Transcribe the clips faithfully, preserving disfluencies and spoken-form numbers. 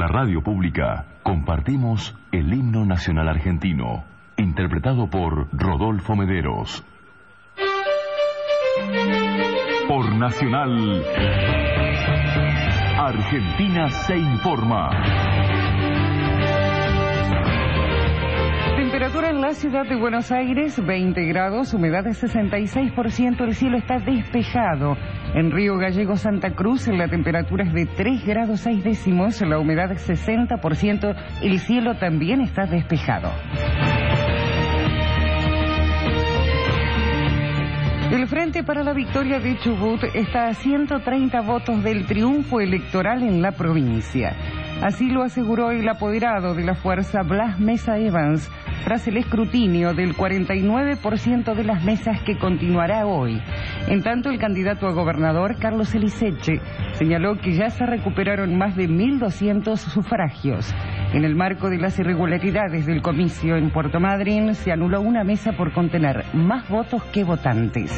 la radio pública compartimos el himno nacional argentino, interpretado por Rodolfo Mederos. Por Nacional, Argentina se informa. Temperatura en la ciudad de Buenos Aires, veinte grados, humedad de sesenta y seis por ciento, el cielo está despejado. En Río Gallegos, Santa Cruz, la temperatura es de tres grados seis décimos, la humedad es sesenta por ciento, el cielo también está despejado. El Frente para la Victoria de Chubut está a ciento treinta votos del triunfo electoral en la provincia. Así lo aseguró el apoderado de la fuerza Blas Mesa Evans tras el escrutinio del cuarenta y nueve por ciento de las mesas que continuará hoy. En tanto, el candidato a gobernador, Carlos Eliseche, señaló que ya se recuperaron más de mil doscientos sufragios. En el marco de las irregularidades del comicio en Puerto Madryn, se anuló una mesa por contener más votos que votantes.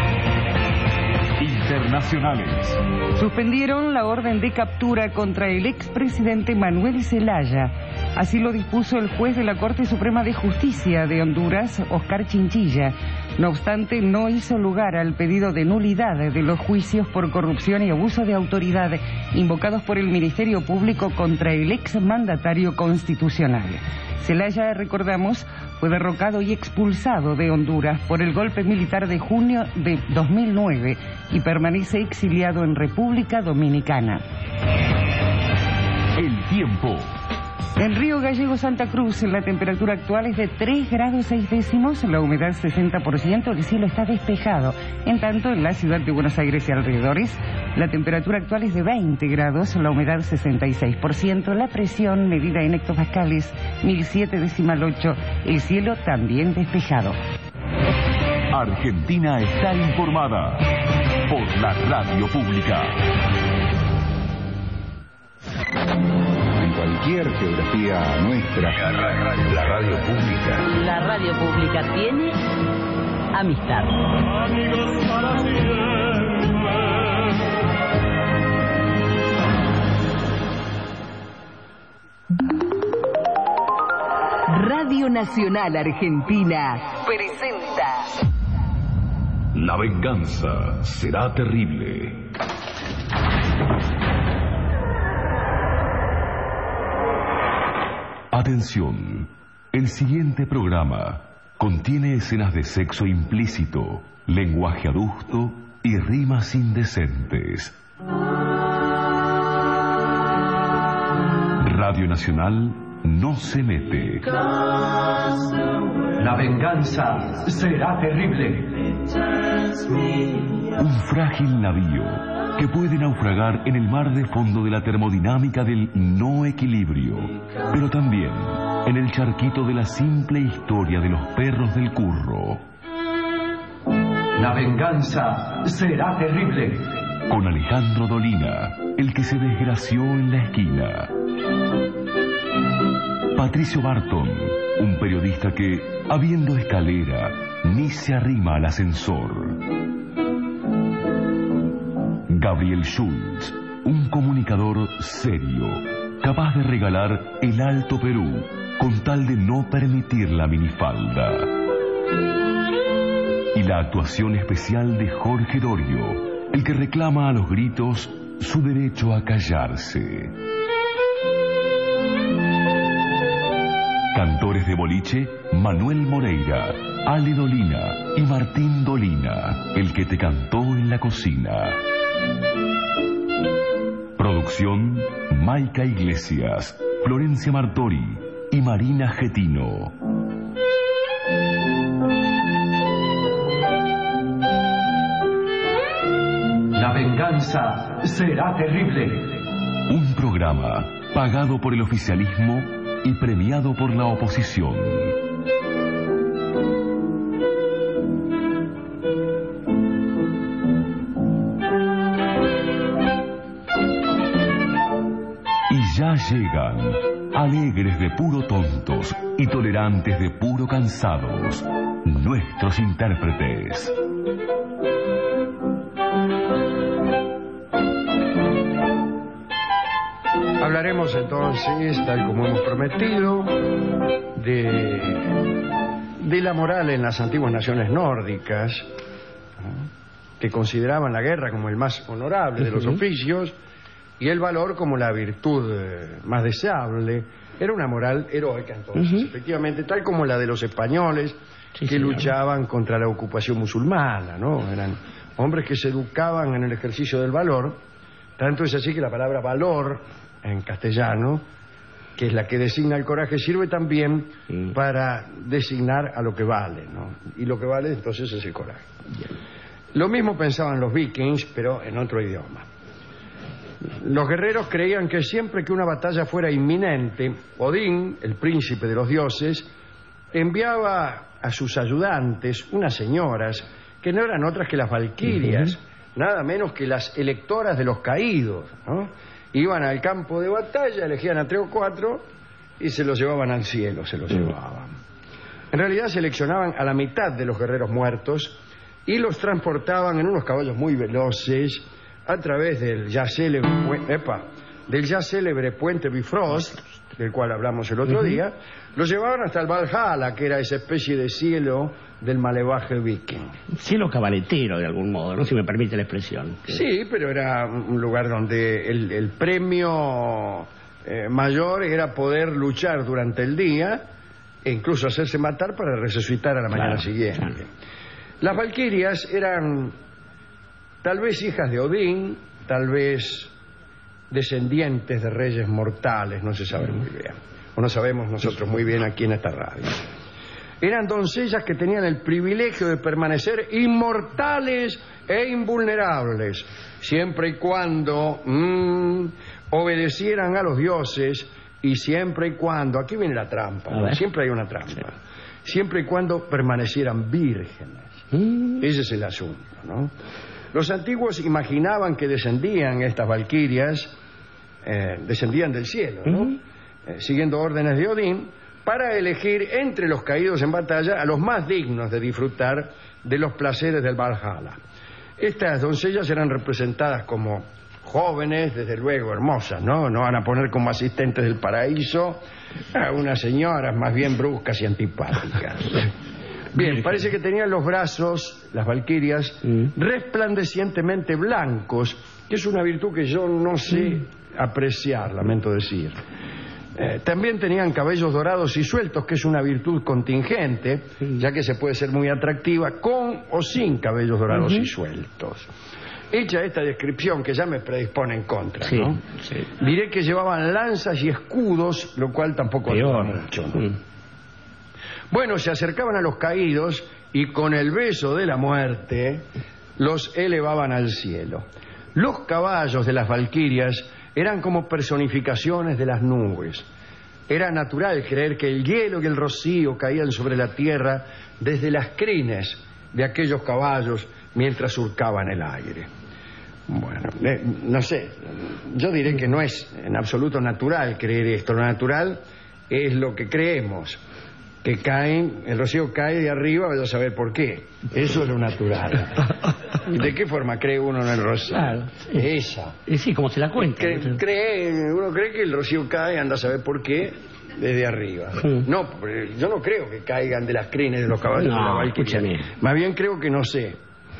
Internacionales. Suspendieron la orden de captura contra el expresidente Manuel Zelaya. Así lo dispuso el juez de la Corte Suprema de Justicia de Honduras, Oscar Chinchilla. No obstante, no hizo lugar al pedido de nulidad de los juicios por corrupción y abuso de autoridad invocados por el Ministerio Público contra el exmandatario constitucional. Zelaya, recordamos, fue derrocado y expulsado de Honduras por el golpe militar de junio de dos mil nueve y permanece exiliado en República Dominicana. El tiempo. En Río Gallegos, Santa Cruz, la temperatura actual es de tres grados seis décimos, la humedad sesenta por ciento, el cielo está despejado. En tanto, en la ciudad de Buenos Aires y alrededores, la temperatura actual es de veinte grados, la humedad sesenta y seis por ciento, la presión medida en hectopascales mil siete decimal ocho, el cielo también despejado. Argentina está informada por la radio pública. Cualquier geografía nuestra, la, la, la radio pública. La radio pública tiene amistad. Amigos para siempre. Radio Nacional Argentina presenta La venganza será terrible. Atención, el siguiente programa contiene escenas de sexo implícito, lenguaje adusto y rimas indecentes. Radio Nacional no se mete. La venganza será terrible. Un frágil navío que puede naufragar en el mar de fondo de la termodinámica del no equilibrio, pero también en el charquito de la simple historia de los perros del curro. La venganza será terrible. Con Alejandro Dolina, el que se desgració en la esquina. Patricio Barton, un periodista que, habiendo escalera, ni se arrima al ascensor. Gabriel Schultz, un comunicador serio, capaz de regalar el Alto Perú con tal de no permitir la minifalda. Y la actuación especial de Jorge Dorio, el que reclama a los gritos su derecho a callarse. Cantores de boliche, Manuel Moreira, Ale Dolina y Martín Dolina, el que te cantó en la cocina. Producción, Maica Iglesias, Florencia Martori y Marina Getino. La venganza será terrible. Un programa pagado por el oficialismo y premiado por la oposición. Y ya llegan, alegres de puro tontos y tolerantes de puro cansados, nuestros intérpretes. Hablaremos entonces, tal como hemos prometido, de, de la moral en las antiguas naciones nórdicas, ¿no?, que consideraban la guerra como el más honorable de los oficios y el valor como la virtud eh, más deseable. Era una moral heroica entonces, uh-huh. efectivamente, tal como la de los españoles, sí, que señor. luchaban contra la ocupación musulmana, ¿no? Eran hombres que se educaban en el ejercicio del valor. Tanto es así que la palabra valor en castellano, que es la que designa el coraje, sirve también mm. para designar a lo que vale, ¿no? Y lo que vale entonces es el coraje. Bien. Lo mismo pensaban los vikings, pero en otro idioma. Los guerreros creían que siempre que una batalla fuera inminente, Odín, el príncipe de los dioses, enviaba a sus ayudantes unas señoras que no eran otras que las valquirias, uh-huh. nada menos que las electoras de los caídos, ¿no? Iban al campo de batalla, elegían a tres o cuatro y se los llevaban al cielo, se los uh-huh. llevaban. En realidad seleccionaban a la mitad de los guerreros muertos y los transportaban en unos caballos muy veloces a través del ya célebre, epa, del ya célebre puente Bifrost, del cual hablamos el otro uh-huh. día. Los llevaban hasta el Valhalla, que era esa especie de cielo del malevaje viking. Cielo cabaretero, de algún modo, ¿no? Si me permite la expresión. Sí, pero era un lugar donde el, el premio eh, mayor era poder luchar durante el día e incluso hacerse matar para resucitar a la mañana claro, siguiente. Claro. Las valquirias eran tal vez hijas de Odín, tal vez descendientes de reyes mortales, no se sabe muy bien, o no sabemos nosotros muy bien aquí en esta radio. Eran doncellas que tenían el privilegio de permanecer inmortales e invulnerables, siempre y cuando mmm, obedecieran a los dioses y siempre y cuando, aquí viene la trampa, ¿no? Siempre hay una trampa, sí. Siempre y cuando permanecieran vírgenes. Mm. Ese es el asunto, ¿no? Los antiguos imaginaban que descendían estas valquirias, eh, descendían del cielo, ¿no? Uh-huh. eh, siguiendo órdenes de Odín, para elegir entre los caídos en batalla a los más dignos de disfrutar de los placeres del Valhalla. Estas doncellas eran representadas como jóvenes, desde luego hermosas, ¿no? No van a poner como asistentes del paraíso a unas señoras más bien bruscas y antipáticas. Bien, parece que tenían los brazos, las valquirias, mm. resplandecientemente blancos, que es una virtud que yo no sé mm. apreciar, lamento decir. Eh, también tenían cabellos dorados y sueltos, que es una virtud contingente, mm. ya que se puede ser muy atractiva con o sin cabellos dorados mm-hmm. y sueltos. Hecha esta descripción, que ya me predispone en contra, sí, ¿no? Sí. Diré que llevaban lanzas y escudos, lo cual tampoco ayuda mucho, ¿no? Mm. Bueno, se acercaban a los caídos y con el beso de la muerte los elevaban al cielo. Los caballos de las valquirias eran como personificaciones de las nubes. Era natural creer que el hielo y el rocío caían sobre la tierra desde las crines de aquellos caballos mientras surcaban el aire. Bueno, eh, no sé, yo diré que no es en absoluto natural creer esto. Lo natural es lo que creemos. Que caen, el rocío cae de arriba, vaya a saber por qué. Eso es lo natural. ¿De qué forma cree uno en el rocío? Claro, sí. Esa. Y sí, como se la cuenta. Cree, cree, uno cree que el rocío cae, anda a saber por qué, desde arriba. Sí. No, yo no creo que caigan de las crines de los caballos no, de la valquiria. Más bien creo que no sé.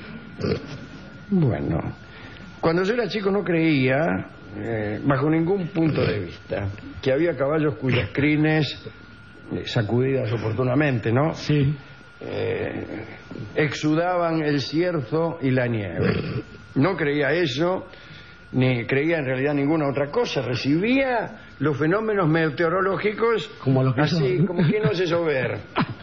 Bueno, cuando yo era chico no creía, eh, bajo ningún punto de vista, que había caballos cuyas crines, sacudidas oportunamente, ¿no? Sí. Eh, exudaban el cierzo y la nieve. No creía eso, ni creía en realidad ninguna otra cosa. Recibía los fenómenos meteorológicos como los que así, son. Como quien no se llover.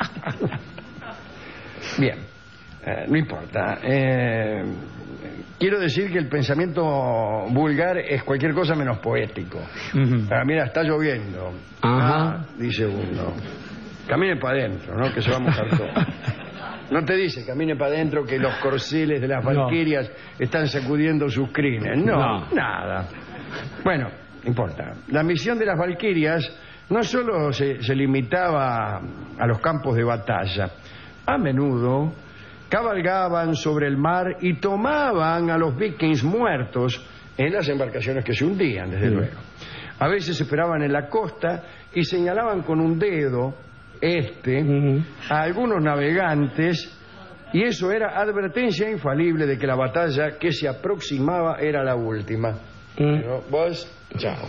Bien, eh, no importa. Eh, quiero decir que el pensamiento vulgar es cualquier cosa menos poético. Uh-huh. Ah, mira, está lloviendo. Uh-huh. Ah, dice uno. Camine para adentro, ¿no? Que se va a mojar todo. No te dice, camine para adentro, que los corceles de las valquirias no. están sacudiendo sus crines. No, no, nada. Bueno, no importa. La misión de las valquirias no solo se, se limitaba a los campos de batalla. A menudo cabalgaban sobre el mar y tomaban a los vikings muertos en las embarcaciones que se hundían, desde sí. luego. A veces esperaban en la costa y señalaban con un dedo este uh-huh. a algunos navegantes, y eso era advertencia infalible de que la batalla que se aproximaba era la última. Uh-huh. Pero vos, chao.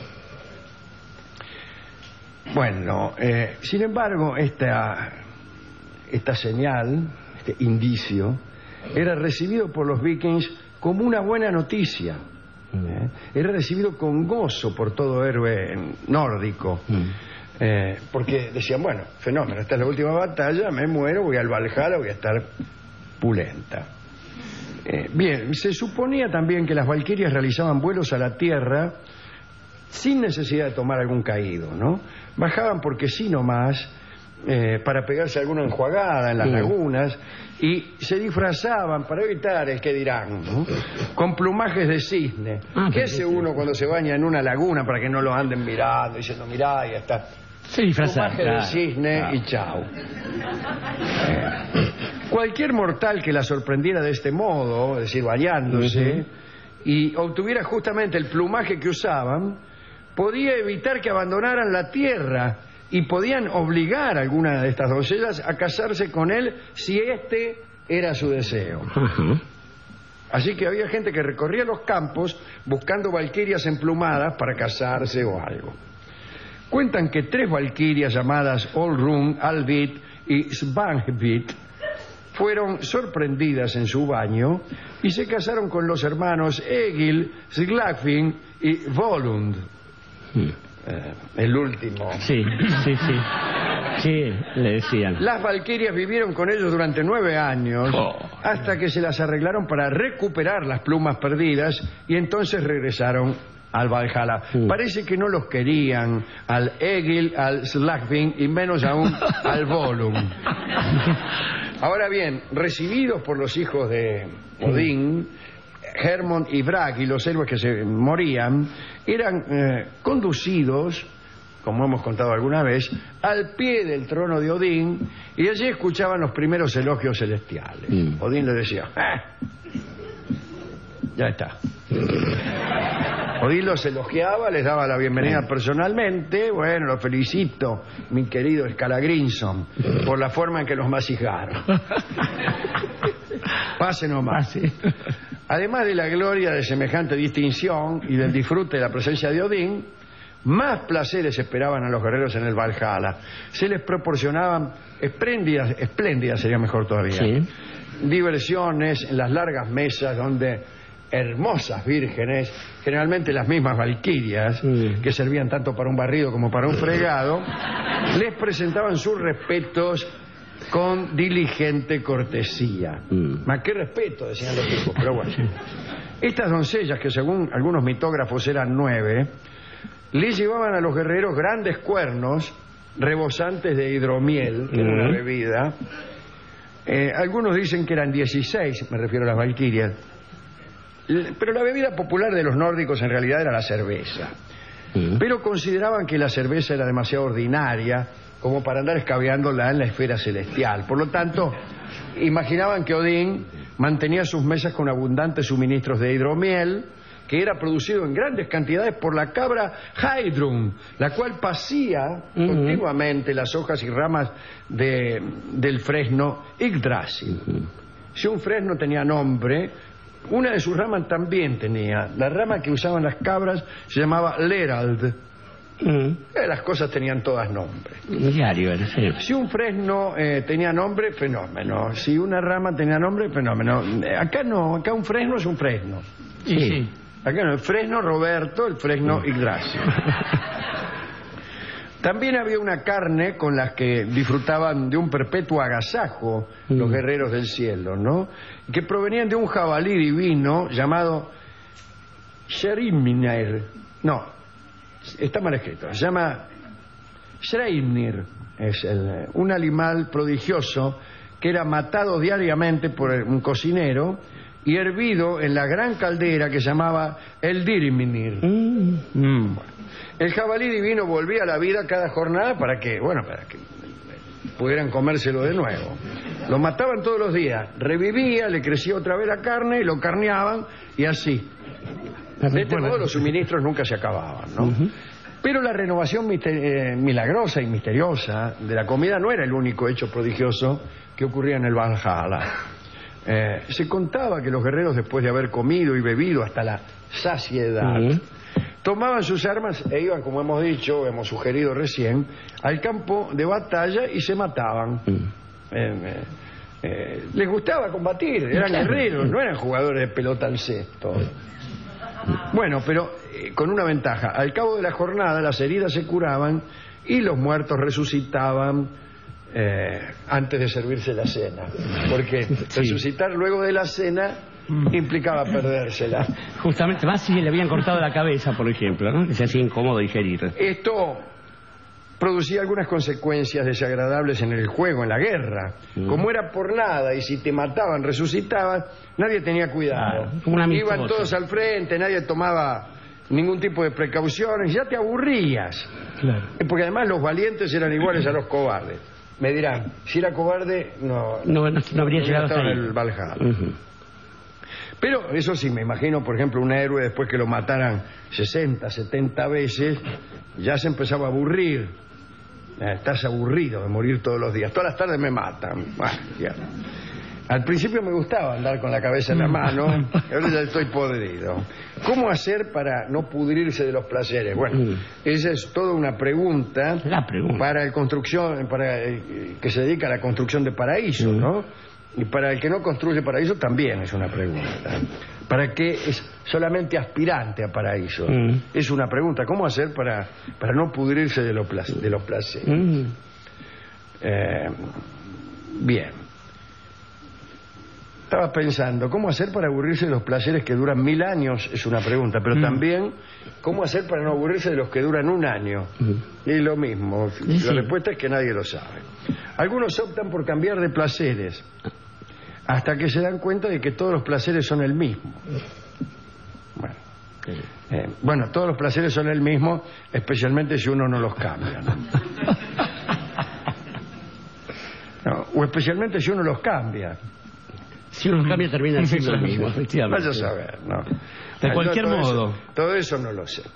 Bueno, eh, sin embargo, esta, esta señal, este indicio, era recibido por los vikings como una buena noticia. ¿eh? Era recibido con gozo por todo héroe nórdico. Mm. Eh, porque decían, bueno, fenómeno, esta es la última batalla, me muero, voy al Valhalla, voy a estar pulenta. Eh, bien, se suponía también que las valquirias realizaban vuelos a la tierra sin necesidad de tomar algún caído, ¿no? Bajaban porque sí nomás, eh, para pegarse alguna enjuagada en las sí. lagunas, y se disfrazaban para evitar el que dirán, ¿no? Con plumajes de cisne. Ah, ¿qué hace uno cuando se baña en una laguna para que no lo anden mirando, diciendo, mirá, ya está? Se disfraza. Plumaje claro, de cisne claro. y chao. Eh, cualquier mortal que la sorprendiera de este modo, es decir, bañándose, uh-huh. y obtuviera justamente el plumaje que usaban, podía evitar que abandonaran la tierra y podían obligar a alguna de estas doncellas a casarse con él si este era su deseo. Uh-huh. Así que había gente que recorría los campos buscando valquirias emplumadas para casarse o algo. Cuentan que tres valquirias llamadas Olrun, Alvit y Svanhvit fueron sorprendidas en su baño y se casaron con los hermanos Egil, Slagfinn y Volund. Hmm. Eh, el último. Sí, sí, sí. Sí, le decían. Las valquirias vivieron con ellos durante nueve años, oh, hasta que se las arreglaron para recuperar las plumas perdidas y entonces regresaron al Valhalla. Hmm. Parece que no los querían al Egil, al Slagfinn y menos aún al Volund. Ahora bien, recibidos por los hijos de Odín, Hermod y Bragi, los héroes que se morían, eran eh, conducidos, como hemos contado alguna vez, al pie del trono de Odín, y allí escuchaban los primeros elogios celestiales. Mm. Odín les decía, ¡ah! Ya está. Odín los elogiaba, les daba la bienvenida personalmente. Bueno, los felicito, mi querido Scalagrinson, por la forma en que los masijaron. Pase nomás. Además de la gloria de semejante distinción y del disfrute de la presencia de Odín, más placeres esperaban a los guerreros en el Valhalla. Se les proporcionaban espléndidas, espléndidas sería mejor todavía, sí. diversiones en las largas mesas donde hermosas vírgenes, generalmente las mismas valquirias, sí. que servían tanto para un barrido como para un fregado, les presentaban sus respetos con diligente cortesía. Mm. Más que respeto, decían los tipos, pero bueno. Estas doncellas, que según algunos mitógrafos eran nueve, les llevaban a los guerreros grandes cuernos rebosantes de hidromiel, que mm. era una bebida. Eh, algunos dicen que eran dieciséis, me refiero a las valquirias. Pero la bebida popular de los nórdicos en realidad era la cerveza. Mm. Pero consideraban que la cerveza era demasiado ordinaria como para andar escabeándola en la esfera celestial. Por lo tanto, imaginaban que Odín mantenía sus mesas con abundantes suministros de hidromiel, que era producido en grandes cantidades por la cabra Heidrun, la cual pasía uh-huh. continuamente las hojas y ramas de, del fresno Yggdrasil. Uh-huh. Si un fresno tenía nombre, una de sus ramas también tenía. La rama que usaban las cabras se llamaba Lerald. Mm. Eh, las cosas tenían todas nombre. Diario, sí. Si un fresno eh, tenía nombre, fenómeno. Si una rama tenía nombre, fenómeno. Eh, acá no, acá un fresno es un fresno. Sí, sí. Acá no, el fresno Roberto, el fresno mm. Yggdrasil. También había una carne con la que disfrutaban de un perpetuo agasajo mm. los guerreros del cielo, ¿no? Que provenían de un jabalí divino llamado Shreimnir. No, está mal escrito. Se llama Shreimnir. Es el, un animal prodigioso que era matado diariamente por un cocinero y hervido en la gran caldera que se llamaba el Dirimnir. Mm. Mm. Bueno, el jabalí divino volvía a la vida cada jornada para que, bueno, para que pudieran comérselo de nuevo. Lo mataban todos los días, revivía, le crecía otra vez la carne y lo carneaban y así. De este modo los suministros nunca se acababan, ¿no? Uh-huh. Pero la renovación eh, milagrosa y misteriosa de la comida no era el único hecho prodigioso que ocurría en el Valhalla. Eh, se contaba que los guerreros, después de haber comido y bebido hasta la saciedad, uh-huh. tomaban sus armas e iban, como hemos dicho, hemos sugerido recién, al campo de batalla y se mataban. Uh-huh. eh, eh, les gustaba combatir, eran guerreros, no eran jugadores de pelota al cesto. Bueno, pero eh, con una ventaja: al cabo de la jornada las heridas se curaban y los muertos resucitaban eh, antes de servirse la cena, porque sí. resucitar luego de la cena implicaba perdérsela. Justamente, más si le habían cortado la cabeza, por ejemplo, ¿no? Que se hacía incómodo digerir. Esto producía algunas consecuencias desagradables en el juego, en la guerra. Mm. Como era por nada y si te mataban, resucitaban, nadie tenía cuidado. Ah, como una Iban todos al frente, nadie tomaba ningún tipo de precauciones, ya te aburrías. Claro. Porque además los valientes eran iguales a los cobardes. Me dirán, si era cobarde, no, no, no, no habría llegado hasta en el Valhalla. Uh-huh. Pero eso sí, me imagino, por ejemplo, un héroe después que lo mataran sesenta, setenta veces, ya se empezaba a aburrir. Estás aburrido de morir todos los días. Todas las tardes me matan. Bueno, ya. Al principio me gustaba andar con la cabeza en la mano, ahora ya estoy podrido. ¿Cómo hacer para no pudrirse de los placeres? Bueno, esa es toda una pregunta, la pregunta. para el construcción, para el que se dedica a la construcción de paraísos, ¿no? Y para el que no construye paraíso también es una pregunta. ¿Para qué es solamente aspirante a paraíso? Mm. Es una pregunta. ¿Cómo hacer para, para no pudrirse de, lo plac- de los placeres? Mm. Eh, bien. Estaba pensando, ¿cómo hacer para aburrirse de los placeres que duran mil años? Es una pregunta. Pero mm. también, ¿cómo hacer para no aburrirse de los que duran un año? Mm. Y lo mismo. Sí. La respuesta es que nadie lo sabe. Algunos optan por cambiar de placeres, hasta que se dan cuenta de que todos los placeres son el mismo. Bueno, eh, bueno, todos los placeres son el mismo, especialmente si uno no los cambia, ¿no? No, o especialmente si uno los cambia. Si uno los cambia termina siendo el mismo, efectivamente. Vaya a saber, ¿no? De no, cualquier todo modo. Eso, todo eso no lo sé.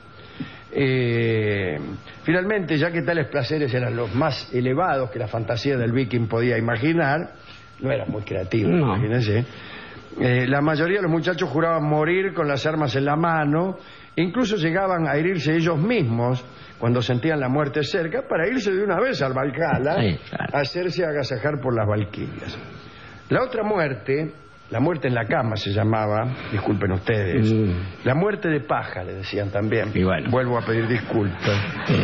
Eh, finalmente, ya que tales placeres eran los más elevados que la fantasía del viking podía imaginar, no era muy creativo, no. Imagínense. Eh, la mayoría de los muchachos juraban morir con las armas en la mano, incluso llegaban a herirse ellos mismos cuando sentían la muerte cerca, para irse de una vez al Valhalla, sí, claro. a hacerse agasajar por las valquirias. La otra muerte, la muerte en la cama se llamaba, disculpen ustedes, mm. la muerte de paja, le decían también. Y bueno. Vuelvo a pedir disculpas.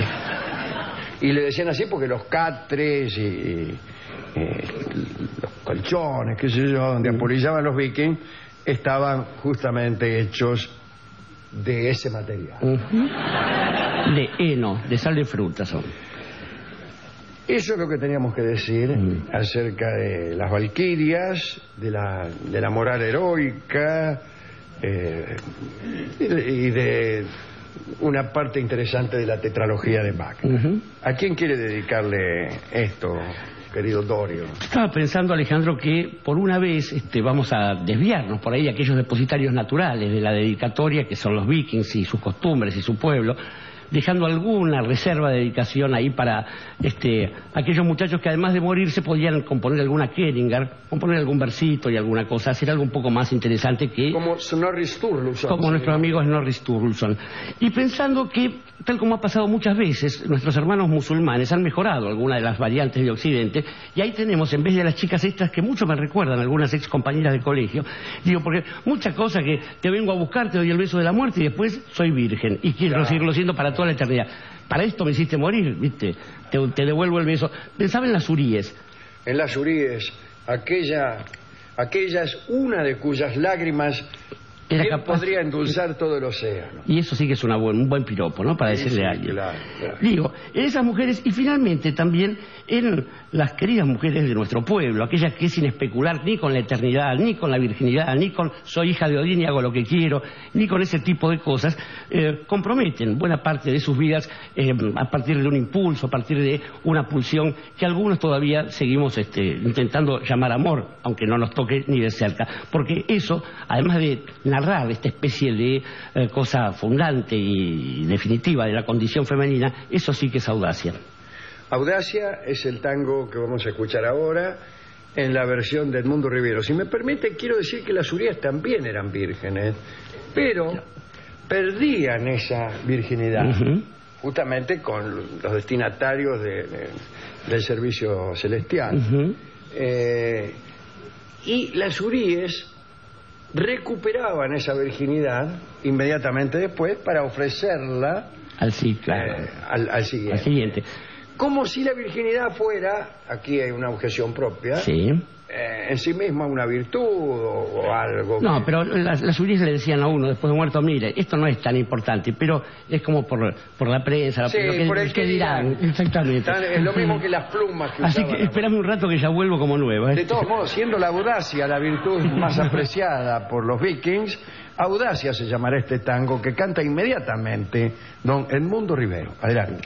Sí. Y le decían así porque los catres y... Eh, los colchones, qué sé yo, donde apolillaban los vikings, estaban justamente hechos de ese material. Uh-huh. De heno, de sal de fruta son. Eso es lo que teníamos que decir uh-huh. acerca de las valquirias, de la, de la moral heroica eh, y, de, y de una parte interesante de la tetralogía de Wagner. Uh-huh. ¿A quién quiere dedicarle esto, querido Dorio? Estaba pensando, Alejandro, que por una vez este, vamos a desviarnos por ahí aquellos depositarios naturales de la dedicatoria, que son los vikings y sus costumbres y su pueblo, dejando alguna reserva de dedicación ahí para este, aquellos muchachos que además de morirse podían componer alguna Keringar, componer algún versito y alguna cosa, hacer algo un poco más interesante que... Como Snorri Sturluson. Como nuestro amigo Snorri Sturluson. Y pensando que, tal como ha pasado muchas veces, nuestros hermanos musulmanes han mejorado alguna de las variantes de Occidente, y ahí tenemos, en vez de las chicas estas que mucho me recuerdan, algunas ex compañeras de colegio, digo, porque muchas cosas que te vengo a buscar, te doy el beso de la muerte y después soy virgen, y quiero claro. seguirlo siendo para toda la eternidad. Para esto me hiciste morir, ¿viste? Te, te devuelvo el beso. Pensaba en las huríes. En las huríes, aquella, aquella es una de cuyas lágrimas... ¿Quién capaz... podría endulzar todo el océano? Y eso sí que es una buen, un buen piropo, ¿no? Para sí, decirle sí, a alguien. Claro, claro. Digo, en esas mujeres, y finalmente también en las queridas mujeres de nuestro pueblo, aquellas que sin especular ni con la eternidad, ni con la virginidad, ni con soy hija de Odín y hago lo que quiero, ni con ese tipo de cosas, eh, comprometen buena parte de sus vidas eh, a partir de un impulso, a partir de una pulsión que algunos todavía seguimos este, intentando llamar amor, aunque no nos toque ni de cerca. Porque eso, además de narrar narrar esta especie de eh, cosa fundante y definitiva de la condición femenina, eso sí que es audacia. Audacia es el tango que vamos a escuchar ahora en la versión de Edmundo Rivero. Si me permite, quiero decir que las Urías también eran vírgenes, pero perdían esa virginidad, uh-huh. justamente con los destinatarios de, de, del servicio celestial. Uh-huh. eh, y las Uríes recuperaban esa virginidad inmediatamente después para ofrecerla al, sí, claro. eh, al, al siguiente. Al siguiente. Como si la virginidad fuera, aquí hay una objeción propia, sí. eh, en sí misma una virtud o, o algo. No, que... pero las, las Urías le decían a uno después de muerto, mire, esto no es tan importante, pero es como por, por la prensa, sí, lo que, por el que que dirán. dirán. Exactamente. Tan, es lo mismo que las plumas que Así que espérame un rato que ya vuelvo como nueva. ¿eh? De todos modos, siendo la audacia la virtud más apreciada por los vikings, audacia se llamará este tango que canta inmediatamente don Edmundo Rivero. Adelante.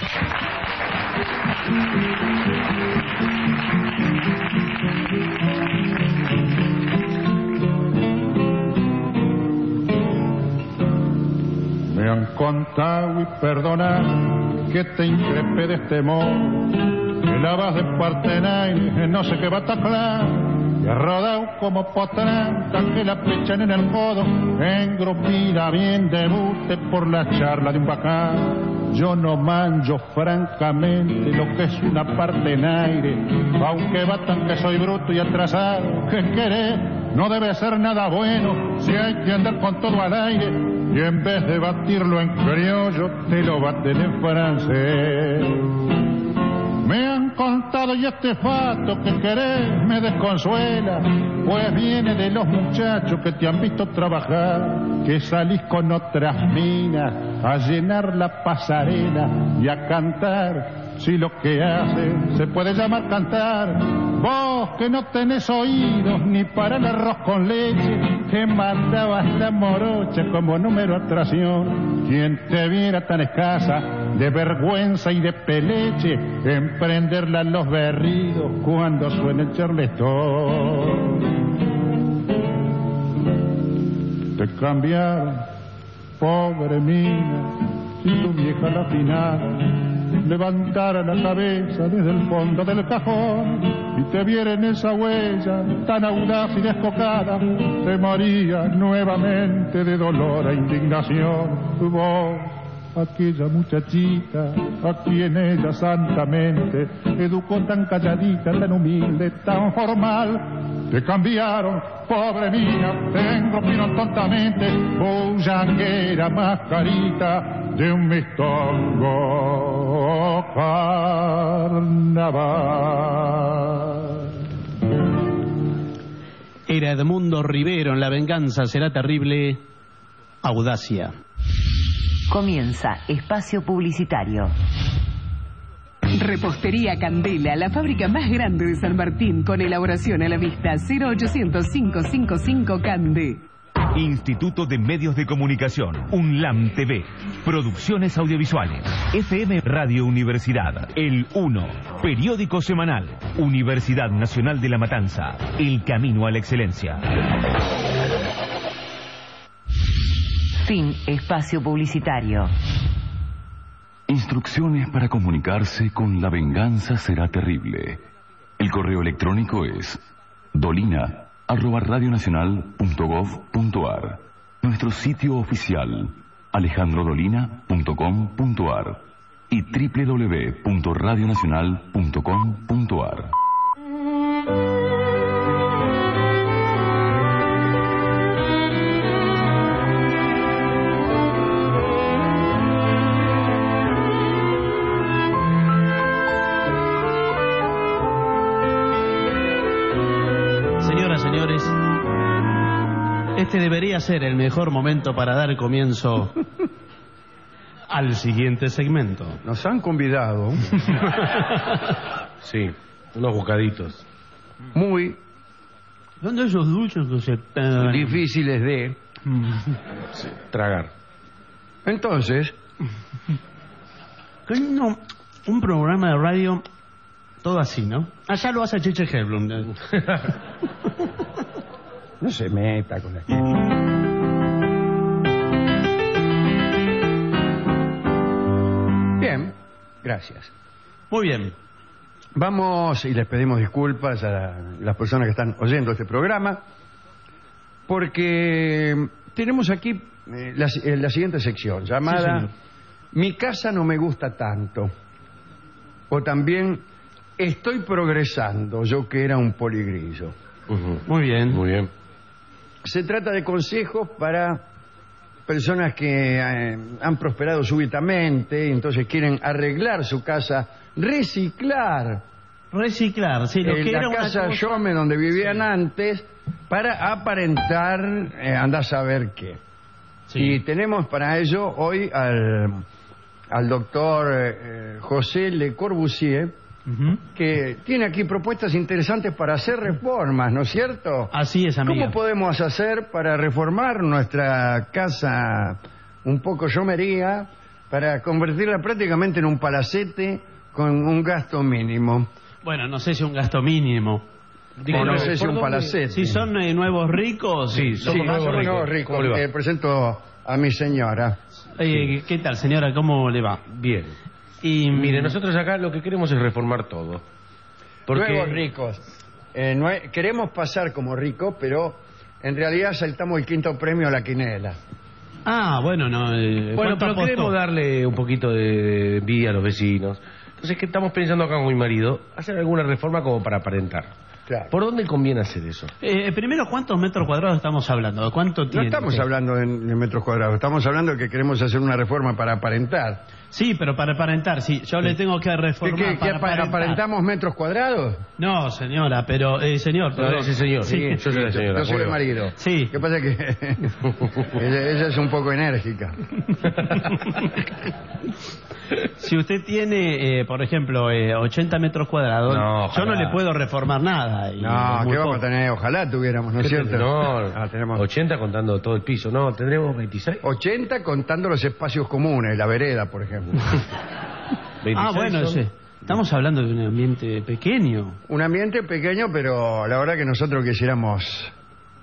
Me han contado y perdonado que te increpé de este modo, que la vas de Partenay, no sé qué va a taclar, y has rodado como potranca que la flechan en el codo, engrupida bien debute por la charla de un bacán. Yo no manjo francamente lo que es una parte en aire, aunque batan que soy bruto y atrasado, que querés, no debe ser nada bueno si hay que andar con todo al aire, y en vez de batirlo en criollo te lo baten en francés. Me han contado y este fato que querés me desconsuela, pues viene de los muchachos que te han visto trabajar, que salís con otras minas a llenar la pasarela y a cantar. Si lo que haces se puede llamar cantar, vos que no tenés oídos ni para el arroz con leche, que mandabas la morocha como número atracción. Quien te viera tan escasa de vergüenza y de peleche, emprenderla en los berridos cuando suene el charletón. Te cambiaron, pobre mina, si tu vieja la final levantara la cabeza desde el fondo del cajón y te viera en esa huella tan audaz y descocada, te moría nuevamente de dolor e indignación. Vos, aquella muchachita a quien ella santamente educó tan calladita, tan humilde, tan formal, te cambiaron, pobre mía, te engrupieron tontamente, bullanguera mascarita de un mistongo carnaval. Era Edmundo Rivero en La venganza será terrible, audacia. Comienza espacio publicitario. Repostería Candela, la fábrica más grande de San Martín, con elaboración a la vista. Cero ochocientos, cinco cinco cinco Cande. Instituto de Medios de Comunicación, UNLAM T V, Producciones Audiovisuales, F M Radio Universidad, El Uno, Periódico Semanal, Universidad Nacional de La Matanza, El Camino a la Excelencia. Fin espacio publicitario. Instrucciones para comunicarse con La venganza será terrible. El correo electrónico es dolina arroba radionacional punto gov punto ar. Nuestro sitio oficial alejandro dolina punto com punto ar y doble u doble u doble u punto radionacional punto com punto ar. Señores, este debería ser el mejor momento para dar comienzo al siguiente segmento. Nos han convidado. Sí, unos bocaditos. Muy ¿Dónde esos dulces que se pegan? Difíciles de sí, tragar. Entonces, no, un programa de radio todo así, ¿no? Allá lo hace Chiche Helblum. No se meta con la gente. Gracias. Muy bien. Vamos, y les pedimos disculpas a las personas que están oyendo este programa, porque tenemos aquí eh, la, eh, la siguiente sección, llamada Sí, Mi casa no me gusta tanto. O también Estoy progresando, yo que era un poligrillo. Uh-huh. Muy bien. Muy bien. Se trata de consejos para personas que eh, han prosperado súbitamente y entonces quieren arreglar su casa, reciclar. Reciclar, sí, lo en que la era una casa cosa- Yome donde vivían Sí. antes para aparentar, eh, andá a saber qué. Sí. Y tenemos para ello hoy al, al doctor eh, José Le Corbusier, Ujú. que tiene aquí propuestas interesantes para hacer reformas, ¿no es cierto? Así es, amigo. ¿Cómo podemos hacer para reformar nuestra casa un poco yomería, para convertirla prácticamente en un palacete con un gasto mínimo? Bueno, no sé si un gasto mínimo. O no sé si un ¿por dónde? palacete. Si son eh, nuevos ricos. Sí, Sí, somos nuevos somos ricos. nuevos ricos. ¿Cómo le va? Eh, presento a mi señora. Eh, ¿Qué tal, señora? ¿Cómo le va? Bien. Y Mire, nosotros acá lo que queremos es reformar todo. Porque... Nuevos ricos. Eh, no es- queremos pasar como ricos, pero en realidad saltamos el quinto premio a la quinela. Ah, bueno, no. eh, Bueno, ¿cuánto pero apostó? queremos darle un poquito de envidia a los vecinos. Entonces, ¿qué estamos pensando acá con mi marido? Hacer alguna reforma como para aparentar. Claro. ¿Por dónde conviene hacer eso? Eh, primero, ¿cuántos metros cuadrados estamos hablando? ¿De cuánto No tiene? estamos usted? hablando de, de metros cuadrados, estamos hablando de que queremos hacer una reforma para aparentar. Sí, pero para aparentar, sí. Yo le tengo que ¿Qué, reformar qué- qué para apa- aparentar. aparentamos metros cuadrados? No, señora, pero... Eh, señor, perdón. No, ese señor. Sí. Yo soy la señora. Yo soy ¿cómo le el va? marido. Sí. ¿Qué pasa? Que ella, ella es un poco enérgica. Si usted tiene, eh, por ejemplo, eh, ochenta metros cuadrados, No, yo no ojalá. le puedo reformar nada. y No, es muy ¿qué vamos a poco. tener? Ojalá tuviéramos, ¿no es ¿Qué cierto? ten- No, Ah, tenemos ochenta contando todo el piso. No, tendremos veintiséis. ochenta contando los espacios comunes, la vereda, por ejemplo. Ah, veintiséis bueno, son- sí. Estamos hablando de un ambiente pequeño. Un ambiente pequeño, pero la verdad que nosotros quisiéramos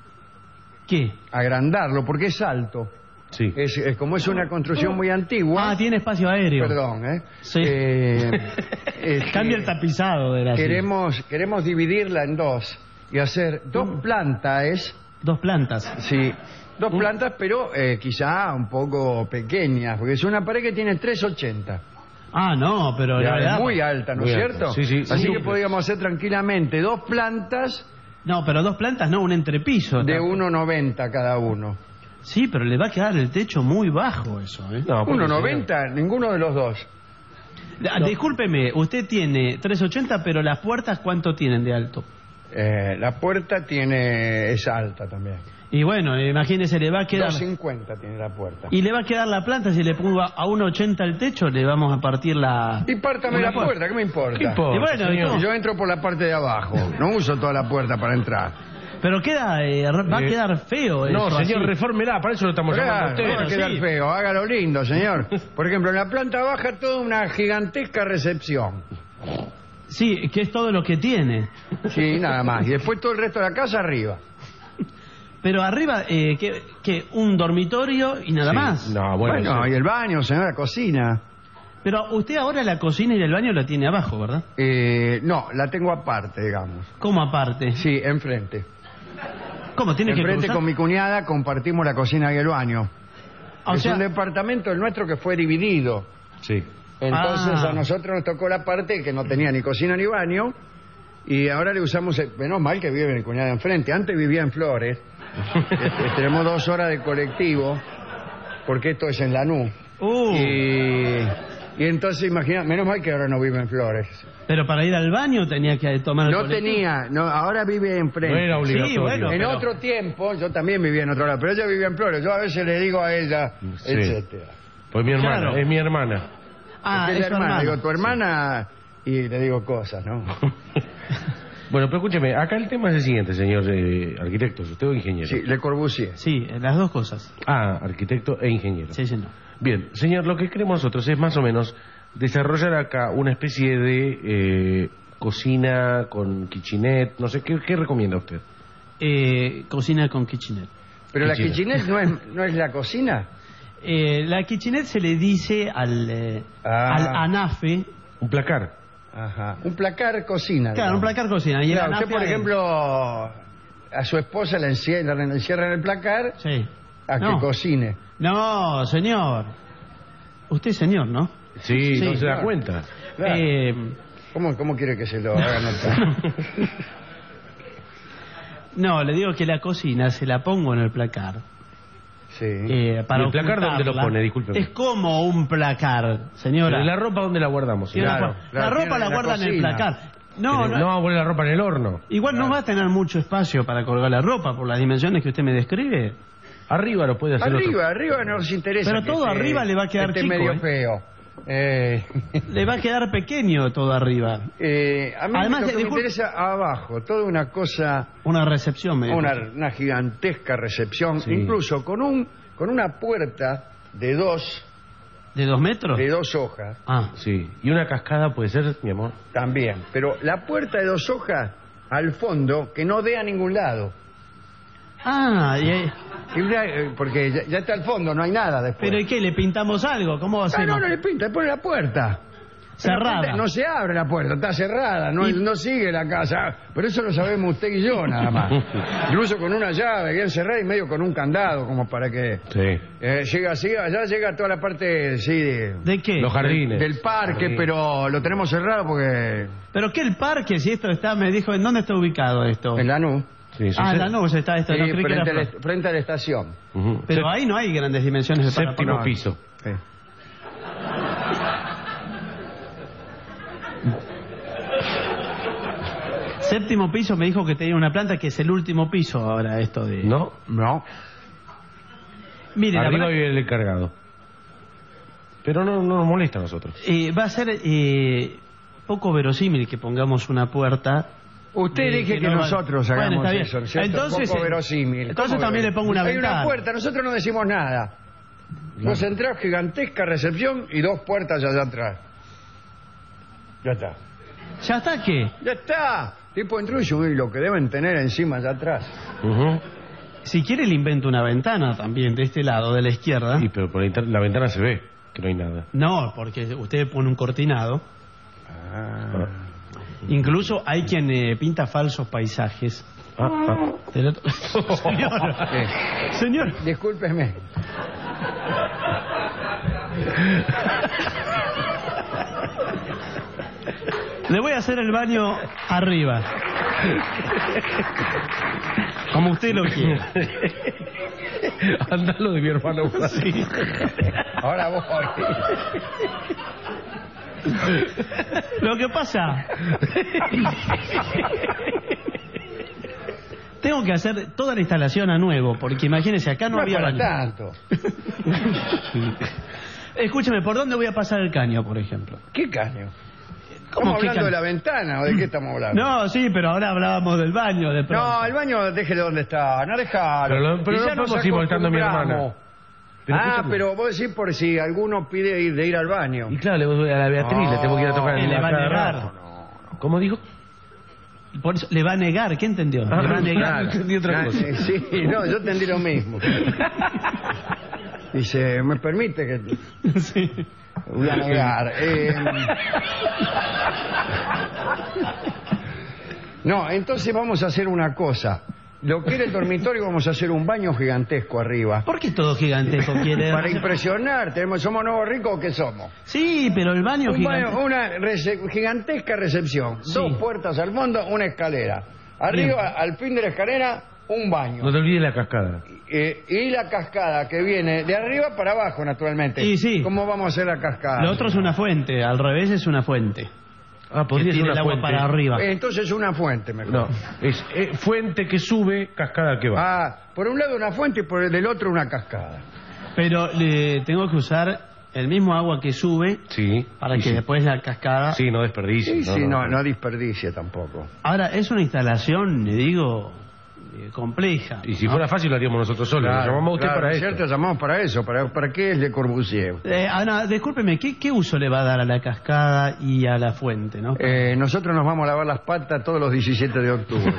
¿Qué? agrandarlo, porque es alto. Sí. Es, es como es una construcción muy antigua. Ah, tiene espacio aéreo. Perdón, ¿eh? Sí. Eh, este, Cambia el tapizado de la queremos, queremos dividirla en dos y hacer dos plantas, Dos plantas. sí, dos plantas, pero eh, quizá un poco pequeñas, porque es una pared que tiene tres ochenta. Ah, no, pero Ya, la verdad... es muy alta, ¿no Muy es alta. cierto? Sí, sí, Así sí. que podríamos hacer tranquilamente dos plantas No, pero dos plantas, no, un entrepiso. de Está- uno noventa cada uno. Sí, pero le va a quedar el techo muy bajo eso, ¿eh? No, porque, uno señor, noventa, ninguno de los dos. Ah, Discúlpeme, usted tiene tres ochenta, pero las puertas, ¿cuánto tienen de alto? Eh, la puerta tiene es alta también. Y bueno, imagínese, le va a quedar... dos cincuenta tiene la puerta. Y le va a quedar la planta, si le pongo a uno ochenta el techo, le vamos a partir la... Y pártame una la puerta, ¿qué me importa? ¿Qué importa, Y bueno, señor? ¿y cómo? Yo entro por la parte de abajo, no uso toda la puerta para entrar. Pero queda, eh, va a Eh, quedar feo No, eso, señor, así. refórmela, para eso lo estamos llamando a Claro, usted. no va a Bueno, quedar sí. feo, hágalo lindo, señor. Por ejemplo, en la planta baja toda una gigantesca recepción. Sí, que es todo lo que tiene. Sí, nada más. Y después todo el resto de la casa arriba. Pero arriba, eh, que, que un dormitorio y nada Sí. más. No, bueno, Bueno, sí. y el baño, señora, cocina. Pero usted ahora la cocina y el baño la tiene abajo, ¿verdad? Eh, no, la tengo aparte, digamos. ¿Cómo aparte? Sí, enfrente. ¿Cómo tiene que Enfrente cruzar? con mi cuñada compartimos la cocina y el baño. O es sea- un departamento el nuestro que fue dividido. Sí. Entonces Ah. a nosotros nos tocó la parte que no tenía ni cocina ni baño y ahora le usamos, el- menos mal que vive mi cuñada enfrente, antes vivía en Flores. Eh, tenemos dos horas de colectivo porque esto es en Lanús. Uh, Y, y entonces imagina, menos mal que ahora no vive en Flores. pero para ir al baño tenía que tomar el No colectivo. tenía, no, ahora vive enfrente. No era obligatorio. Sí, bueno. En pero- otro tiempo, yo también vivía en otro lado, pero ella vivía en Flores. Yo a veces le digo a ella, Sí. etcétera. Pues mi hermana, Claro. es mi hermana. Ah, Porque es es la hermana, hermano. digo, tu hermana, y le digo cosas, ¿no? Bueno, pero escúcheme, acá el tema es el siguiente, señor eh, arquitecto, usted o ingeniero. Sí, Le Corbusier. Sí, las dos cosas. Ah, arquitecto e ingeniero. Sí, señor. Bien, señor, lo que queremos nosotros es más o menos desarrollar acá una especie de eh, cocina con kitchenette, no sé, ¿qué, qué recomienda usted? Eh, cocina con kitchenette. Pero la Kitchenette. kitchenette no es, no es la cocina. Eh, la kitchenette se le dice al, eh, Ah. al anafe Un placar. Ajá. Un placar cocina. Claro, un placar cocina. Y claro, la usted, por nafia ejemplo, a su esposa la encierra, la encierra en el placar Sí. a No. que cocine. No, señor. Usted es señor, ¿no? Sí, Sí, no se da claro. cuenta. Claro. Eh, ¿Cómo, ¿Cómo quiere que se lo haga notar? no, le digo que la cocina se la pongo en el placar. Sí. Eh, para ¿Y el placar dónde lo ocultarla. pone? Discúlpeme. Es como un placar, señora. ¿Y la ropa dónde la guardamos? Tiene señor? la- Claro, la claro, ropa tiene la en la guarda en el cocina. placar. No, Pero no, no vamos a poner la ropa en el horno. igual no va a tener mucho espacio para colgar la ropa por las dimensiones que usted me describe. Arriba lo puede hacer otro. Arriba, arriba nos interesa. Pero que todo esté- arriba le va a quedar esté chico, medio ¿eh? feo. Eh, Le va a quedar pequeño todo arriba. eh, a mí Además, lo que me disculpe- interesa abajo, toda una cosa, Una recepción, me dijo. una, una gigantesca recepción, Sí. incluso con un con una puerta de dos ¿De dos metros? de dos hojas Ah, Sí. Y una cascada puede ser, mi amor. también, pero la puerta de dos hojas al fondo que no dé a ningún lado. ah y, eh, Y ya, eh, porque ya, ya está al fondo, no hay nada después. pero ¿y qué? ¿Le pintamos algo? ¿Cómo Ah, hacemos? no, no le pinta, le pone la puerta. Cerrada. La puerta no se abre la puerta, está cerrada, no, Y- no sigue la casa. Pero eso lo sabemos usted y yo nada más. Incluso con una llave bien cerrada y medio con un candado, como para que Sí. eh, llega así, allá llega toda la parte sí, de, ¿De qué? Los jardines. del parque, Sí. pero lo tenemos cerrado porque ¿Pero qué el parque? Si esto está, me dijo, ¿en dónde está ubicado esto? en la nube. Sí, eso Ah, es- en la nube está esto. Sí, no creí que era frente, a la, pro- frente a la estación. Ujú. Pero Sép- ahí no hay grandes dimensiones de para Séptimo poner. piso. Sí. Séptimo piso me dijo que tenía una planta que es el último piso ahora esto de... ¿No? No. Mire, la Arriba verdad, vive el encargado. Pero no, no nos molesta a nosotros. eh, va a ser eh, poco verosímil que pongamos una puerta. Usted eh, dije que, no va- nosotros Bueno, hagamos está bien. eso, ¿cierto? Entonces, Un poco eh, verosímil. entonces ¿Cómo también verosímil? le pongo una Hay ventana. una puerta, nosotros no decimos nada. Nos entra gigantesca recepción y dos puertas allá atrás. Ya está. ¿Ya está qué? Ya está. Tipo intruso y lo que deben tener encima allá atrás. Ujú. Si quiere le invento una ventana también de este lado, de la izquierda. Y pero por la, inter- la ventana se ve que no hay nada. No, porque usted pone un cortinado. Ah. Incluso hay quien eh, pinta falsos paisajes. Ah, ah. Del otro- Señor, Eh, señor, discúlpeme. le voy a hacer el baño arriba. Como usted lo quiere. Andalo de mi hermano. Sí. Ahora voy. Lo que pasa... Tengo que hacer toda la instalación a nuevo, porque imagínese, acá no, No había para baño. tanto. Escúcheme, ¿por dónde voy a pasar el caño, por ejemplo? ¿Qué caño? ¿Cómo ¿Estamos qué hablando caño? de la ventana o de qué estamos hablando? No, sí, pero ahora hablábamos del baño de pronto. No, el baño déjele donde está, no dejalo. Pero lo- pero Y no ya nos podemos ir molestando a mi hermana. acostumbramos. Pero ah, escúchame. pero vos decís por si alguno pide ir, de ir al baño. Y claro, le voy a la Beatriz, le tengo que ir a tocar Eh, en le la va a cada negar. rato. ¿Cómo dijo? Por eso, le va a negar, ¿qué entendió? Ah, le va a negar. Claro. entendí otra Ah, cosa. Sí, sí, no, yo entendí lo mismo. Dice, ¿me permite que Sí. voy a negar? Eh, No, entonces vamos a hacer una cosa. Lo que era el dormitorio vamos a hacer un baño gigantesco arriba. ¿Por qué todo gigantesco quiere? Para impresionar, tenemos, somos nuevos ricos que somos. Sí, pero el baño Un baño, gigante. una rece- gigantesca recepción. Sí. Dos puertas al fondo, una escalera. Arriba, al fin de la escalera, un baño. No te olvides la cascada. Eh, y la cascada que viene de arriba para abajo, naturalmente. Y sí. ¿Cómo vamos a hacer la cascada? Lo otro es una fuente, al revés es una fuente. Ah, Que podría ser tiene una el agua fuente. para arriba. Eh, Entonces una fuente mejor. No, es eh, fuente que sube, cascada que va. Ah, por un lado una fuente y por el del otro una cascada. Pero le tengo que usar el mismo agua que sube Sí. para y que sí. después la cascada... Sí, no desperdicie. Sí, sí, no, no desperdicie tampoco. Ahora, es una instalación, le digo, eh, compleja. Y si ¿no? fuera fácil lo haríamos nosotros solos. Lo llamamos a usted claro, para ¿cierto? esto. Llamamos para eso. ¿Para, para qué es Le Corbusier? Eh, Ana, discúlpeme, ¿qué, ¿qué uso le va a dar a la cascada y a la fuente, no? Eh, nosotros nos vamos a lavar las patas todos los diecisiete de octubre.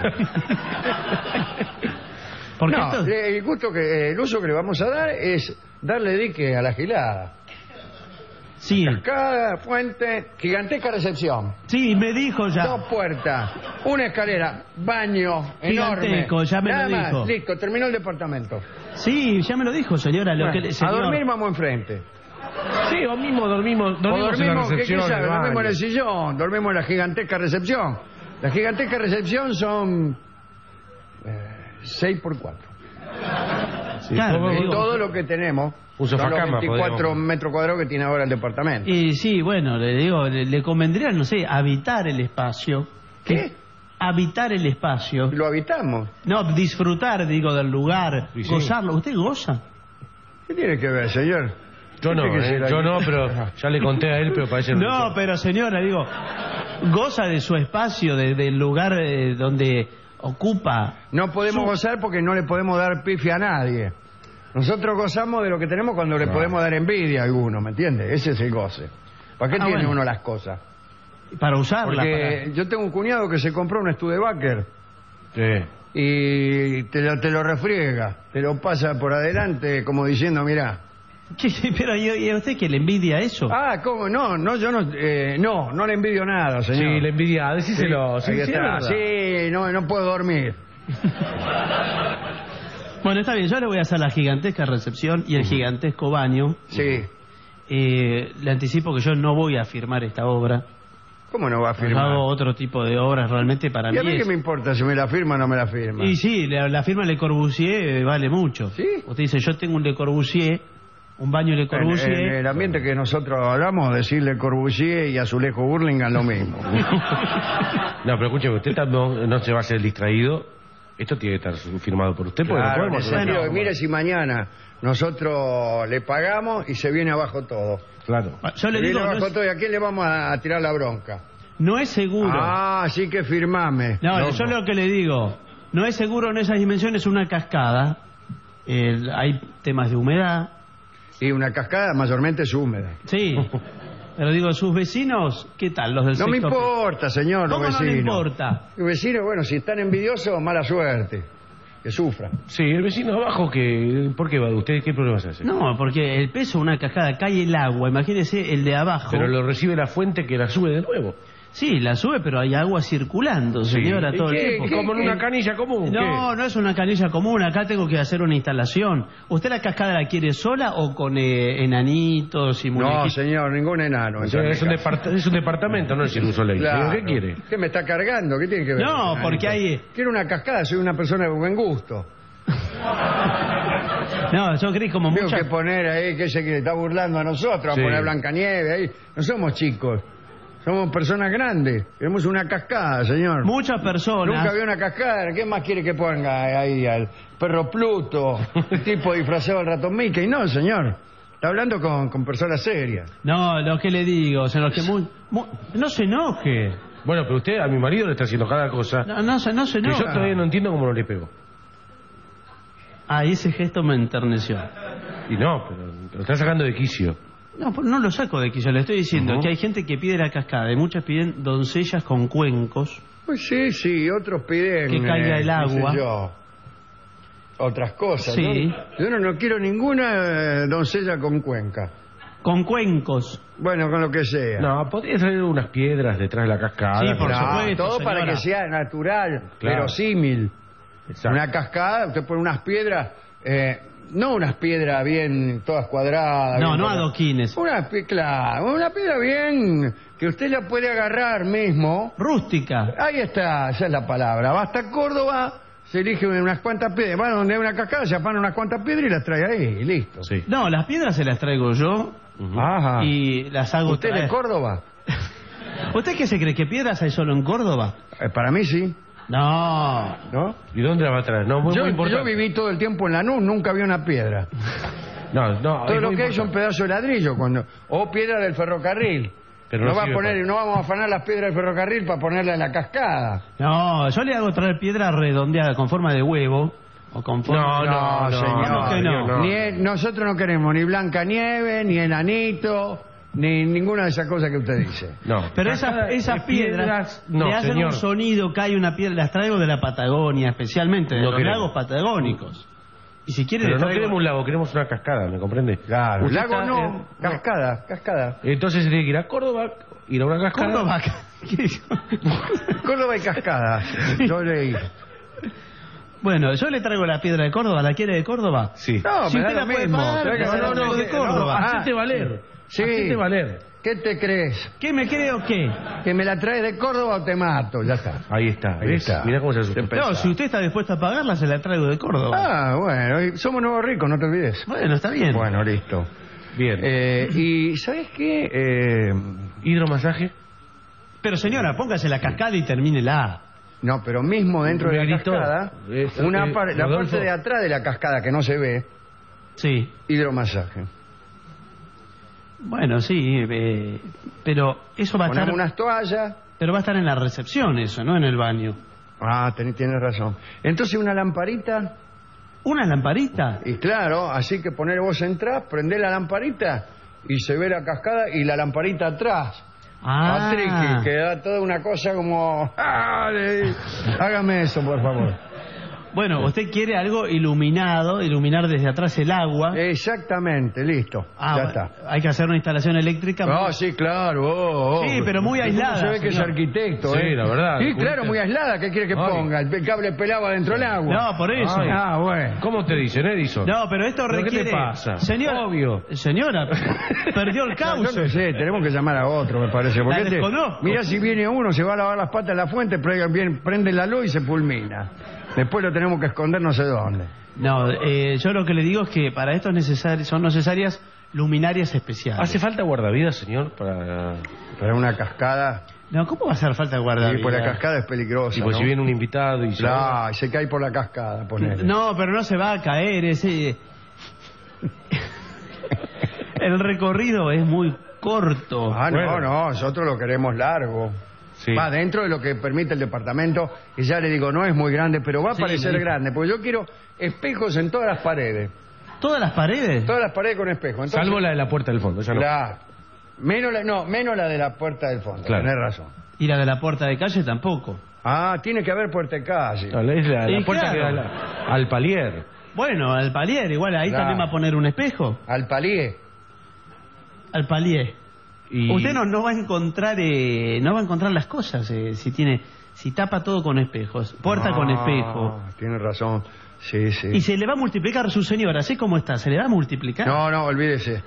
Porque no, esto... le- el, gusto que, el uso que le vamos a dar es darle dique a la gilada. Sí. Cascada, fuente, gigantesca recepción. Sí, me dijo ya. Dos puertas, una escalera, baño enorme. Gigantesco, ya me Nada lo más, dijo. listo, terminó el departamento. Sí, ya me lo dijo, señora. Lo Bueno, que le- a señor- dormir vamos enfrente. Sí, o mismo dormimos, O dormimos, en la dormimos, ¿qué, qué recepción. sabe? del Dormimos en baño. el sillón, dormimos en la gigantesca recepción. La gigantesca recepción son eh, seis por cuatro. Sí, Claro, todo- me Es digo- todo lo que tenemos. Un Son los sofacama, veinticuatro podríamos. metros cuadrados que tiene ahora el departamento. Y sí, bueno, le digo, le, le convendría, no sé, habitar el espacio. ¿Qué? Habitar el espacio. Lo habitamos. No, disfrutar, digo, del lugar, Sí, sí. gozarlo. ¿Usted goza? ¿Qué tiene que ver, señor? Yo no, Tiene que eh, ser yo ahí. no, pero ya le conté a él, pero parece... No, pero señora, digo, goza de su espacio, de- del lugar eh, donde ocupa. No podemos Su- gozar porque no le podemos dar pifia a nadie. Nosotros gozamos de lo que tenemos cuando le Claro. podemos dar envidia a alguno, ¿me entiende? Ese es el goce. ¿Para qué Ah, tiene bueno. uno las cosas? Para usarla. Porque yo tengo un cuñado que se compró un Studebaker Sí. y te lo, te lo refriega, te lo pasa por adelante como diciendo, mirá. para- Sí, sí, pero ¿y y a usted que le envidia eso? Ah, ¿cómo? No, no, yo no, eh, no, no le envidio nada, señor. Sí, la envidia, decíselo. Sí, Ahí sí, está. es verdad. Sí, no, no puedo dormir. Bueno, está bien, yo le voy a hacer la gigantesca recepción y el gigantesco baño. Sí. Eh, le anticipo que yo no voy a firmar esta obra. ¿Cómo no va a Yo firmar? hago otro tipo de obras, realmente para ¿Y mí a mí es- qué me importa si me la firma o no me la firma? Y sí, la, la firma Le Corbusier eh, vale mucho. ¿Sí? Usted dice, yo tengo un Le Corbusier, un baño Le En, Corbusier. en el ambiente que nosotros hablamos, decirle Corbusier y Azulejo Burlingame lo mismo. No, pero escúcheme, usted también no se va a hacer distraído. Esto tiene que estar firmado por usted, porque Claro, no en podemos el hacer sentido de, nada. mire si mañana nosotros le pagamos y se viene abajo todo. Claro. Yo le Se viene digo, no abajo es, todo y a quién le vamos a, a tirar la bronca. no es seguro. Ah, sí que firmame. no, loco. yo lo que le digo, no es seguro en esas dimensiones una cascada. Eh, hay temas de humedad. Y una cascada mayormente es húmeda. Sí. Pero digo, sus vecinos, ¿qué tal? Los del No me sexto piso? importa, señor, los ¿Cómo no vecinos. le importa? Los vecinos, bueno, si están envidiosos, mala suerte. Que sufran. Sí, el vecino abajo, que ¿por qué va? ¿Usted qué problema se hace? No, porque el peso de una cascada cae el agua. Imagínese el de abajo. Pero lo recibe la fuente que la sube de nuevo. Sí, la sube, pero hay agua circulando, señora, ¿Y todo qué? el tiempo. ¿Qué? Como en una canilla común. No, no es una canilla común, acá tengo que hacer una instalación. ¿Usted la cascada la quiere sola o con eh, enanitos y No, muñequitos? señor, ningún enano. ¿Qué? entra O en sea, mi es, un casa. depart- es un departamento, no es un soleil. Claro. ¿Qué quiere? ¿Qué me está cargando? ¿Qué tiene que ver? No, con porque enanitos? hay- Quiero una cascada, soy una persona de buen gusto. No, yo creí como Tengo muchas... que poner ahí que se que está burlando a nosotros, Sí. a poner Blancanieves ahí. No somos chicos, somos personas grandes. Queremos una cascada, señor. Muchas personas... Nunca había una cascada. ¿Qué más quiere que ponga ahí al perro Pluto, el tipo disfrazado del ratón Mickey? No, señor. Está hablando con, con personas serias. No, lo que le digo, señor, que muy, muy- no se enoje. Bueno, pero usted a mi marido le está haciendo cada cosa No, no, se- no se que enoje. yo todavía no entiendo cómo no le pego. Ah, ese gesto me enterneció. Y no, pero lo está sacando de quicio. No, pues no lo saco de aquí, yo le estoy diciendo Ujú. que hay gente que pide la cascada y muchas piden doncellas con cuencos. Pues sí, sí, otros piden... Que caiga el qué sé agua. yo, otras cosas, Sí. ¿no? Yo no, no quiero ninguna eh, doncella con cuenca. Con cuencos. Bueno, con lo que sea. No, podría traer unas piedras detrás de la cascada. Sí, por pero- No, supuesto, todo para señora. que sea natural, Claro. verosímil. Exacto. Una cascada, usted pone unas piedras, eh, no unas piedras bien todas cuadradas. No, bien no todas- adoquines. Una, pi- claro, una piedra bien que usted la puede agarrar mismo. Rústica. Ahí está, esa es la palabra. Va hasta Córdoba, se eligen unas cuantas piedras, van donde hay una cascada, se apanan unas cuantas piedras y las trae ahí, y listo. Sí. No, las piedras se las traigo yo Ajá. y las hago ¿Usted traer. de Córdoba? ¿Usted qué se cree? ¿Que piedras hay solo en Córdoba? Eh, para mí sí, No. ¿no? ¿Y dónde la va a traer? No, muy, Yo, muy yo importante. viví todo el tiempo en Lanús, nunca vi una piedra. No, no, Todo es lo muy que hay son importante. pedazos de ladrillo cuando o piedra del ferrocarril. Pero no no va a sirve poner, para- no vamos a afanar las piedras del ferrocarril para ponerla en la cascada. No, yo le hago traer piedra redondeada con forma de huevo o con forma... No, no, no, señor. ¿Cómo que no? no. Ni el- nosotros no queremos ni Blanca Nieve, ni enanito, ni ninguna de esas cosas que usted dice. No. Pero Cascada esas, esas de piedras no, le hacen señor. un sonido, cae una piedra, las traigo de la Patagonia, especialmente de No los queremos. lagos patagónicos. Y si quiere, Pero le no traigo- queremos un lago, queremos una cascada, ¿me comprende? Claro, Usted lago está no, en- cascada, cascada. Entonces se tiene que ir a Córdoba, ir a una cascada. Córdoba. Córdoba y cascada. Yo leí. Bueno, yo le traigo la piedra de Córdoba. ¿La quiere de Córdoba? Sí. No, Si me da usted lo la puede mismo. pagar, Tráigame no, la no, de de- Córdoba. no, Hacete valer. Sí. Hacete valer. ¿Qué te crees? ¿Qué me creo qué? ¿Que me la traes de Córdoba o te mato? Ya está. Ahí está, Ahí ¿ves? está. Mirá cómo se asusta. No, si usted está dispuesto a pagarla, se la traigo de Córdoba. Ah, bueno, y somos nuevos ricos, no te olvides. Bueno, está bien. Bueno, listo. Bien. Eh, y ¿sabes qué? Eh, ¿Hidromasaje? Pero señora, póngase la cascada y termínela. no, pero mismo dentro de Me la gritó. cascada, Es- una eh, par- la Rodolfo. parte de atrás de la cascada que no se ve, Sí. hidromasaje. Bueno, sí, eh, pero eso va a Ponemos estar... unas toallas. Pero va a estar en la recepción eso, no en el baño. Ah, ten- tienes razón. Entonces una lamparita, ¿Una lamparita? y claro, así que poner vos entras, prendés la lamparita y se ve la cascada y la lamparita atrás. Ah. Patrick, que da toda una cosa como... ¡Ah! le- Hágame eso, por favor. Bueno, usted quiere algo iluminado, iluminar desde atrás el agua. Exactamente, listo. Ah, ya bueno, está. Hay que hacer una instalación eléctrica. Ah, sí, claro. oh, oh. Sí, pero muy ¿Cómo aislada, se ve que es señor? arquitecto, Sí, eh? la verdad, Sí, Julita. claro, muy aislada. ¿Qué quiere que Ay. ponga? El cable pelado adentro del agua. No, por eso. Ay. Ah, bueno. ¿Cómo te dicen, Edison? No, pero esto ¿Pero qué te requiere... pasa? Señora, Obvio. Señora, perdió el No, cauce. yo no sé, tenemos que llamar a otro, me parece. Porque La este- desconozco. mira, si viene uno, se va a lavar las patas en la fuente, pre- bien- prende la luz y se fulmina. Después lo tenemos que esconder no sé dónde. No, eh, yo lo que le digo es que para esto es necesario, son necesarias luminarias especiales. ¿Hace falta guardavidas, señor, para...? Para una cascada. No, ¿cómo va a hacer falta guardar? Y por la cascada es peligrosa. Y pues ¿no? si viene un invitado y se... Claro, y se cae por la cascada, ponele. No, pero no se va a caer, ese... El recorrido es muy corto. Ah, no, Bueno. no, nosotros lo queremos largo. Sí. Va dentro de lo que permite el departamento, que ya le digo, no es muy grande, pero va a Sí, parecer sí. grande, porque yo quiero espejos en todas las paredes. ¿Todas las paredes? Todas las paredes con espejos. Entonces, Salvo la de la puerta del fondo, esa no. la- menos la, no, menos la de la puerta del fondo, Claro. tenés razón. Y la de la puerta de calle tampoco. Ah, tiene que haber puerta de calle. No, es la, la Y puerta claro. que da la- al palier. Bueno, al palier, igual ahí Claro. también va a poner un espejo. Al palier. Al palier. Y... Usted no, no va a encontrar eh, no va a encontrar las cosas eh, si tiene si tapa todo con espejos, puerta con espejo. Tiene razón. Sí, sí. Y se le va a multiplicar su señora, ¿sé cómo está? ¿Se le va a multiplicar? No, no, olvídese.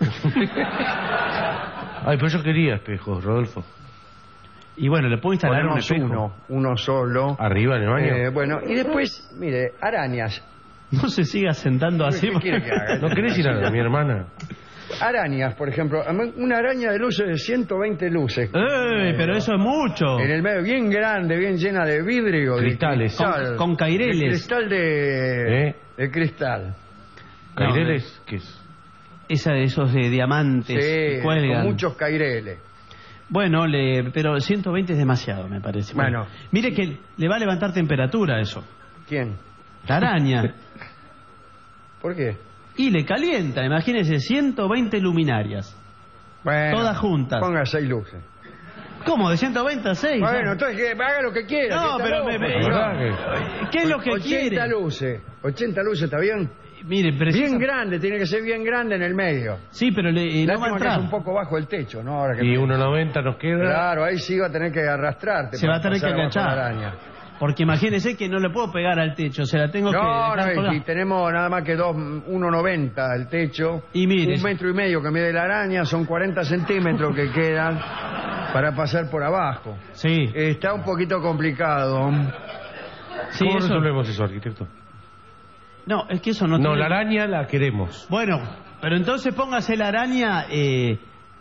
Ay, pero yo quería espejos, Rodolfo. Y bueno, le puedo instalar un Ponemos espejo. uno, uno solo. Arriba en el baño. Eh, bueno, y después, mire, arañas. No se siga sentando así. ¿Qué quiere que haga? ¿No querés ir a ver a mi hermana? Arañas, por ejemplo. Una araña de luces de ciento veinte luces. ¡Ey, pero eso es mucho! En el medio, bien grande, bien llena de vidrio. de Cristales. cristal. Con- con caireles. De cristal de... ¿Eh? de cristal. ¿Caireles? ¿Qué es? Esa de esos de diamantes que Sí, cuelgan. con muchos caireles. Bueno, le, pero ciento veinte es demasiado, me parece. Bueno. Mire que le va a levantar temperatura eso. ¿Quién? La araña. ¿Por qué? Y le calienta, imagínese, ciento veinte luminarias. Bueno, Todas juntas. Ponga seis luces. ¿Cómo? ¿De ciento veinte a seis? Bueno, entonces que haga lo que quiera. No, que está pero loco, me- me- señor. ¿Qué es lo que ochenta quiere? luces. ochenta luces, ¿está bien? Mire, precisa... Bien grande, tiene que ser bien grande en el medio. Sí, pero le, eh, no va a Lástima que es entrar. un poco bajo el techo, ¿no? Ahora que Y uno noventa nos queda. Claro, ahí sí va a tener que arrastrarte. Se para va a tener que pasar abajo agachar. la araña. Porque imagínese que no le puedo pegar al techo, se la tengo que No, dejar no, colgada. y tenemos nada más que dos, uno noventa el techo. Y mire. Un metro y medio que mide la araña, son cuarenta centímetros que quedan para pasar por abajo. Sí. Está un poquito complicado. Sí, ¿Cómo eso... resolvemos eso, arquitecto? No, es que eso no No, tiene- la araña la queremos. Bueno, pero entonces póngase la araña eh,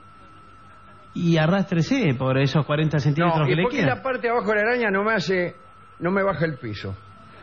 y arrástrese por esos cuarenta centímetros No, que ¿y le por qué quedan. la parte de abajo de la araña no me hace, no me baja el piso?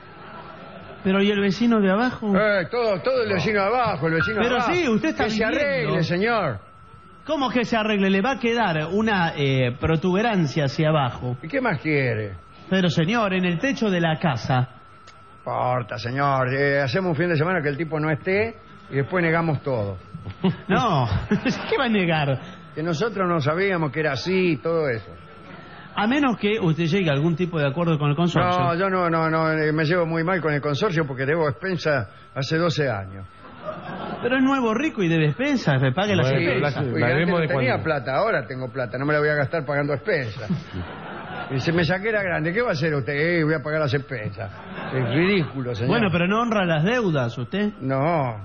Pero ¿y el vecino de abajo? Eh, todo, todo el vecino de abajo, el vecino Pero de abajo. sí, usted está Que se viviendo. arregle, señor. ¿Cómo que se arregle? Le va a quedar una eh, protuberancia hacia abajo. ¿Y qué más quiere? Pero señor, en el techo de la casa... No importa, señor. Eh, hacemos un fin de semana que el tipo no esté y después negamos todo. No, ¿qué va a negar? Que nosotros no sabíamos que era así y todo eso. A menos que usted llegue a algún tipo de acuerdo con el consorcio. No, yo no, no, no, eh, me llevo muy mal con el consorcio porque debo expensa hace doce años. Pero es nuevo rico y debe expensas, me pague las Bueno, expensas. la- la antes no tenía plata, ahora tengo plata, no me la voy a gastar pagando expensas. Y se me saqué la grande, ¿qué va a hacer usted? Eh, voy a pagar las expensas. Es ridículo, señor. Bueno, pero no honra las deudas, ¿usted? No.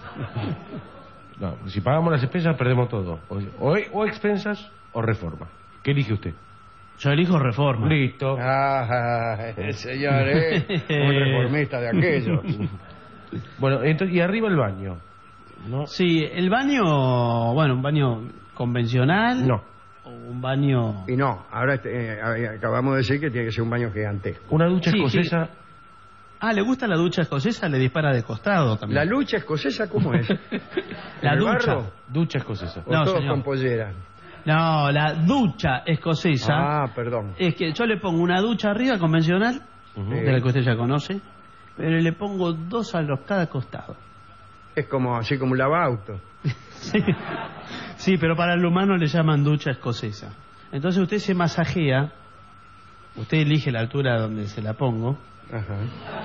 No, si pagamos las expensas perdemos todo. O, o, o expensas o reforma. ¿Qué elige usted? Yo elijo reforma. Listo. Ah, el señor es un reformista de aquello. Bueno, entonces, y arriba el baño. ¿No? Sí, el baño, bueno, un baño convencional. No. O un baño... Y no, ahora este, eh, acabamos de decir que tiene que ser un baño gigantesco. Una ducha Sí, escocesa. sí. Ah, ¿le gusta la ducha escocesa? Le dispara de costado también. ¿La lucha escocesa cómo es? La ¿En el ducha. barro? Ducha escocesa. ¿O No, todos señor. con pollera? No, la ducha escocesa. Ah, perdón. Es que yo le pongo una ducha arriba convencional, Ujú. de la que usted ya conoce, pero le pongo dos a los cada costado. Es como así como un lavauto. Sí. Sí, pero para el humano le llaman ducha escocesa. Entonces usted se masajea, usted elige la altura donde se la pongo, Ajá.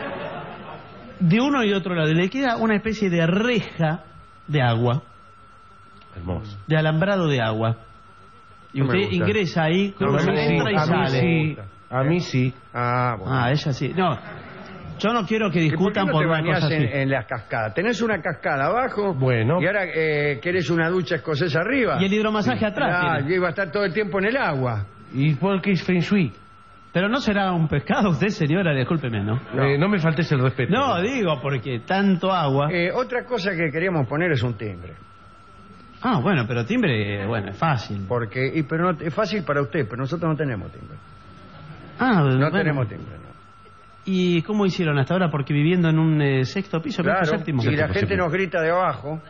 de uno y otro lado, y le queda una especie de reja de agua, Hermoso. de alambrado de agua. Y No me usted gusta. ingresa ahí, No me cruza, gusta. entra y a mí sale. sí. A mí sí. Ah, bueno. Ah, ella sí. No, yo no quiero que ¿Y por qué discutan no por, te una bañás cosa así. en, en las cascadas? Tenés una cascada abajo. Bueno. Y ahora eh, querés una ducha escocesa arriba. Y el hidromasaje atrás. Ah, tiene. y iba a estar todo el tiempo en el agua. ¿Y por qué es Feng Shui? Pero no será un pescado usted, señora, discúlpeme, ¿no? No, eh, no me faltes el respeto. No, digo, porque tanto agua. Eh, otra cosa que queríamos poner es un timbre. Ah, bueno, pero timbre, eh, bueno, es fácil. Porque, y, pero no, es fácil para usted, pero nosotros no tenemos timbre. Ah, No bueno. tenemos timbre, no. ¿Y cómo hicieron hasta ahora? Porque viviendo en un eh, sexto piso, Claro, quinto, séptimo. si la Séptimo, gente séptimo. nos grita de abajo,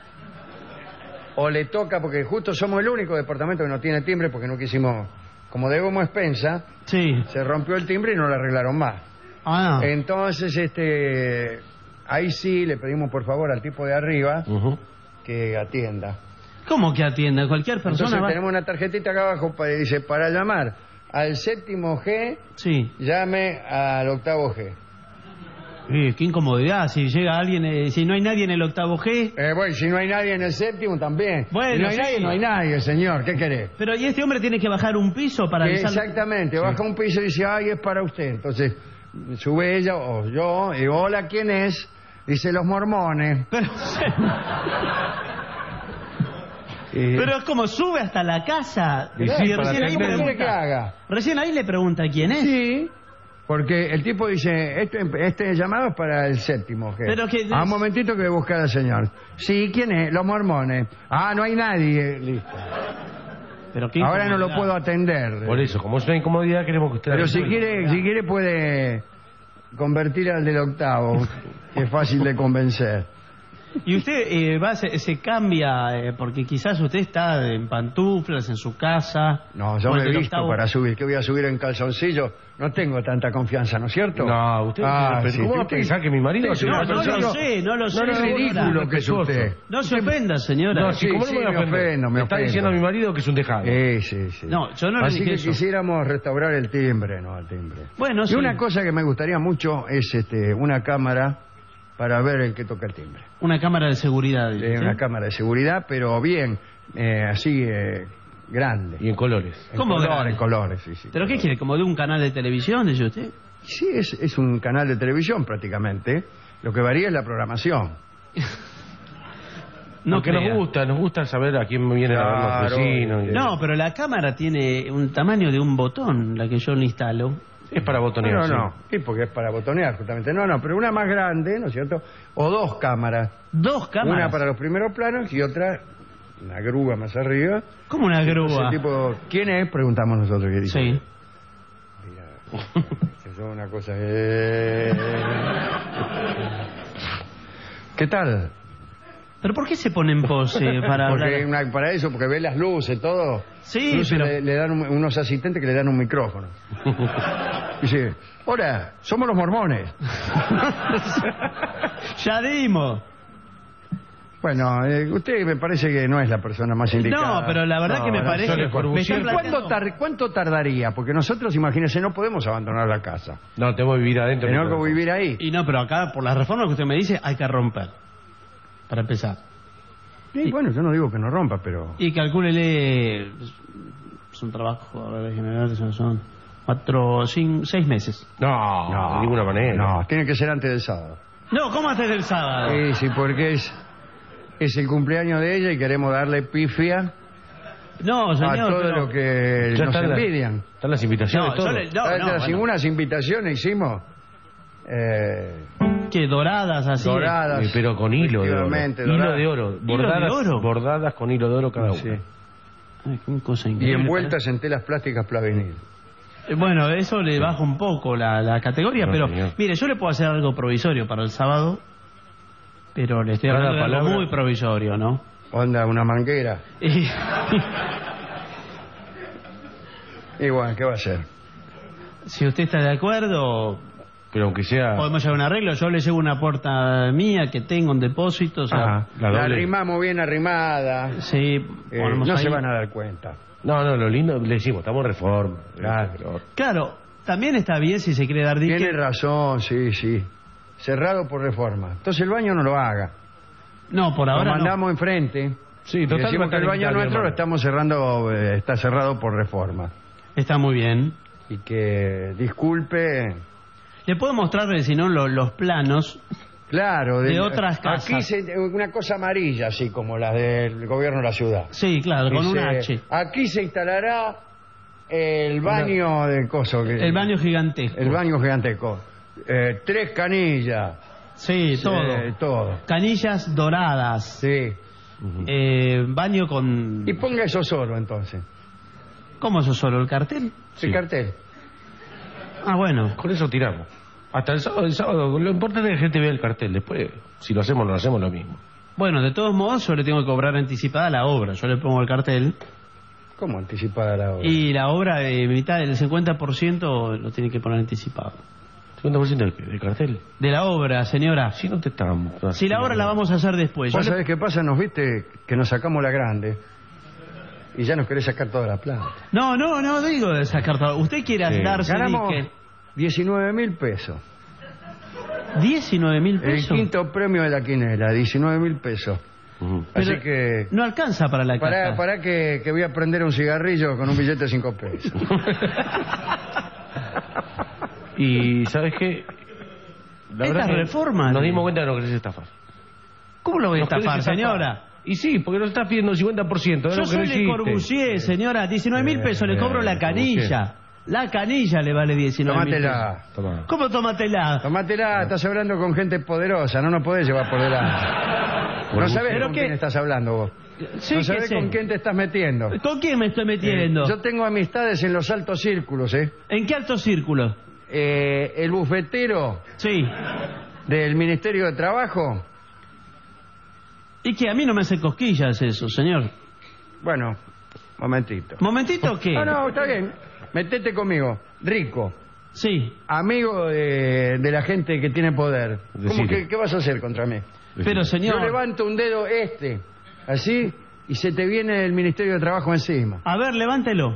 o le toca, porque justo somos el único departamento que no tiene timbre porque no quisimos, como debemos expensa, Sí. se rompió el timbre y no lo arreglaron más. Ah, Entonces, este, ahí sí le pedimos por favor al tipo de arriba Ujú. que atienda. ¿cómo que atienda? Cualquier persona Entonces va... tenemos una tarjetita acá abajo para dice para llamar al séptimo G, Sí. llame al octavo G. Eh, qué incomodidad. Si llega alguien, eh, si no hay nadie en el octavo G... Eh, bueno, si no hay nadie en el séptimo también. Bueno, si no hay sí. nadie, no hay nadie, señor. ¿Qué querés? Pero, ¿y este hombre tiene que bajar un piso para Que avisar? exactamente, baja un piso y dice, ay, es para usted. Entonces, sube ella o yo, y digo, hola, ¿quién es? Dice, los mormones. Pero, Y- pero es como sube hasta la casa. Y sí, Y para recién, ahí atender. ¿Cómo quiere que pregunta, haga? recién ahí le pregunta quién es. Sí, porque el tipo dice, este, este llamado es para el séptimo G. Pero que- Ah, un momentito que voy a buscar al señor. Sí, ¿quién es? Los mormones. Ah, no hay nadie. Listo. Pero qué Ahora no lo incomodidad. puedo atender. Por eso, como es una incomodidad, queremos que usted... Pero la si resuelva. quiere, si quiere puede convertir al del octavo, que es fácil de convencer. Y usted eh, va, se, se cambia, eh, porque quizás usted está en pantuflas en su casa. No, yo o me el he del visto octavo- para subir. ¿Qué voy a subir en calzoncillo? No tengo tanta confianza, ¿no es cierto? No, usted... Ah, pero sí, ¿cómo va a usted- pensar que mi marido... usted- se No, va a no pensar- lo sé, no lo sé. No, no, es señora. ridículo que es usted. No se ofenda, señora. No, Sí, sí, ¿cómo sí, no me, me voy a ofender? ofendo, me está ofendo. diciendo a mi marido que es un dejado. Eh, sí, sí. No, yo no le Así dije que eso. quisiéramos restaurar el timbre, ¿no? El timbre. Bueno, Y sí. una cosa que me gustaría mucho es este, una cámara para ver el que toca el timbre. Una cámara de seguridad. dice, Eh, ¿sí? Una cámara de seguridad, pero bien, eh, así, eh, grande. Y en colores. En ¿Cómo colores, grande? en colores, sí, sí. ¿Pero qué quiere? ¿Como de un canal de televisión, dice usted? Sí, es, es un canal de televisión prácticamente. Lo que varía es la programación. No Porque crea. nos gusta, nos gusta saber a quién vienen a ver Claro. los vecinos. y- No, pero la cámara tiene un tamaño de un botón, la que yo le instalo. Es para botonear. No, sí. no, sí, porque es para botonear justamente. No, no, pero una más grande, ¿no es cierto? O dos cámaras. Dos cámaras. Una para los primeros planos y otra, una grúa más arriba. ¿Cómo una grúa? Ese tipo, ¿quién es? Preguntamos nosotros. ¿Qué dice? Sí. Mira, eso es una cosa... eh. ¿Qué tal? ¿Pero por qué se pone en pose para Porque hablar? una- para eso, porque ve las luces, todo. Sí, Incluso pero- le, le dan un- unos asistentes que le dan un micrófono. Dice, hola, somos los mormones. Ya dimos. Bueno, eh, usted me parece que no es la persona más indicada. No, pero la verdad No, que me no, parece... solo por me está bucear. ¿Cuánto, tar- ¿Cuánto tardaría? Porque nosotros, imagínense, no podemos abandonar la casa. No, tengo que vivir adentro. Tenemos que vivir ahí. Y no, pero acá, por las reformas que usted me dice, hay que romper. Para empezar. Y, bueno, yo no digo que no rompa, pero... Y calcúlele... Es un trabajo, a ver, general, son, son cuatro, cinco, seis meses. No, No, de ninguna manera. No, tiene que ser antes del sábado. No, ¿cómo antes del sábado? Sí, sí, porque es, es el cumpleaños de ella y queremos darle pifia No, señor, a todo pero- lo que Ya nos están las- envidian. Están las invitaciones, No, todo. yo le- no, ¿Sabes? no, Las- bueno. Unas invitaciones hicimos eh, ¿Qué? Doradas, así. doradas. Eh, pero con hilo de oro. Efectivamente, Hilo doradas. de oro. ¿Hilo de Bordadas, oro? bordadas con hilo de oro cada una. Sí. Ay, qué cosa Y increíble. envueltas en telas plásticas Plavenil. Eh, Bueno, eso le baja un poco la, la categoría, No, pero señor. mire, yo le puedo hacer algo provisorio para el sábado, pero le estoy Cada hablando de algo palabra- muy provisorio, ¿no? Onda, una manguera. Y- Y bueno, ¿qué va a hacer? si usted está de acuerdo, Pero aunque sea... podemos llevar un arreglo. Yo le llevo una puerta mía que tengo en depósito, o sea, Ajá. la La doble. arrimamos bien arrimada. sí, Eh, ponemos no ahí. se van a dar cuenta. No, no, lo lindo, le decimos, estamos en reforma. Claro. Claro, también está bien si se quiere dar dique. Tiene razón, sí, sí. Cerrado por reforma. Entonces el baño no lo haga. No, por ahora lo no. mandamos enfrente. Sí, Y total, decimos va a que el estar baño invitado, nuestro lo hermano. estamos cerrando, eh, está cerrado por reforma. Está muy bien. Y que disculpe. Le puedo mostrar, si no, lo- los planos. Claro, De otras casas. Aquí se- una cosa amarilla, así como la del gobierno de la ciudad. Sí, claro, con Dice, un H. Aquí se instalará el baño de coso. Que, El baño gigantesco. El baño gigantesco. Eh, tres canillas. Sí, todo. Eh, todo. Canillas doradas. Sí. Eh, baño con... Y ponga eso solo, entonces. ¿Cómo eso solo? ¿El cartel? El cartel. Ah, bueno. Con eso tiramos. Hasta el sábado, el sábado, lo importante es que la gente vea el cartel. Después, si lo hacemos, lo hacemos lo mismo. Bueno, de todos modos, yo le tengo que cobrar anticipada la obra. Yo le pongo el cartel. ¿Cómo anticipada la obra? Y la obra de mitad del cincuenta por ciento lo tiene que poner anticipado. ¿cincuenta por ciento del, del cartel? De la obra, señora. Si no te estamos... Si la obra la vamos a hacer después. Yo ¿Vos le- sabés qué pasa? Nos viste que nos sacamos la grande y ya nos querés sacar toda la plata. No, no, no digo de sacar todo. Usted quiere Sí. darse Ganamos dique. diecinueve mil pesos. diecinueve mil El pesos. quinto premio de la quinela, diecinueve mil pesos. Ujú. Así Pero que... no alcanza para la Pará, casa. pará que, que voy a prender un cigarrillo con un billete de cinco pesos. Y, ¿sabes qué? La Estas que reformas, Nos eh. dimos cuenta que no querés estafar. ¿Cómo lo voy a Nos querés estafar, señora? Y sí, porque nos estás pidiendo cincuenta por ciento. es Yo lo que soy no Le hiciste. Corbusier, señora. diecinueve mil pesos le cobro la Eh, canilla. La canilla le vale diecinueve mil pesos. Tómatela. Toma. ¿Cómo tómatela? Tómatela, estás hablando con gente poderosa, no nos podés llevar por delante. No sabés ¿Pero con qué? quién estás hablando vos. Sí, no que sabés sé. con quién te estás metiendo. ¿Con quién me estoy metiendo? Eh, yo tengo amistades en los altos círculos, ¿eh? ¿En qué alto círculo? Eh, el bufetero Sí. del Ministerio de Trabajo. Y que a mí no me hace cosquillas eso, señor. Bueno, momentito. ¿Momentito qué? No, no, está bien. Metete conmigo. Rico. Sí. Amigo de, de la gente que tiene poder. ¿Cómo Decile. que, ¿Qué vas a hacer contra mí? Pero, señor... Yo levanto un dedo este, así, y se te viene el Ministerio de Trabajo encima. A ver, levántelo.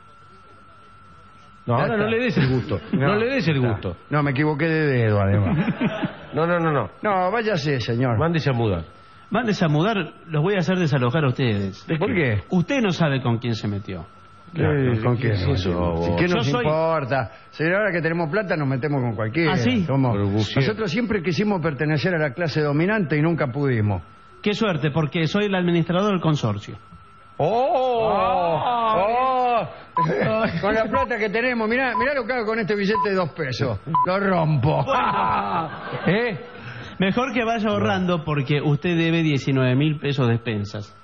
No, Ya ahora está. no le des el gusto. No, le des el está. gusto. No, me equivoqué de dedo, además. No, no, no, no. No, váyase, señor. Mándese a mudar. Mándese a mudar, los voy a hacer desalojar a ustedes. ¿Por qué? Usted no sabe con quién se metió. Eh, ¿Con quién? ¿qué es eso? Si ¿Qué nos Yo soy- importa? Si ahora que tenemos plata nos metemos con cualquiera. ¿Ah, sí? Somos- Pero Busier. Nosotros siempre quisimos pertenecer a la clase dominante y nunca pudimos. Qué suerte, porque soy el administrador del consorcio. ¡Oh! ¡Oh! Con la plata que tenemos, mirá, mirá lo que hago con este billete de dos pesos. Lo rompo. ¿Eh? Mejor que vaya ahorrando porque usted debe diecinueve mil pesos de expensas.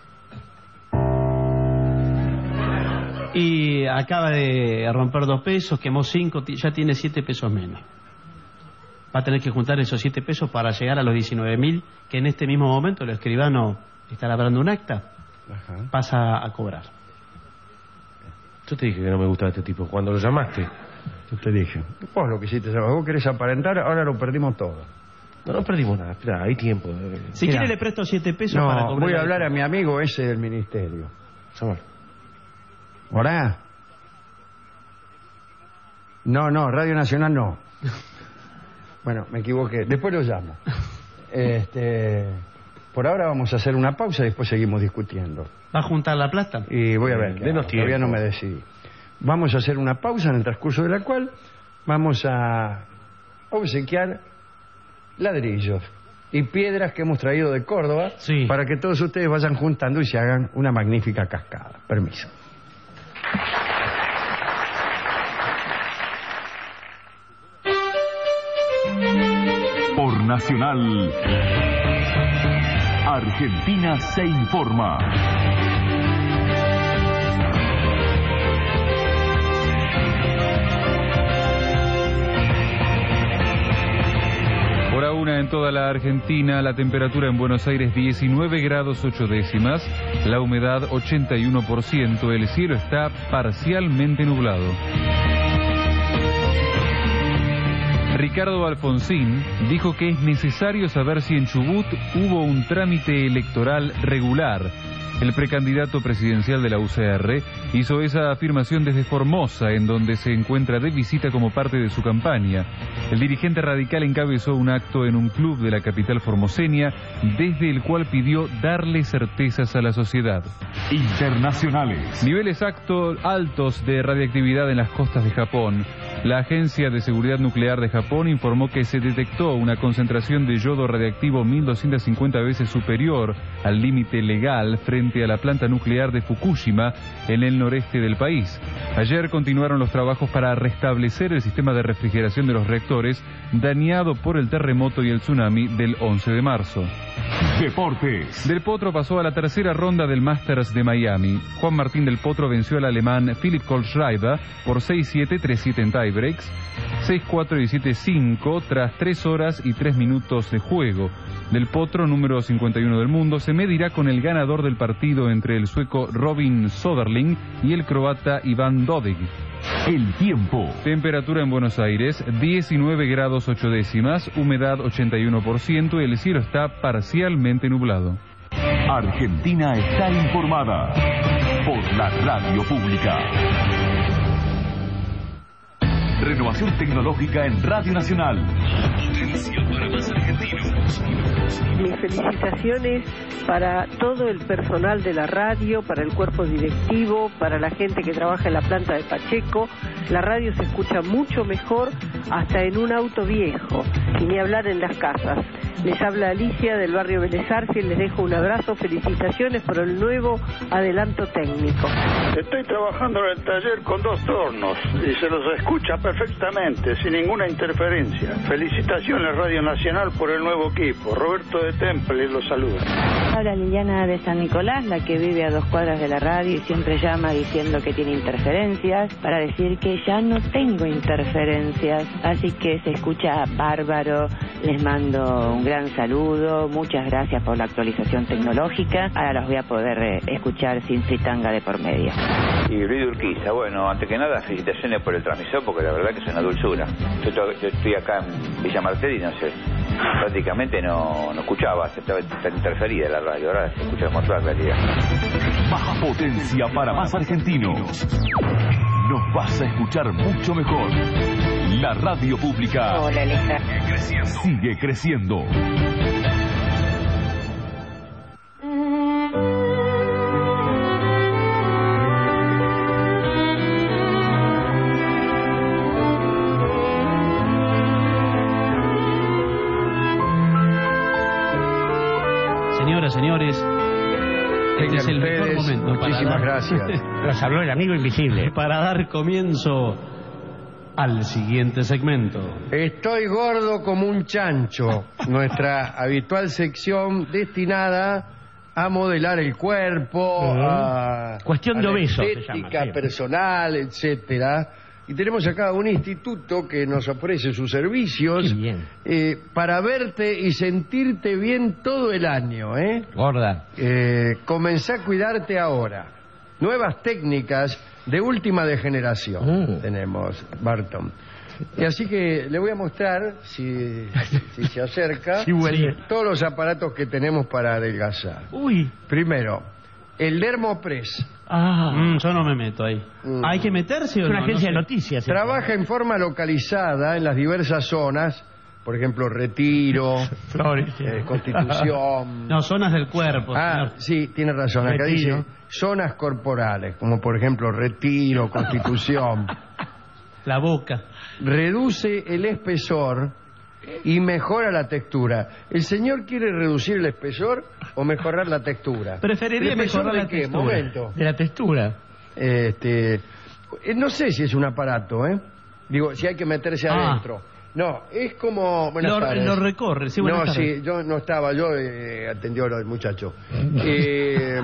Y acaba de romper dos pesos, quemó cinco, ti- ya tiene siete pesos menos. Va a tener que juntar esos siete pesos para llegar a los diecinueve mil, que en este mismo momento el escribano está labrando un acta, Ajá. pasa a cobrar. Yo te dije que no me gustaba este tipo. Cuando lo llamaste. Yo te dije. Vos lo que hiciste, vos querés aparentar, ahora lo perdimos todo. No, no perdimos nada. Espera, hay tiempo. Si Mira. quiere le presto siete pesos No, para cobrar. voy a hablar a mi amigo ese del ministerio. ¿Hola? No, no, Radio Nacional no. Bueno, me equivoqué. Después lo llamo. Este, por ahora vamos a hacer una pausa y después seguimos discutiendo. ¿Va a juntar la plata? Y voy a ver. qué Denos hago. Todavía tiempo. no me decidí. Vamos a hacer una pausa en el transcurso de la cual vamos a obsequiar ladrillos y piedras que hemos traído de Córdoba Sí. para que todos ustedes vayan juntando y se hagan una magnífica cascada. Permiso. Por Nacional, Argentina se informa. Hora una en toda la Argentina, la temperatura en Buenos Aires diecinueve grados ocho décimas, la humedad ochenta y uno por ciento, el cielo está parcialmente nublado. Ricardo Alfonsín dijo que es necesario saber si en Chubut hubo un trámite electoral regular. El precandidato presidencial de la U C R hizo esa afirmación desde Formosa, en donde se encuentra de visita como parte de su campaña. El dirigente radical encabezó un acto en un club de la capital formoseña, desde el cual pidió darle certezas a la sociedad. Internacionales. Niveles acto- altos de radiactividad en las costas de Japón. La Agencia de Seguridad Nuclear de Japón informó que se detectó una concentración de yodo radiactivo mil doscientas cincuenta veces superior al límite legal frente a la planta nuclear de Fukushima en el noreste del país. Ayer continuaron los trabajos para restablecer el sistema de refrigeración de los reactores dañado por el terremoto y el tsunami del once de marzo. Deportes. Del Potro pasó a la tercera ronda del Masters de Miami. Juan Martín Del Potro venció al alemán Philipp Kohlschreiber por seis siete, tres siete en tiebreaks, seis cuatro y siete cinco tras tres horas y tres minutos de juego. Del Potro, número cincuenta y uno del mundo, se medirá con el ganador del partido entre el sueco Robin Söderling y el croata Ivan Dodig. El tiempo. Temperatura en Buenos Aires, diecinueve grados ocho décimas, humedad ochenta y uno por ciento, el cielo está parcialmente nublado. Argentina está informada por la radio pública. Renovación tecnológica en Radio Nacional. Potencia para más argentinos. Mis felicitaciones para todo el personal de la radio, para el cuerpo directivo, para la gente que trabaja en la planta de Pacheco. La radio se escucha mucho mejor hasta en un auto viejo, y ni hablar en las casas. Les habla Alicia del barrio Vélez Arfiel, les dejo un abrazo, felicitaciones por el nuevo adelanto técnico. Estoy trabajando en el taller con dos tornos y se los escucha perfectamente, sin ninguna interferencia. Felicitaciones Radio Nacional por el nuevo equipo. Roberto de Temple los saluda. Habla Liliana de San Nicolás, la que vive a dos cuadras de la radio y siempre llama diciendo que tiene interferencias, para decir que ya no tengo interferencias, así que se escucha bárbaro. Les mando un gran saludo, muchas gracias por la actualización tecnológica. Ahora los voy a poder eh, escuchar sin fritanga de por medio. Y Luis Urquiza, bueno, antes que nada, felicitaciones por el transmisor, porque la verdad que es una dulzura. Yo, to- yo estoy acá en Villa Martel y no sé, prácticamente no, no escuchaba, se estaba tan interferida la radio, ahora se escucha con toda claridad. Más potencia para más argentinos. Nos vas a escuchar mucho mejor. La radio pública. Hola, Alexa. Sigue creciendo. Señoras, señores, este es el mejor ustedes, momento para muchísimas dar- gracias. Nos habló el amigo invisible. para dar comienzo al siguiente segmento. Estoy gordo como un chancho. Nuestra habitual sección destinada a modelar el cuerpo, Ujú. a Cuestión a de la obeso, se estética llama, sí. personal, etcétera. Y tenemos acá un instituto que nos ofrece sus servicios Qué bien. eh, para verte y sentirte bien todo el año, ¿eh? Gorda. Eh, comenzá a cuidarte ahora. Nuevas técnicas de última de generación Mm. tenemos, Barton. Y así que le voy a mostrar, si, si se acerca, Sí, bueno. todos los aparatos que tenemos para adelgazar. Uy. Primero, el Dermopress. Ah. Mm, yo no me meto ahí. Mm. ¿Hay que meterse o Es una no? agencia No de sé. noticias. Trabaja en forma localizada en las diversas zonas, por ejemplo, Retiro, Flores. eh, Constitución. No, zonas del cuerpo. Ah, señor. sí, tiene razón. Acá Retiro. dice zonas corporales, como por ejemplo Retiro, Constitución. La boca. Reduce el espesor y mejora la textura. ¿El señor quiere reducir el espesor o mejorar la textura? Preferiría ¿El espesor mejorar de la qué? textura. Momento. De la textura. Este, eh, no sé si es un aparato, ¿eh? Digo, si hay que meterse Ah. adentro. No, es como... Buenas Lo, tardes. lo recorre, sí, buenas No, tardes. sí, yo no estaba, yo eh, atendió al muchacho. Eh,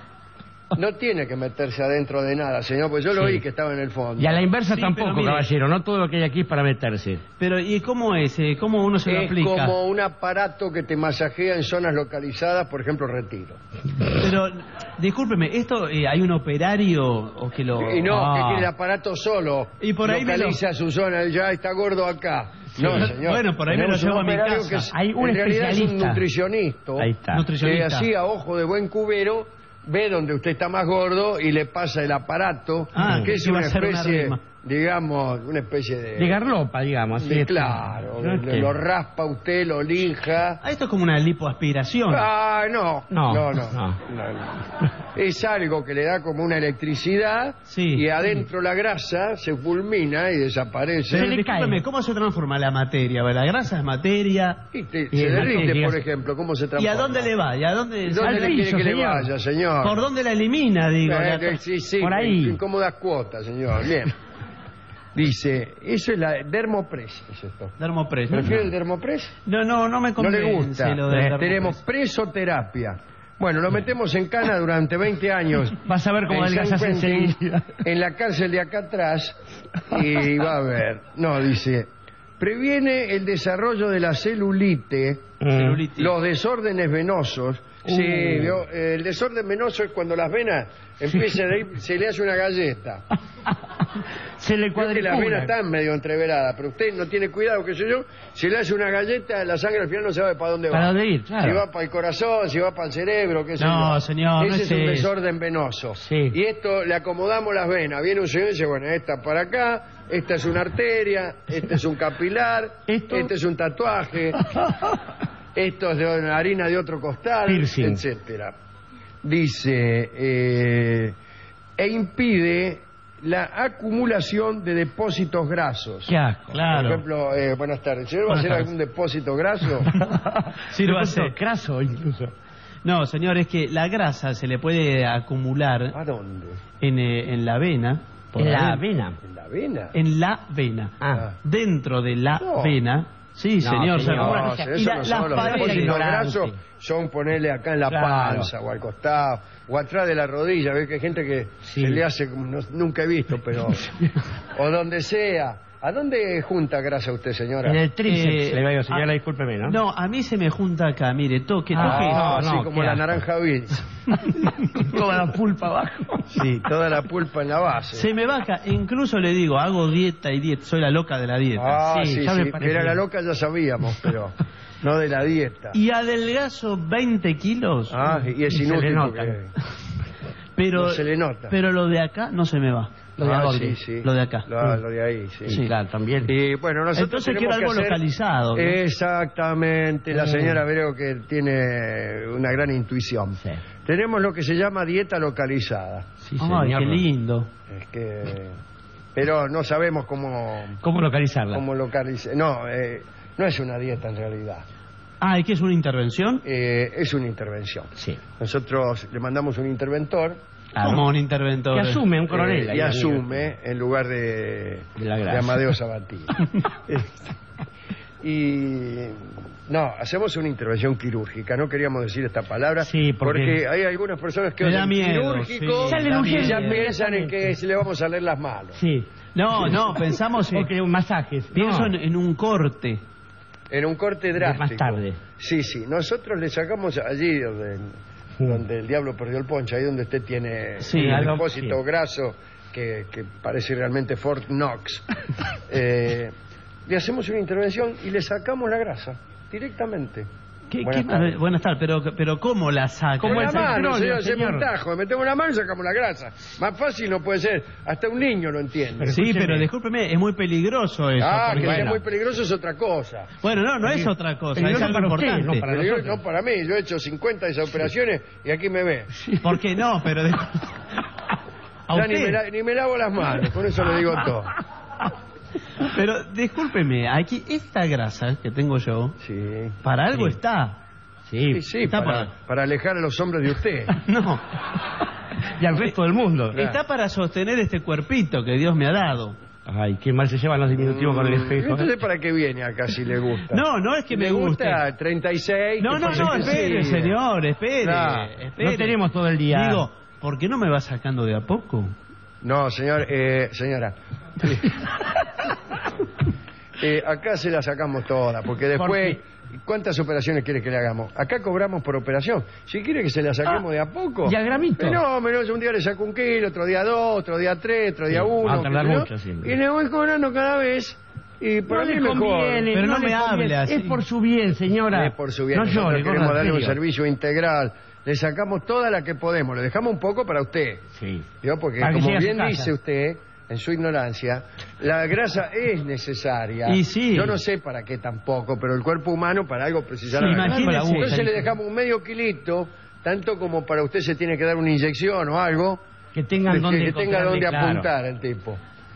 no tiene que meterse adentro de nada, señor, porque yo lo Sí. vi que estaba en el fondo. Y a la inversa Sí, tampoco, pero mire- caballero. No todo lo que hay aquí es para meterse. Pero, ¿y cómo es? Eh, ¿Cómo uno se lo Es aplica? como un aparato que te masajea en zonas localizadas, por ejemplo, Retiro. Pero, discúlpeme, ¿esto eh, hay un operario o que lo...? Y no, Ah. que quiere el aparato solo. Y por ahí me lo- localiza su zona, ya está gordo acá. No, Sí. señor. Bueno, por ahí me lo Tenemos un llevo a mi operario casa. que es- Hay un en realidad es un especialista. nutricionista. Ahí está. Que Nutricionista. así a ojo de buen cubero ve donde usted está más gordo y le pasa el aparato, Ah, que es que va una a ser una especie, rima. digamos, una especie de... De garlopa, digamos. Sí, así. claro, ¿No es le- que? lo raspa usted, lo lija. Ah, esto es como una lipoaspiración. Ah, no. No, no, no, no. no, no. Es algo que le da como una electricidad Sí. y adentro la grasa se fulmina y desaparece. Pero le discúlpeme, cae. ¿cómo se transforma la materia? La grasa es materia. Y te- Y se el derrite, materia- por ejemplo, ¿cómo se ¿Y transforma? a dónde le va? ¿Y a dónde, ¿Y dónde al le piso, quiere que le señor? vaya, señor? ¿Por dónde la elimina, digo? Eh, La- eh, sí, sí, por en- ahí. en cómodas cuotas, señor. Bien. Dice, eso es la Dermopress, es esto. Dermopress. ¿Prefiere el Dermopress? No, no, no me No convence le gusta. lo del Eh, Dermopress. Tenemos presoterapia. Bueno, lo metemos en cana durante veinte años. Vas a ver cómo en adelgazas San Quentin, enseguida. en la cárcel de acá atrás, y va a ver. No, dice, previene el desarrollo de la celulite, Celulitis. los desórdenes venosos. Uh. Sí, ¿vio? Eh, el desorden venoso es cuando las venas empiezan a ir, se le hace una galleta. Se le Creo que las cuadricula. venas están medio entreveradas, pero usted no tiene cuidado, qué sé yo, se le hace una galleta, la sangre al final no sabe para dónde va. ¿Para dónde ir? Claro. Si va para el corazón, si va para el cerebro, qué sé No, yo. señor, no Ese es es un eso. desorden venoso. Sí. Y esto le acomodamos las venas. Viene un señor y dice, bueno, esta para acá, esta es una arteria, este es un capilar, ¿Esto? este es un tatuaje, esto es de una harina de otro costal, Piercing. etcétera. Dice, eh, e impide la acumulación de depósitos grasos. Qué asco. Claro. Por ejemplo, eh, buenas tardes. ¿El señor va a Buenas hacer tardes. algún depósito graso? Sírvase. Depósito craso, incluso. No, señor, es que la grasa se le puede acumular ¿A dónde? en, eh, en la vena. por En la adentro. vena. ¿En la vena? En la vena. Ah. Dentro de la No. vena. Sí, No, señor. se señor. acumula- No, Y eso y la- no las son los paredes- depósitos ignorante. grasos, son ponerle acá en la Claro. panza o al costado o atrás de la rodilla. Ve que hay gente que Sí. se le hace, como no- nunca he visto, pero... o donde sea. ¿A dónde junta grasa usted, señora? En el tríceps. Eh, le digo, señora, ah, discúlpeme, ¿no? No, a mí se me junta acá, mire, toque, Ah, toque. Ah, no, así no, como qué la asco. naranja Bills. Toda la pulpa abajo. Sí, toda la pulpa en la base. Se me baja, incluso le digo, hago dieta y dieta, soy la loca de la dieta. Ah, Sí, sí, ya me sí. parecía. Era la loca, ya sabíamos, pero no de la dieta. Y adelgazo veinte kilos, Ah, y es Y se le inútil nota. porque... pero, no se le nota. pero lo de acá no se me va. Lo de, Ah, acá, sí, sí. lo de acá. Lo, lo de ahí, sí. Sí. Claro, también. Y bueno, nosotros Entonces tenemos quiero que algo hacer- localizado, ¿no? Exactamente, la Mm. señora veo que tiene una gran intuición. Sí. Tenemos lo que se llama dieta localizada. Sí, Ay, señor. qué lindo. Es que... Pero no sabemos cómo, ¿Cómo localizarla? cómo localizar. No, eh, no es una dieta en realidad. Ah, ¿y qué es una intervención? Eh, es una intervención. Sí. Nosotros le mandamos un interventor Como un interventor. Que asume un coronel. eh, ahí, y amigo. asume en lugar de, De la de grasa. Amadeo Sabatini. Y no, hacemos una intervención quirúrgica. No queríamos decir esta palabra Sí, porque- porque hay algunas personas que Me da oyen miedo, quirúrgico sí, Salen da huyendo. y ya miedo. piensan en que se le vamos a leer las manos. Sí. No, no, pensamos en... O que un masaje. Pienso No. en, en un corte. En un corte De drástico. más tarde. Sí, sí. Nosotros le sacamos allí donde, donde el diablo perdió el poncho, ahí donde usted tiene Sí, el algo- depósito sí. graso que, que parece realmente Fort Knox, eh, le hacemos una intervención y le sacamos la grasa directamente. ¿Qué, Buenas qué, tardes. buenas tardes, pero, pero ¿cómo la saca? Con la mano, señor, hacemos un tajo, metemos la mano y sacamos la grasa. Más fácil no puede ser, hasta un niño lo entiende. Sí, pero discúlpeme, es muy peligroso eso. Ah, porque- que sea bueno. muy peligroso es otra cosa. Bueno, no, no es otra cosa, es Peligroso algo para usted, importante. no para Peligro- no para mí, yo he hecho cincuenta de esas operaciones y aquí me ve. ¿Por qué no? Pero de- ¿A Ya ni usted? me, la- ni me lavo las manos, con eso le digo todo. Pero discúlpeme, aquí esta grasa que tengo yo, para algo Sí. está. Sí, sí, está para, para alejar a los hombres de usted. No. Y al resto del mundo. Está para sostener este cuerpito que Dios me ha dado. Ay, qué mal se llevan los diminutivos con el espejo. ¿eh? Entonces, ¿para qué viene acá si le gusta? No, no es que Si me le guste. gusta treinta y seis. No, que no, pase no, que espere, sí. señor, espere, Claro. espere. No tenemos todo el día. Digo, ¿por qué no me va sacando de a poco? No, señor, eh, señora. Eh, acá se la sacamos toda, porque después, ¿cuántas operaciones quiere que le hagamos? Acá cobramos por operación. Si quiere que se la saquemos Ah, de a poco. ¿y al gramito? Eh, no, menos un día le saco un kilo, otro día dos, otro día tres, otro día Sí, uno. va a tardar qué sé yo, mucho siempre. Y le voy cobrando cada vez. Y para No mí le mejor. conviene, Pero no le me conviene. hable así. Es por su bien, señora. Es por su bien. No Nosotros llore, queremos gorda, darle un serio. servicio integral. Le sacamos toda la que podemos. Le dejamos un poco para usted. Sí. ¿Yo? Porque, Para que como llegue a su bien casa. dice usted, en su ignorancia, la grasa es necesaria. Y sí. Yo no sé para qué tampoco, pero el cuerpo humano para algo precisará. Sí, la grasa. imagínese. Entonces le dejamos un medio kilito, tanto como para usted se tiene que dar una inyección o algo. Que tengan que, donde que tenga encontrarle, donde claro. apuntar el tipo.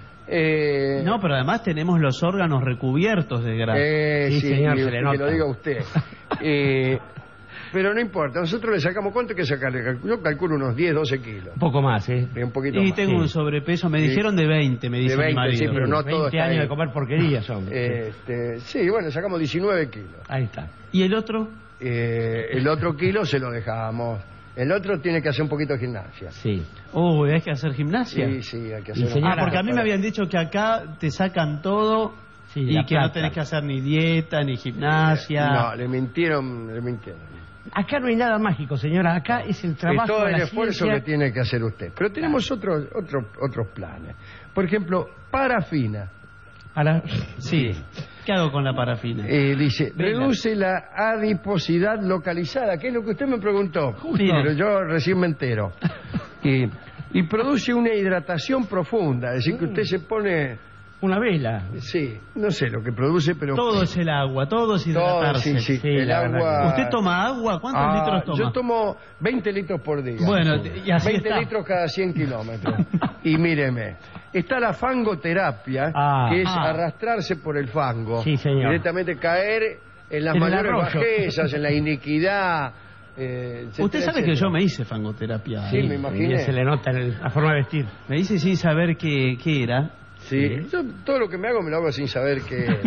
Eh, No, pero además tenemos los órganos recubiertos de grasa. eh, Sí, sí, señor, y se le que nota. lo diga usted. Eh, pero no importa, nosotros le sacamos, ¿cuánto hay que sacarle? Yo calculo unos diez, doce kilos. Un poco más, ¿eh? Un poquito Y más. tengo sí. un sobrepeso, me Sí. dijeron de veinte, me dice De veinte, mi marido. sí, pero no todo veinte está años ahí. de comer porquerías, hombre. Este, sí, bueno, sacamos diecinueve kilos. Ahí está. ¿Y el otro? Eh, el otro kilo se lo dejamos. El otro tiene que hacer un poquito de gimnasia. Sí. Uy, hay que hacer gimnasia. Sí, sí, hay que Y hacer. señora, Ah, porque a mí me habían dicho que acá te sacan todo Sí, y la que no plata. tenés que hacer ni dieta, ni gimnasia. No, le mintieron, le mintieron. Acá no hay nada mágico, señora. Acá es el Es trabajo todo de el la esfuerzo ciencia. que tiene que hacer usted. Pero tenemos otros otros otros planes. Por ejemplo, parafina. Para... Sí. ¿Qué hago con la parafina? Eh, dice, Vela. reduce la adiposidad localizada, que es lo que usted me preguntó. Justo. Pero yo recién me entero. Y, y produce una hidratación profunda, es decir, que usted se pone... Una vela. Sí, no sé lo que produce, pero... Todo es el agua, todo es Todo, hidratarse. sí, sí, Sí, el la verdad agua... que- ¿Usted toma agua? ¿Cuántos Ah, litros toma? Yo tomo veinte litros por día. Bueno, y así veinte está. litros cada cien kilómetros. Y míreme, está la fangoterapia, Ah, que es ah. arrastrarse por el fango. Sí, señor. Directamente caer en las En el mayores arroyo. bajezas, en la iniquidad. eh, etcétera, Usted sabe que etcétera. yo me hice fangoterapia. Sí, me imaginé. Ya se le nota en el- la forma de vestir. Me hice sin saber qué, qué era. Sí, yo todo lo que me hago me lo hago sin saber qué era.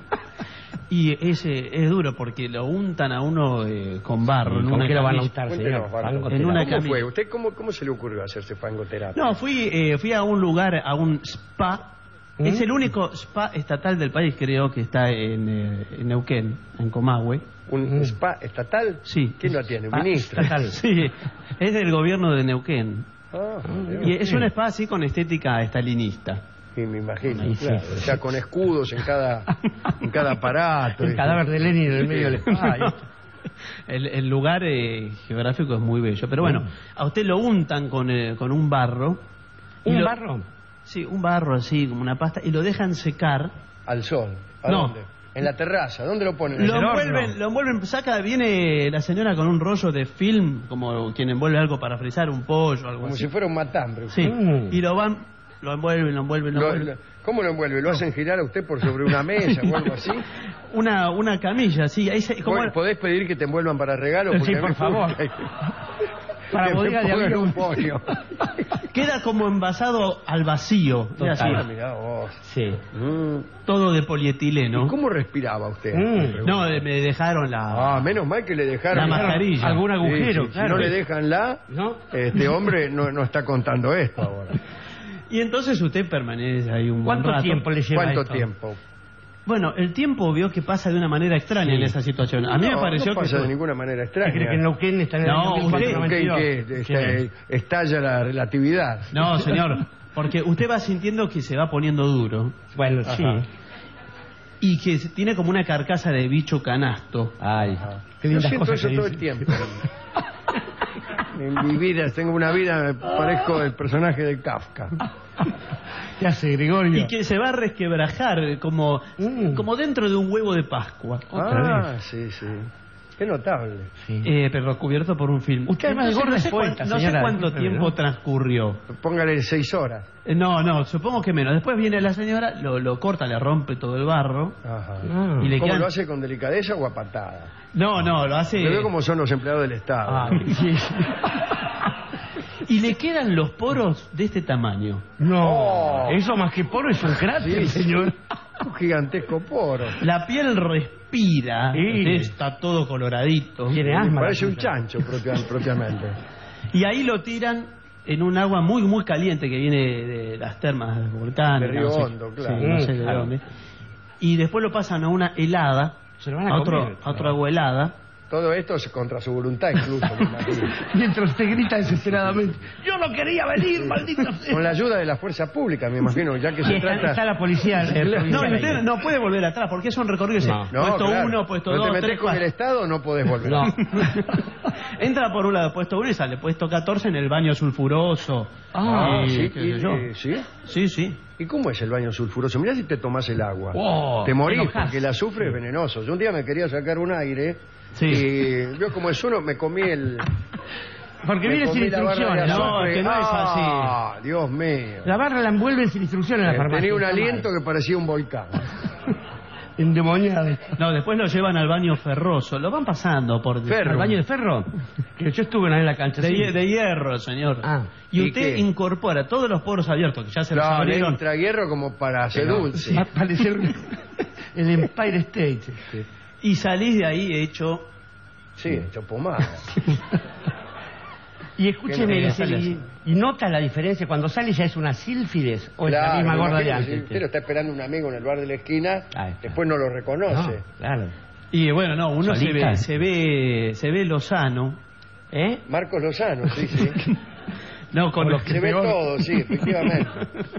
Y ese es duro porque lo untan a uno eh, con barro. En ¿Cómo una que lo van a camilla. untar, Cuéntenos, señor? Barco. Fangoterapia. En una ¿Cómo camilla. fue? ¿Usted cómo, cómo se le ocurrió hacerse fangoterapia? No, fui, eh, fui a un lugar, a un spa. ¿Mm? Es el único spa estatal del país, creo, que está en, eh, en Neuquén, en Comahue. ¿Un spa estatal? Sí. ¿Quién lo tiene? ¿Un Ah, ministro? estatal. Sí, es del gobierno de Neuquén. Ah, Y es un spa así con estética estalinista. sí, me imagino, Ahí sí. claro. O sea, con escudos en cada, en cada aparato. El cadáver de Lenin en el medio del spa. ahí. El, el lugar eh, geográfico es muy bello. Pero bueno, a usted lo untan con, eh, con un barro. y ¿Un lo- barro? Sí, un barro así, como una pasta, y lo dejan secar. Al sol. ¿A No. dónde? En la terraza. ¿Dónde lo ponen? Lo ¿En el horno? envuelven, lo envuelven, saca, viene la señora con un rollo de film, como quien envuelve algo para frizar, un pollo, algo Como así. si fuera un matambre. Sí, Mm. y lo van, lo envuelven, lo envuelven, lo Lo- envuelven. lo- ¿Cómo lo envuelve? ¿Lo hacen girar a usted por sobre una mesa o algo así? Una, una camilla, sí, ahí se, como Bueno, ¿podés pedir que te envuelvan para regalo? Sí, Porque a mí por me favor. gusta que- Para que me bodega de pongan avión. un pollo. queda como envasado al vacío, es Total. así, Ah, mirá vos. Sí. Mm. todo de polietileno. ¿Y cómo respiraba usted? Mm. Me pregunto. No, eh, me dejaron la... Ah, menos mal que le dejaron La mascarilla. Algún agujero, Sí, sí, claro. Si no le dejan la, ¿No? este hombre no, no está contando esto ahora. Y entonces usted permanece ahí un buen ¿Cuánto rato. tiempo le lleva ¿Cuánto esto? tiempo? Bueno, el tiempo vio que pasa de una manera extraña Sí. en esa situación. A mí No, me pareció no pasa que... de ninguna manera ¿Usted extraña. cree que en Neuquén está en el No, año usted- mil cuatrocientos noventa y dos? que, que, Sí. está- estalla la relatividad. No, señor, Porque usted va sintiendo que se va poniendo duro. Bueno, Ajá. sí. Y que se- tiene como una carcasa de bicho canasto. Ay, qué Yo lindas siento cosas eso que todo el dice. tiempo. En mi vida, tengo una vida, me parezco el personaje de Kafka. ¿Qué hace, Gregorio? Y que se va a resquebrajar como, Mm. como dentro de un huevo de Pascua. Ah, sí, sí. Qué notable. Eh, pero cubierto por un film. Usted además de Entonces, gordo no es sé, poeta, cuán- no sé señora, cuánto discúlpeme, tiempo ¿no? transcurrió. Póngale seis horas. Eh, No, no, supongo que menos. Después viene la señora, lo, lo corta, le rompe todo el barro. Ajá. Y le ¿Cómo quedan- lo hace, con delicadeza o a patada? No, no, lo hace... Yo veo cómo son los empleados del Estado. Ah, ¿no? sí. Y le quedan los poros de este tamaño. No, Oh. eso más que poro es un cráter, Sí, señor. Un gigantesco poro. La piel respira, Sí. está todo coloradito. Tiene asma. Parece la un puta. chancho propia- propiamente. Y ahí lo tiran en un agua muy, muy caliente que viene de las termas volcánicas. De Río no sé- Hondo, claro. sí, no sé de Claro. dónde. Y después lo pasan a una helada, Se lo van a a, otro, comer. a otra agua helada. Todo esto es contra su voluntad incluso. me imagino. Mientras usted grita desesperadamente, yo no quería venir, maldita sea. Con la ayuda de la fuerza pública, me imagino, ya que Y se está, trata... está la policía. el Claro. policía No, y ahí. usted no puede volver atrás porque es un recorrido. No. Dice, No, puesto claro. uno, puesto Cuando dos, te metes tres, con el cuatro. Estado no podés volver. No. Entra por un lado, puesto uno y sale puesto catorce en el baño sulfuroso. Ah, Y sí, qué y- sé yo. y- ¿sí? Sí, sí. ¿Y cómo es el baño sulfuroso? Mirá si te tomás el agua. Oh, te morís, enojás. porque el azufre es venenoso. Yo un día me quería sacar un aire Sí. y yo como es uno me comí el... Porque me viene sin comí la barra de instrucciones. No, azufre. es que no es así. Ah, Dios mío. La barra la envuelven sin instrucciones en la Eh, farmacia. Tenía un Está mal. aliento que parecía un volcán. Endemoniado. No, después lo llevan al baño ferroso. Lo van pasando por... Ferro. ¿Al baño de ferro? Que yo estuve una vez en la cancha. De, sí. hie- de hierro, señor. Ah. Y ¿Y usted qué? incorpora todos los poros abiertos, que ya se los Claro, le abrieron. entra hierro como para hacer dulce. Va a parecer el Empire State. este. Y salís de ahí hecho... Sí, hecho pomada. Y escúcheme, Qué y, sale así. y nota la diferencia. Cuando sale ya es una sílfides o es la Claro, misma me gorda de imagino, si antes. usted lo está esperando un amigo en el bar de la esquina, Ahí está. después no lo No, reconoce. claro. Y bueno, no, uno se Solita. ve, se ve, se ve lozano. ¿Eh? Marcos Lozano, sí, sí. No, con los que Se ve peor- todo, sí, efectivamente.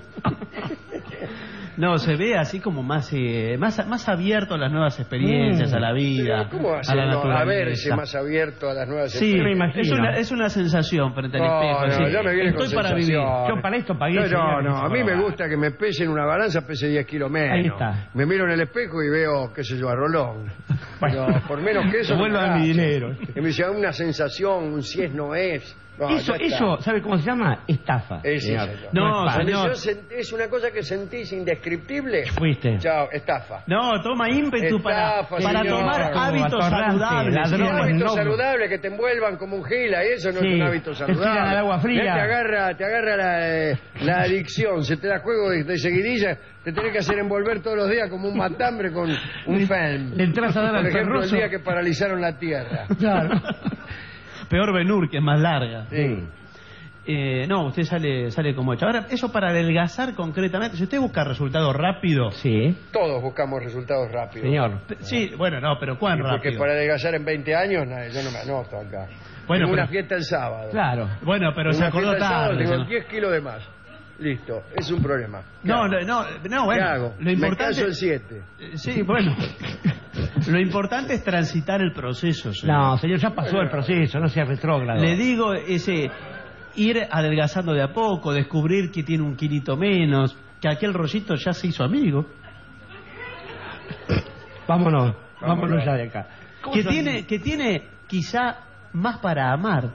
No, se ve así como más eh, más más abierto a las nuevas experiencias, Mm. a la vida, Pero ¿cómo hace a la no, a naturaleza. verse más abierto a las nuevas Sí, experiencias? me imagino. es una, es una sensación frente al No, espejo. no, sí. ya me viene Estoy con para vivir. sensaciones. Yo para esto pagué. No, señor, no, no, a mí me no, gusta que me pese en una balanza, pese diez kilos menos. Ahí está. Me miro en el espejo y veo, qué sé yo, a Rolón. Pero por menos que eso... Vuelvo no me a mi hace. dinero. Y me dice, "Ah, una sensación, un si es, no es. No, Eso, ya está. eso, ¿sabe cómo se llama? Estafa. Eh, sí, señor. señor. No, es Cuando señor. yo sen- es una cosa que sentís indescriptible. Fuiste. Chao, estafa. No, toma ímpetu para, Estafa, para señor. tomar Como hábitos atorrante, saludables. ladrón. Un señor. hábito no. saludable que te envuelvan como un gila, y eso no Sí, es un hábito te tiran saludable. al agua fría. Ya te agarra, te agarra la, eh, la adicción, se te da juego de, de seguidilla, te tenés que hacer envolver todos los días como un matambre con un film. Le entras a dar Por al ejemplo, perroso. el día que paralizaron la Tierra. Claro. Peor Benur, que es más larga. Sí. Eh, no, usted sale sale como hecho. Ahora, eso para adelgazar concretamente, si usted busca resultados rápidos... Sí. Todos buscamos resultados rápidos. Señor. Sí, bueno, no, pero ¿cuán Y porque rápido? para adelgazar en veinte años, no, yo no me anoto acá. Bueno, Tengo pero- una fiesta el sábado. Claro. Bueno, pero Tengo se una acordó fiesta el sábado, tarde. Tengo ¿no? diez kilos de más. Listo, es un problema. ¿Qué No, hago? no, no, no, bueno, ¿Qué hago? lo Me importante... caso el siete. Eh, Sí, bueno. Lo importante es transitar el proceso, señor. No, señor, ya pasó el proceso, no sea retrógrado. Le digo ese ir adelgazando de a poco, descubrir que tiene un kilito menos, que aquel rollito ya se hizo amigo, Vámonos, vámonos, Vámonos. ya de acá. ¿Cómo que son? tiene, que tiene quizá más para amar.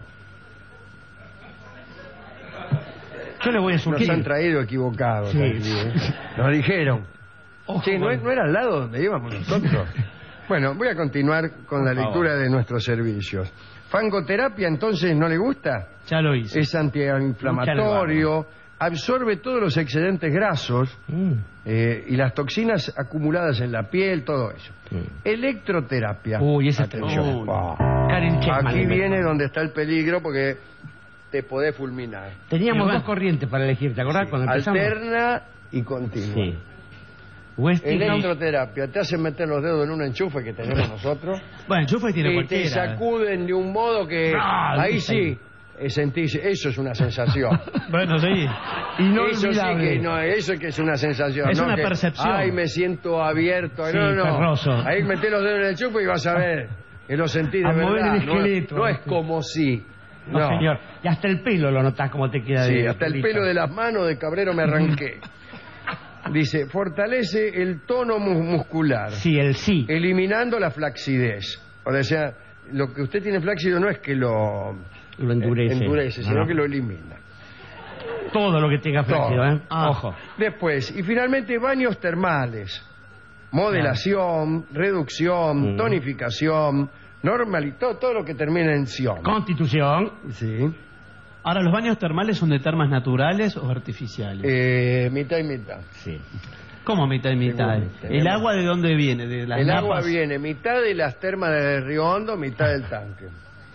Yo le voy a Nos sugerir. han traído equivocados. Sí. aquí, ¿eh? Nos dijeron. Ojo Sí, ¿no, con- es- no era al lado donde íbamos nosotros? Bueno, voy a continuar con la Por favor. lectura de nuestros servicios. Fangoterapia, entonces, ¿no le gusta? Ya lo hice. Es antiinflamatorio, absorbe todos los excedentes grasos Mm. eh, y las toxinas acumuladas en la piel, todo eso. Electroterapia. Uy, ese Atención. Uy. Ah. Karen Chapman Aquí le viene inventó. donde está el peligro porque te podés fulminar. Teníamos Y bueno. dos corrientes para elegir, ¿te acordás? Cuando empezamos. Alterna y continua. Sí. Westinghouse. Electroterapia, te hacen meter los dedos en un enchufe que tenemos nosotros Bueno, enchufe tiene y te cualquiera. sacuden de un modo que Ah, ahí dice sí, eh, sentirse, eso es una sensación. Bueno, sí. Eso sí que no, eso es que es una sensación. Es no una que, percepción. Ay, me siento abierto. Sí, no, no. perroso. Ahí metés los dedos en el chupo y vas a ver. Que lo sentís de A mover verdad. el No es- esqueleto. No es como si. No, No. señor. Y hasta el pelo lo notás como te queda. Sí, de hasta el pelito. pelo de las manos de Cabrero me arranqué. Dice, fortalece el tono mu- muscular. Sí, el sí. Eliminando la flacidez. O sea, lo que usted tiene flácido no es que lo, Lo endurece. eh, endurece, No, sino no. que lo elimina. Todo lo que tenga flácido, Todo. ¿eh? Ah. Ojo. Después, y finalmente, baños termales. Modelación, reducción, Mm. tonificación, normalito, todo lo que termina en ción. Constitución. Sí. Ahora, ¿los baños termales son de termas naturales o artificiales? Eh, mitad y mitad. Sí. ¿Cómo mitad y mitad? Seguro, ¿El tenemos- agua de dónde viene? ¿De las El agua napas? viene mitad de las termas de Río Hondo, mitad del tanque.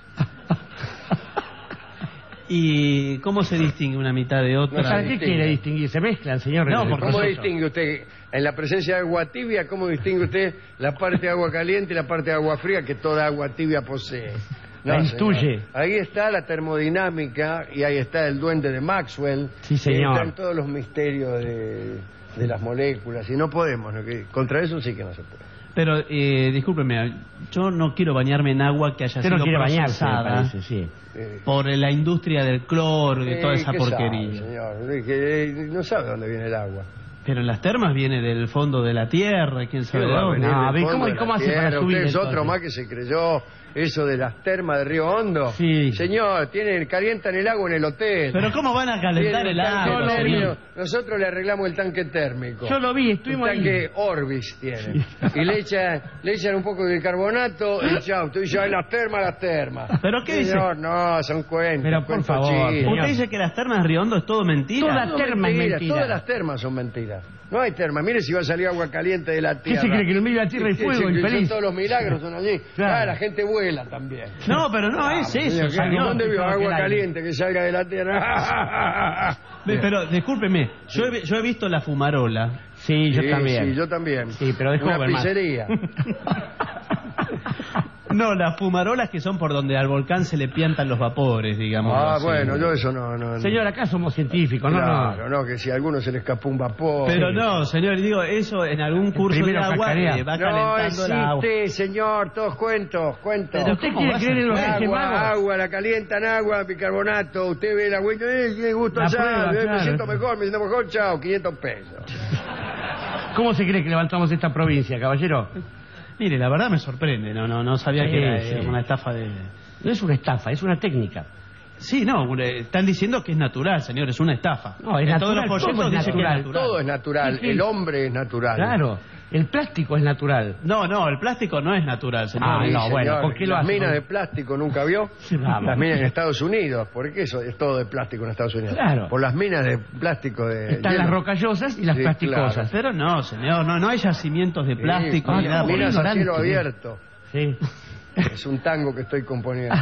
¿Y cómo se distingue una mitad de otra? No sabe qué quiere distinguir. Se mezclan, señor. No, El por ¿Cómo proceso. distingue usted, en la presencia de agua tibia, cómo distingue usted la parte de agua caliente y la parte de agua fría que toda agua tibia posee? La intuye. señor. Ahí está la termodinámica y ahí está el duende de Maxwell. Sí, señor. Están todos los misterios de, de las moléculas y no podemos, ¿no? Que contra eso sí que no se puede. Pero, eh, discúlpeme, yo no quiero bañarme en agua que haya Usted sido no quiere bañarse, me procesada parece, sí. Eh, por la industria del cloro y de toda eh, esa ¿qué porquería. sabe, señor? Eh, que, eh, no sabe dónde viene el agua. Pero en las termas viene del fondo de la tierra, quién sabe de va a dónde. venir No, del a ver, fondo ¿cómo- de la cómo hace para tierra? subir, Usted es otro entonces? más que se creyó eso de las termas de Río Hondo. Sí. Señor, tienen, calientan el agua en el hotel. Pero ¿cómo van a calentar Tienen el un tanque agua? térmico. señor? Nosotros le arreglamos el tanque térmico. Yo lo vi, Un estuvimos ahí. tanque Orbis tiene. Y le echan, le echan un poco de bicarbonato y chao. Tú dices, ay, las termas, las termas. ¿Pero qué dice? Señor, no, son cuentos. Pero por cuentos favor, chinos. señor. ¿Usted dice que las termas de Riondo es todo mentira? Toda Todo terma es mentira, mentira. Todas las termas son mentiras. No hay termas. Mire si va a salir agua caliente de la ¿Qué tierra. se cree, que en el medio de la tierra hay ¿Qué fuego, se cree? infeliz? Son todos los milagros son allí. Claro. Ah, la gente vuela también. No, pero no es eso, Señor, ¿qué- señor. ¿Dónde vio Todo agua el aire. caliente que salga de la tierra? Ve, Pero, discúlpeme, yo he, yo he visto la fumarola. Sí, yo Sí, también. Sí, yo también. Sí, pero de Una joven más. pizzería. No, las fumarolas que son por donde al volcán se le piantan los vapores, digamos. Ah, así. bueno, yo eso no... no, no. Señor, acá somos científicos, ¿no? Claro, no, que si a alguno se le escapó un vapor... Pero no, señor, digo, eso en algún curso de Primero agua cascarea. eh, va No calentando la agua. existe, señor, todos cuentos, cuentos. Pero ¿Usted ¿cómo quiere vas a- creer en los Reyes Agua, Magos? agua, la calientan agua, bicarbonato, usted ve la agüita, eh, qué gusto La allá, prueba, eh, me claro. siento mejor, me siento mejor, chao, quinientos pesos. ¿Cómo se cree que levantamos esta provincia, caballero? Mire, la verdad me sorprende, no no no sabía Sí, que era sí. eh, una estafa de... No es una estafa, es una técnica. Sí, no, eh, están diciendo que es natural, señor, es una estafa. No, es En todos natural, los todo folletos es dice que es natural. natural. Todo es natural, Sí, sí. el hombre es natural. Claro, el plástico es natural. No, no, el plástico no es natural, señor. Ah, Sí, no, señor, bueno, ¿por qué lo las hace? minas de plástico nunca vio? Sí, vamos. Las minas en Estados Unidos, ¿por qué eso es todo de plástico en Estados Unidos? Claro. Por las minas de plástico de Están hielo. las rocallosas y las Sí, plasticosas. claro. Pero no, señor, no, no hay yacimientos de plástico ah, ni no, nada. por Minas a ignorante, cielo ¿no? abierto. Sí. Es un tango que estoy componiendo.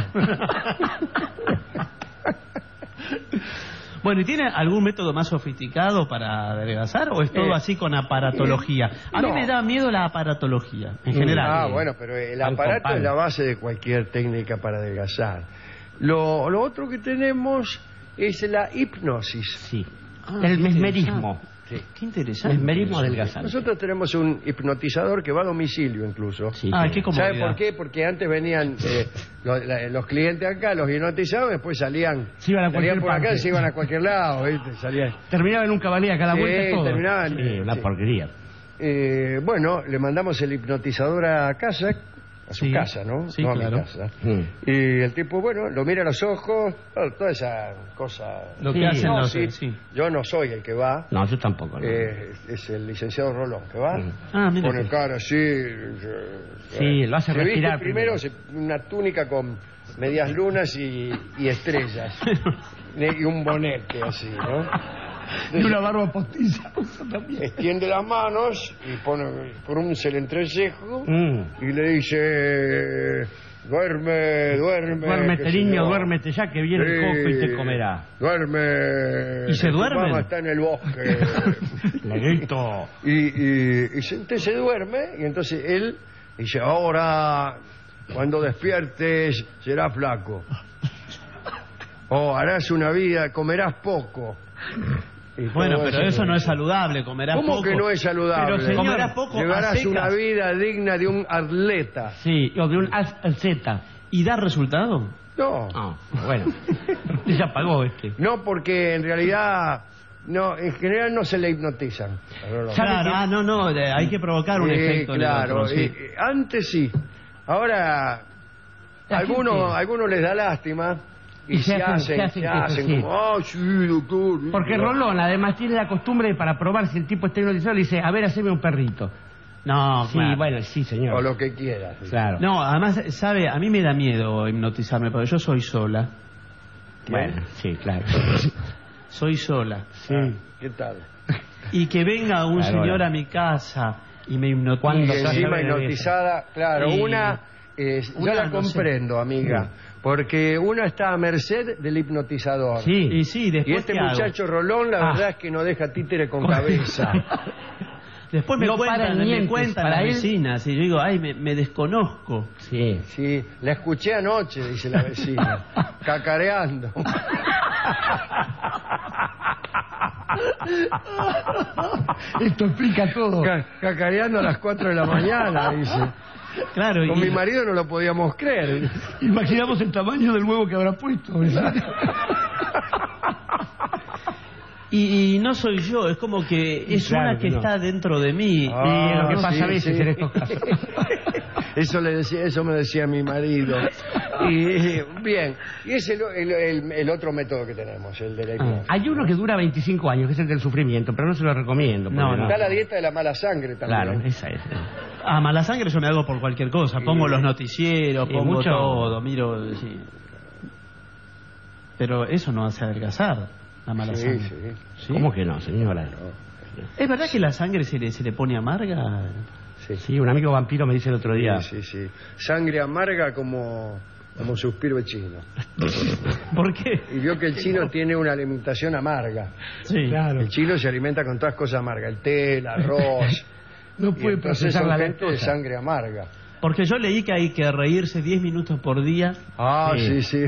Bueno, ¿y tiene algún método más sofisticado para adelgazar o es todo Eh, así con aparatología? A mí no. me da miedo la aparatología, en general. Ah, bueno, pero el Pan con aparato pan. es la base de cualquier técnica para adelgazar. Lo, lo otro que tenemos es la hipnosis. Sí. Ah, el qué mesmerismo. Sí. Qué interesante. Mesmerismo adelgazante. Nosotros tenemos un hipnotizador que va a domicilio incluso. Sí, Ah, sí. qué comodidad. ¿Sabe por qué? Porque antes venían eh, los, la- los clientes acá, los hipnotizados, después salían, Se iban a salían cualquier por acá parte. y se iban a cualquier lado, ¿viste? Salían. Terminaba en un cabalé a cada Sí, vuelta todo. terminaban, Sí, una sí. porquería. Eh, bueno, le mandamos el hipnotizador a casa, a su Sí. casa, ¿no? Sí, no claro. a mi casa. Mm. Y el tipo, bueno, lo mira a los ojos, bueno, toda esa cosa. Lo que Sí, hacen No, los... sí, sí. Yo no soy el que va, No, yo tampoco. no. eh, es el licenciado Rolón que va. Mm. Ah, mira Pone que- cara así. Sí, lo hace se viste respirar primero, primero. se- una túnica con medias lunas y, y estrellas. y un bonete así, ¿no? Y una barba postiza. Extiende las manos y pone pronuncia el entrecejo Mm. y le dice: duerme, duerme. Duérmete, qué sé niño, yo. duérmete ya que viene el cojo y te comerá. Duerme. ¿Y se tu duermen? mamá está en el bosque. Negrito. y, y, y se, entonces se duerme y entonces él dice: ahora, cuando despiertes, será flaco. O harás una vida, comerás poco. Y Bueno, todo pero eso no es saludable, comerás ¿Cómo poco. que no es saludable? Pero, señor, comerás poco a Llevarás secas. una vida digna de un atleta. Sí, o de un Z. ¿Y da resultado? No. Ah, bueno. Ya pagó este. No, porque en realidad, no, en general no se le hipnotizan. Claro, ah, no, no, de- hay que provocar un Eh, efecto en el claro, otro, sí. eh, eh, antes sí. Ahora, La algunos, gente- algunos les da lástima y, Y se se hacen- hacen, se hacen se que hacen sí. como, ah, sí, doctor. Porque Rolón, además, tiene la costumbre de, para probar si el tipo está hipnotizado, le dice, a ver, haceme un perrito. No, Sí, claro. bueno, sí, señor. O lo que quieras. Claro. No, además, sabe, a mí me da miedo hipnotizarme, porque yo soy sola. Bueno, sí, claro. Soy sola. Sí. Ah, ¿qué tal? Y que venga un Claro, señor ahora. a mi casa y me Y hipnotice. encima hipnotizada, claro, Y- una, eh, una, yo la no sé. comprendo, amiga, porque una está a merced del hipnotizador. Sí. Y sí, Y después este ¿qué hago? muchacho Rolón, la Ah. verdad es que no deja títere con cabeza. Después me No para cuentan, en me mientes, cuentan para las él- vecinas y yo digo, ay, me, me desconozco. Sí. Sí, la escuché anoche, dice la vecina, cacareando. Esto explica todo. Ca- cacareando a las cuatro de la mañana, dice. Claro, Con y, mi marido no lo podíamos creer. Imaginamos el tamaño del huevo que habrá puesto. y, y no soy yo, es como que es Claro una que que no. está dentro de mí. Y es lo que Ah, pasa sí, a veces sí. en estos casos. Eso le decía, eso me decía mi marido. Y eh, bien, y es el, el- el- el otro método que tenemos, el de la hipnosis. Hay uno que dura veinticinco años, que es el del sufrimiento, pero no se lo recomiendo. No, porque no. Está la dieta de la mala sangre también. Claro, esa es. A mala sangre yo me hago por cualquier cosa. Pongo los noticieros, Y pongo mucho- todo, miro. Sí. Pero eso no hace adelgazar la mala Sí, sangre. sí. ¿Sí? ¿Cómo que no, señora? ¿Es verdad que la sangre se le, se le pone amarga? Sí. Sí, un amigo vampiro me dice el otro día. Sí, sí, sí. Sangre amarga como, como suspiro de chino. ¿Por qué? Y vio que el chino tiene una alimentación amarga. Sí. Claro. El chino se alimenta con todas cosas amargas, el té, el arroz. No Y puede entonces procesar son la gente de lactosa. sangre amarga. Porque yo leí que hay que reírse diez minutos por día Ah, sí, sí.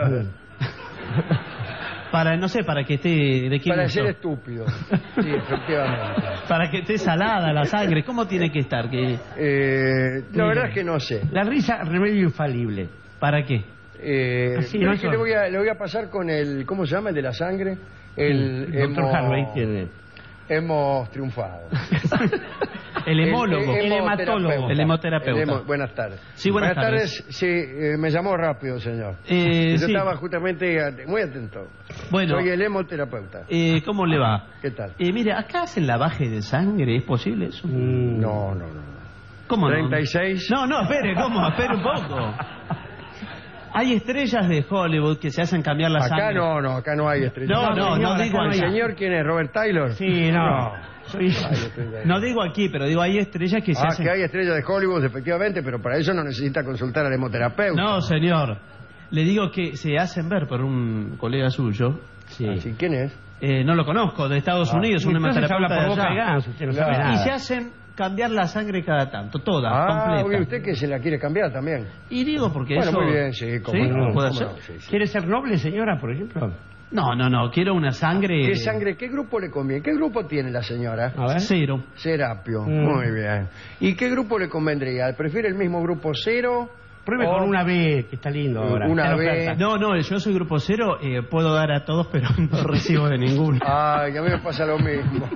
para, no sé, para que esté de qué Para gusto? ser estúpido. Sí, efectivamente. Para que esté salada la sangre. ¿Cómo tiene que estar? Que Eh, la verdad es que no sé. La risa, remedio infalible. ¿Para qué? Eh, Así, pero no es que son- le voy, a, le voy a pasar con el, ¿cómo se llama? El de la sangre. El, El doctor hemos- Harvey tiene. Hemos triunfado. El hemólogo. El, El hematólogo. El hemoterapeuta. El hemo- buenas tardes. Sí, buenas Sí, eh, me llamó rápido, señor. Eh, Yo sí. estaba justamente at- muy atento. Bueno, Soy el hemoterapeuta. eh, ¿cómo le va? ¿Qué tal? Eh, mire, acá hacen lavaje de sangre, ¿es posible eso? No, no, no. ¿Cómo no? treinta y seis. No, no, espere, ¿cómo? Espere un poco. Hay estrellas de Hollywood que se hacen cambiar la Acá sangre. no, no, acá no hay estrellas. No, no, señor, no acá digo no ¿El aquí. hay. señor quién es? ¿Robert Taylor? Sí, no. Soy... Ay, estrella de- No digo aquí, pero digo, hay estrellas que se Ah, hacen... que hay estrellas de Hollywood, efectivamente, pero para eso no necesita consultar al hemoterapeuta. No, señor. Le digo que se hacen ver por un colega suyo. Sí. Así, ¿quién es? Eh, no lo conozco, de Estados Ah, Unidos, un Entonces hemoterapeuta habla por de boca allá. de ganso, usted no Claro. sabe nada. Y se hacen cambiar la sangre cada tanto, toda, Ah, completa. oye, usted que se la quiere cambiar también. Y digo porque Bueno, eso... muy bien, sí, cómo ¿Sí? no, ¿Puede cómo ser? no, sí, sí. ¿Quiere ser noble, señora, por ejemplo? No, no, no, quiero una sangre... ¿Qué sangre, qué grupo le conviene? ¿Qué grupo tiene la señora? A ver. Cero. Serapio, Mm. muy bien. ¿Y qué grupo le convendría? ¿Prefiere el mismo grupo cero? Pruebe o con una B, que está lindo ahora. Una Está en B. oferta. No, no, yo soy grupo cero, eh, puedo dar a todos, pero no recibo de ninguno. Ay, a mí me pasa lo mismo.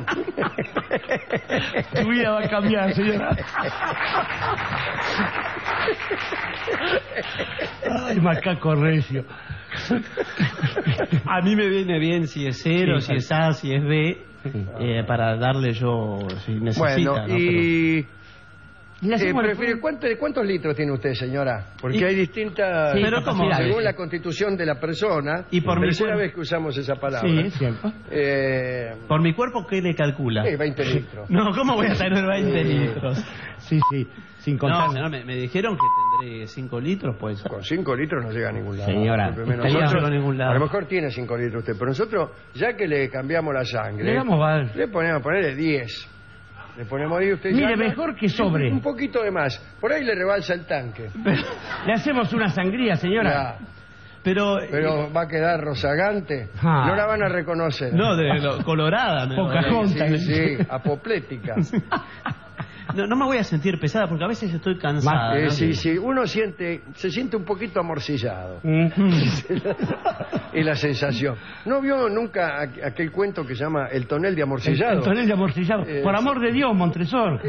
Tu vida va a cambiar, señora. Ay, macaco recio. A mí me viene bien si es cero, Sí, si es A, si es B, eh, para darle yo, si necesita. Bueno, ¿no? y... Le eh, hacemos prefiere- el- ¿cuánto- ¿Cuántos litros tiene usted, señora? Porque Y- hay distintas... Sí, pero ¿cómo? Según la constitución de la persona, Y por mi tercera cuerpo- vez que usamos esa palabra. Sí, es cierto. Eh, Por mi cuerpo, ¿qué le calcula? sí, veinte litros. No, ¿cómo voy a tener veinte litros? Sí, sí, sin contar. No, señor, me, me dijeron que tendré cinco litros, pues. Con cinco litros no llega a ningún lado. Señora, Discúlpeme, estaría nosotros- llegando a ningún lado. A lo mejor tiene cinco litros usted, pero nosotros, ya que le cambiamos la sangre, Le damos val. le ponemos, ponerle diez. Le ponemos diez, usted Mire, llama- mejor que sobre. Un poquito de más. Por ahí le rebalsa el tanque. Le hacemos una sangría, señora. Ya. Pero, Pero eh, va a quedar rozagante. Ah. No la van a reconocer. No, de lo, colorada. Me Sí, sí, apoplética. No, no me voy a sentir pesada porque a veces estoy cansada. Eh, ¿no? sí, sí, uno siente, se siente un poquito amorcillado. Es la sensación. ¿No vio nunca aqu- aquel cuento que se llama El tonel de amorcillado? El, el tonel de amorcillado. Eh, Por amor de Dios, Montresor.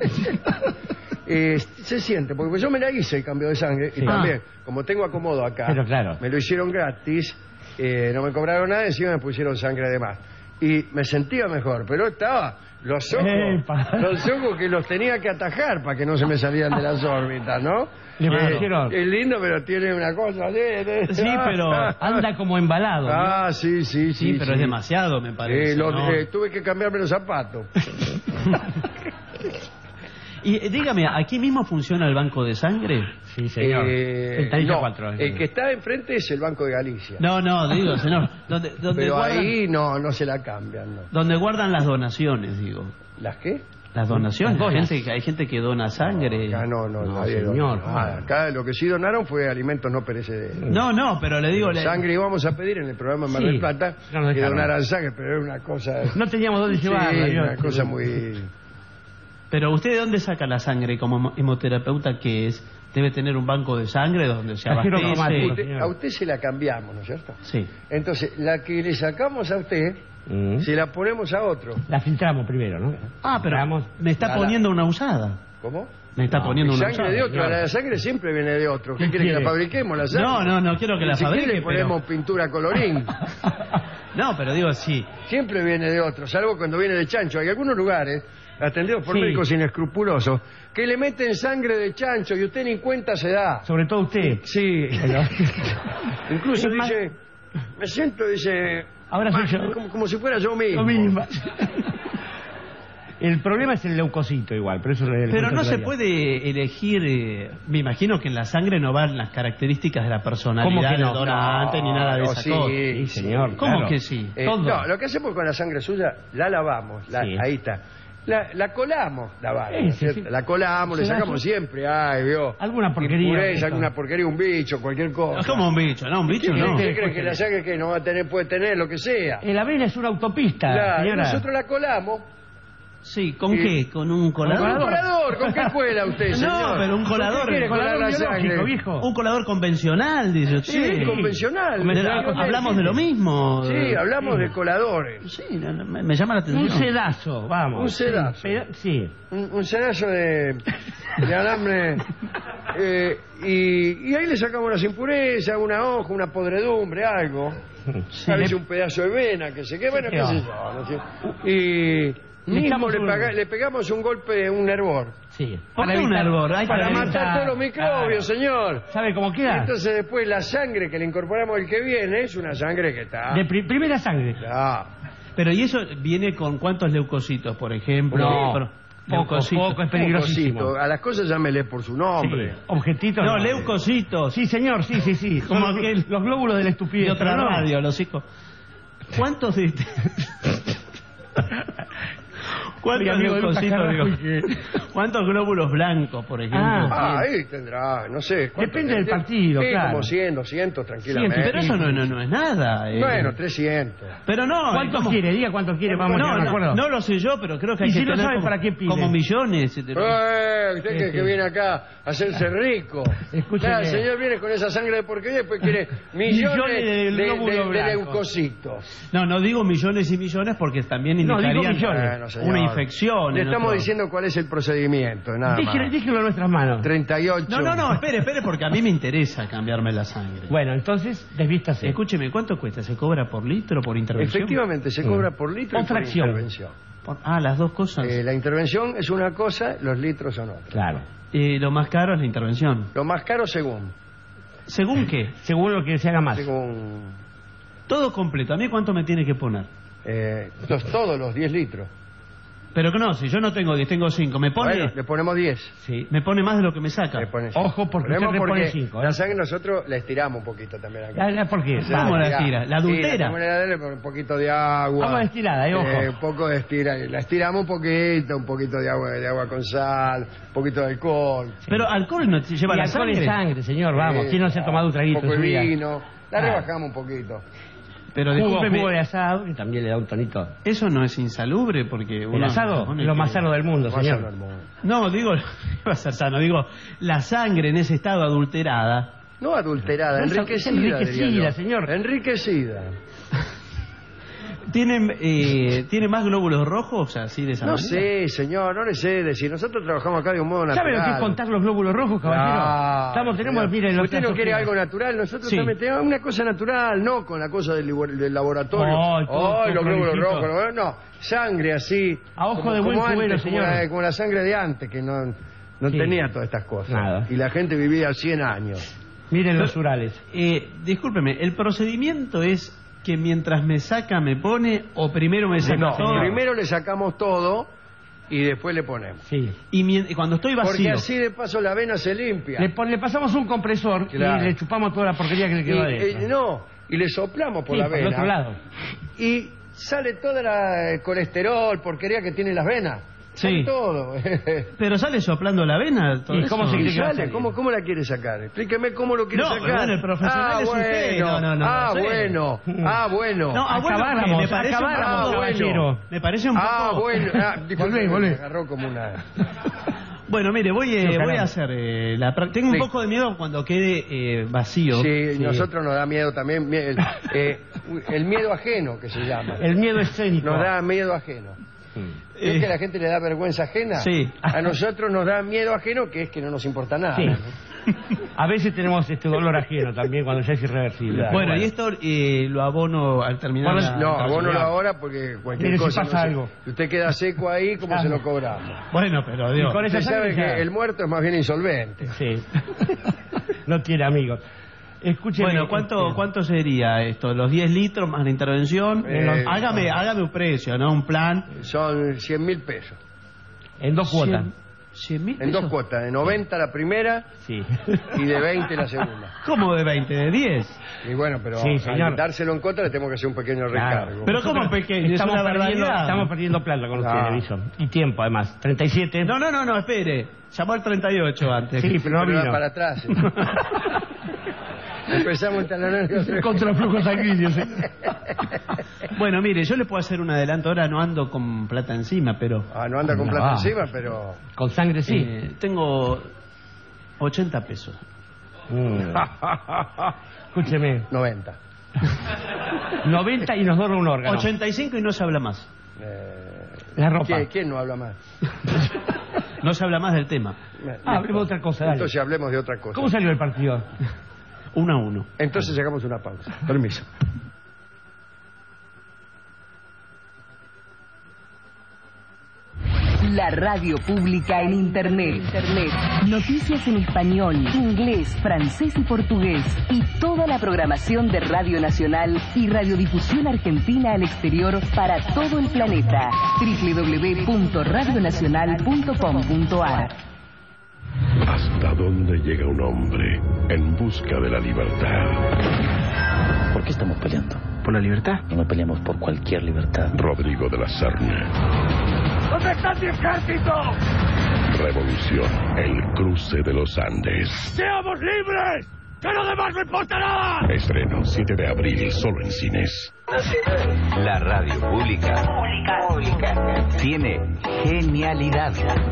Eh, se siente, porque yo me la hice el cambio de sangre y Sí. también, como tengo acomodo acá, Pero claro. me lo hicieron gratis, eh, no me cobraron nada, encima me pusieron sangre de más. Y me sentía mejor, pero estaba los ojos, Epa. los ojos que los tenía que atajar para que no se me salían de las órbitas, ¿no? Le Eh, pusieron. es lindo, pero tiene una cosa así. ¿eh? Sí, pero anda como embalado. ¿no? Ah, sí, sí, sí. Sí, pero es demasiado, me parece. Eh, lo- ¿no? eh, tuve que cambiarme los zapatos. Y eh, dígame, ¿aquí mismo funciona el banco de sangre? Sí, señor. Eh, El Tarija no, cuatro, el que está enfrente es el Banco de Galicia. No, no, digo, señor. Donde, donde, Pero guardan, ahí no, no se la cambian, ¿no? donde guardan las donaciones, digo. ¿Las qué? Las donaciones. Las Hay donas. gente, que- hay gente que dona sangre. Acá no, no, No, nadie señor. donó nada. Acá lo que sí donaron fue alimentos no perecederos. No, no, pero le digo... le- Sangre íbamos a pedir en el programa Mar Sí, del Plata no nos que dejaron. donaran sangre, pero era una cosa... No teníamos dónde Sí, llevarla. ¿vio? una cosa muy... Pero usted, ¿de dónde saca la sangre como hemoterapeuta que es? Debe tener un banco de sangre donde se Cajero abastece. automático. Usted- a usted se la cambiamos, ¿no es cierto? Sí. Entonces, la que le sacamos a usted, Mm. se la ponemos a otro. La filtramos primero, ¿no? Ah, pero Filtramos. me está La- la- poniendo una usada. ¿Cómo? Me está poniendo Y una sangre usada. de otro, la sangre siempre viene de otro. ¿Qué ¿Qué quiere que la quiere? fabriquemos la sangre? No, no, no quiero que la Si quiere fabrique, le ponemos pintura colorín. No, pero digo, sí. Siempre viene de otro, salvo cuando viene de chancho. Hay algunos lugares, atendidos por Sí. médicos inescrupulosos, que le meten sangre de chancho y usted ni cuenta se da. Sobre todo usted. Sí. Pero- Incluso Es más- dice, me siento, dice, Ahora soy más, yo. como, como si fuera yo mismo. Lo mismo. El problema es el leucocito igual, pero eso es el Pero no se concepto puede elegir, eh, me imagino que en la sangre no van las características de la ¿Cómo personalidad que del no? donante ni nada de No, esa sí, cosa. Sí, señor. ¿Cómo claro. que sí? Eh, Todo. no, lo que hacemos con la sangre suya, la lavamos, la- Sí. ahí está. La, la colamos, la vara, Sí, ¿no es sí, cierto? sí. La colamos, le Se da sacamos su- siempre, ay, vio. Alguna porquería, Impureza, eso. alguna porquería, un bicho, cualquier cosa. No, como un bicho, no, un bicho ¿Qué, no. ¿Qué cree que la sangre que no va a tener, puede tener lo que sea? El avena es una autopista, Claro, y señora. nosotros la colamos. Sí, ¿con Sí. qué? ¿Con un ¿Con un colador? colador? ¿Con qué cuela usted, señor? No, pero un ¿Por qué colador. quiere un colar colador la biológico, sangre? viejo. Un colador convencional, dice usted. Sí, convencional. De- Convencional. hablamos de lo mismo. Sí, hablamos de coladores. Sí, no, no, me, me llama la atención. Un sedazo, vamos. Un sedazo. Sí, pero- sí. Un, un sedazo de, de alambre. eh, y, y ahí le sacamos las impurezas, una hoja, una podredumbre, algo. Sí, A veces le- un pedazo de vena, que se qué, bueno, ¿Qué qué va? sé yo. ¿no es cierto? Y mismo echamos le, un- paga- le pegamos un golpe, un hervor. Sí. ¿Por qué un evitar- hervor? Hay Para que matar evitar- todos los microbios, señor. ¿Sabe cómo Y queda? entonces después la sangre que le incorporamos el que viene es una sangre que está... De pri- primera sangre. Ah, Pero ¿y eso viene con cuántos leucocitos, por ejemplo? No, Pero- poco, leucocitos. poco, es peligrosísimo. cosito. A las cosas llámele por su nombre. Sí. Objetito. No, leucocitos. Sí, señor, sí, sí, sí. Como Son los, aquel- los glóbulos de la estupidez. De otra pero no. radio, los hijos. ¿Cuántos de ¿Cuántos Oiga, amigo, leucocitos, Lucas digo? Carrasco, ¿Cuántos glóbulos blancos, por ejemplo? Ah, tiene? ahí tendrá, no sé. ¿cuánto? Depende del partido, Sí, claro. como cien, doscientos, tranquilamente. Pero eso no, no, no es nada. eh. Bueno, trescientos. Pero no. ¿Cuánto ¿cómo? quiere? Diga cuánto quiere, vamos a No, llegar a un no, acuerdo. no lo sé yo, pero creo que Y hay si que no tener sabe, como, ¿para qué pide? como millones. Eh, usted que, que viene acá a hacerse rico. Escúcheme. Claro, el señor viene con esa sangre de porquería y después quiere millones, Millones de de, de, glóbulos de blancos. leucocitos. No, no digo millones y millones porque también No, digo indicarían millones. Bueno, señor. una infección. Le en estamos otro- diciendo cuál es el procedimiento, nada Dígelo, más. dígelo en nuestras manos. treinta y ocho. No, no, no, espere, espere, porque a mí me interesa cambiarme la sangre. Bueno, entonces, desvístase. Escúcheme, ¿cuánto cuesta? ¿Se cobra por litro o por intervención? Efectivamente, se cobra por litro O y por fracción. intervención. Por- ah, las dos cosas. Eh, la intervención es una cosa, los litros son otra. Claro. Eh, lo más caro es la intervención. Lo más caro según. ¿Según qué? Según lo que se haga más. Según Todo completo. ¿A mí cuánto me tiene que poner? eh, los- todos los diez litros. Pero que no, si yo no tengo diez, tengo cinco, me pone... Bueno, le ponemos diez. Sí. Me pone más de lo que me saca. Ojo, porque Ponemos usted le pone porque cinco. la sangre nosotros la estiramos un poquito también acá. La- la- ¿por qué? O sea, ¿Cómo la estiramos. estira? ¿La adultera? Sí, la hacemos en la- un poquito de agua. Agua destilada, eh, ojo. Eh, un poco de estira. La estiramos un poquito, un poquito de agua, de agua con sal, un poquito de alcohol. Pero alcohol no te lleva Y la alcohol sangre. es sangre, señor, vamos. Eh, ¿Quién no se ha tomado un traguito Un poco en de su vida? vino. La Ah. rebajamos un poquito. Pero Jugo, discúlpeme, jugo de asado y también le da un tonito. eso no es insalubre porque uno... El asado, supone lo que- más sano del mundo, Más sano señor. del mundo. No, digo, va a ser sano, digo, la sangre en ese estado adulterada... No adulterada, No, es enriquecida. enriquecida, diría yo. señor. Enriquecida. ¿Tiene, eh, ¿Tiene más glóbulos rojos así de esa No manera? sé, señor, no le sé decir. Nosotros trabajamos acá de un modo natural. ¿Sabe lo que es contar los glóbulos rojos, caballero? Ah, Estamos, tenemos, señor. mire, los Usted no trazos quiere que- algo natural, nosotros Sí. también tenemos una cosa natural, no con la cosa del, libor- del laboratorio. Ay, todo- Ay, todo los glóbulos prolijito. rojos, no, no, sangre así. A ojo como, de buen como cubero, antes, señor. Como la, como la sangre de antes, que no, no Sí. tenía todas estas cosas. Nada. Y la gente vivía cien años. Miren los Urales. Eh, discúlpeme, ¿el procedimiento es que mientras me saca me pone o primero me saca No, todo? primero le sacamos todo y después le ponemos. Sí. Y mien- cuando estoy Porque vacío... así de paso la vena se limpia. Le, pon- le pasamos un compresor Claro. y le chupamos toda la porquería que le Y, quedó y- adentro. no, y le soplamos por Sí, la por el vena. otro lado. Y sale toda la eh, colesterol, porquería que tiene las venas. Sí. Sale todo. Pero sale soplando la vena. Todo ¿Y eso? cómo se Y cree que va a sale, salir? ¿Cómo, ¿Cómo la quiere sacar? Explíqueme cómo lo quiere No, sacar. pero bueno, el profesional ah, es bueno. usted. No, no, no, ah, no sé. bueno. Ah, bueno. No, ah, bueno, Acabáramos, me parece un acabáramos, poco- caballero. Me parece un poco... Ah, bueno. Ah, disculpe, Volvé, volvé. me agarró como una... Bueno, mire, voy, eh, Sí, voy caramba. a hacer eh, la pra- Tengo un Sí. poco de miedo cuando quede eh, vacío. Sí, nosotros nos da miedo también. mie- El, eh, el miedo ajeno, que se llama. El miedo escénico. Nos da miedo ajeno. ¿Es Eh, que a la gente le da vergüenza ajena? Sí. A nosotros nos da miedo ajeno, que es que no nos importa nada. Sí. ¿no? A veces tenemos este dolor ajeno también cuando ya es irreversible. Claro. Bueno, y esto eh, lo abono al terminar Bueno, la- No, la- abónolo ahora porque cualquier Mire si cosa. pasa no sé, algo. si usted queda seco ahí, ¿cómo Claro. se lo cobramos? Bueno, pero digo... Y con esa Usted sabe sangre ya- que el muerto es más bien insolvente. Sí. No tiene amigos. Escúcheme. Bueno, ¿cuánto, este, ¿cuánto sería esto? ¿Los diez litros más la intervención? Eh, hágame, hágame un precio, ¿no? Un plan. Son cien mil pesos. En dos cuotas. ¿cien mil En dos pesos? cuotas, de noventa la primera Sí. y de veinte la segunda. ¿Cómo de veinte? ¿De diez? Y bueno, pero Sí, señor. al dárselo en contra le tenemos que hacer un pequeño Claro. recargo. Pero ¿cómo pequeño? Es Estamos una perdiendo, barbaridad. estamos perdiendo plata con Ah. usted, aviso. Y tiempo, además. treinta y siete. No, no, no, no, espere. Llamó al treinta y ocho antes. Sí, pero no Pero va vino. para atrás. ¿sí? Empezamos en talanergo. Contraflujo sanguíneo, sí. Bueno, mire, yo le puedo hacer un adelanto. Ahora no ando con plata encima, pero... Ah, no anda con No, plata va. encima, pero... Con sangre sí. eh, tengo ochenta pesos. Mm. Escúcheme. noventa. noventa y nos dona un órgano. ochenta y cinco y no se habla más. Eh, La ropa. ¿quién, quién no habla más? No se habla más del tema. Ah, hablemos de otra cosa, dale. Entonces hablemos de otra cosa. ¿Cómo salió el partido? Uno a uno. Entonces hagamos una pausa. Permiso. La radio pública en Internet. Internet. Noticias en español, inglés, francés y portugués. Y toda la programación de Radio Nacional y Radiodifusión Argentina al exterior para todo el planeta. doble u doble u doble u punto radio nacional punto com punto a r. ¿Hasta dónde llega un hombre en busca de la libertad? ¿Por qué estamos peleando? ¿Por la libertad? No peleamos por cualquier libertad. Rodrigo de la Serna. ¿Dónde está mi ejército? Revolución. El cruce de los Andes. ¡Seamos libres! ¡Que lo demás no importa nada! Estreno siete de abril, solo en cines. La radio pública. Pública. Tiene genialidad.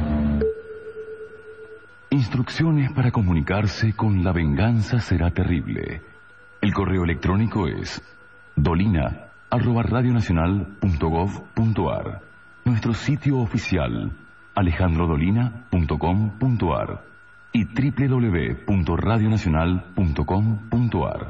Instrucciones para comunicarse con La Venganza Será Terrible. El correo electrónico es dolina arroba radionacional punto gov punto a r. Nuestro sitio oficial alejandro dolina punto com punto a r y doble u doble u doble u punto radionacional punto com punto a r.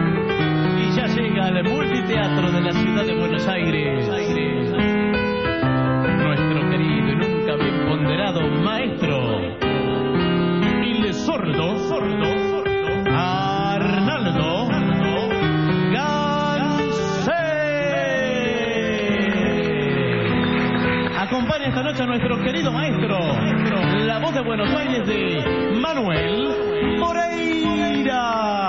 Y ya llega al multiteatro de la ciudad de Buenos Aires. acompaña esta noche a nuestro querido maestro, la voz de Buenos Aires de Manuel Moreira.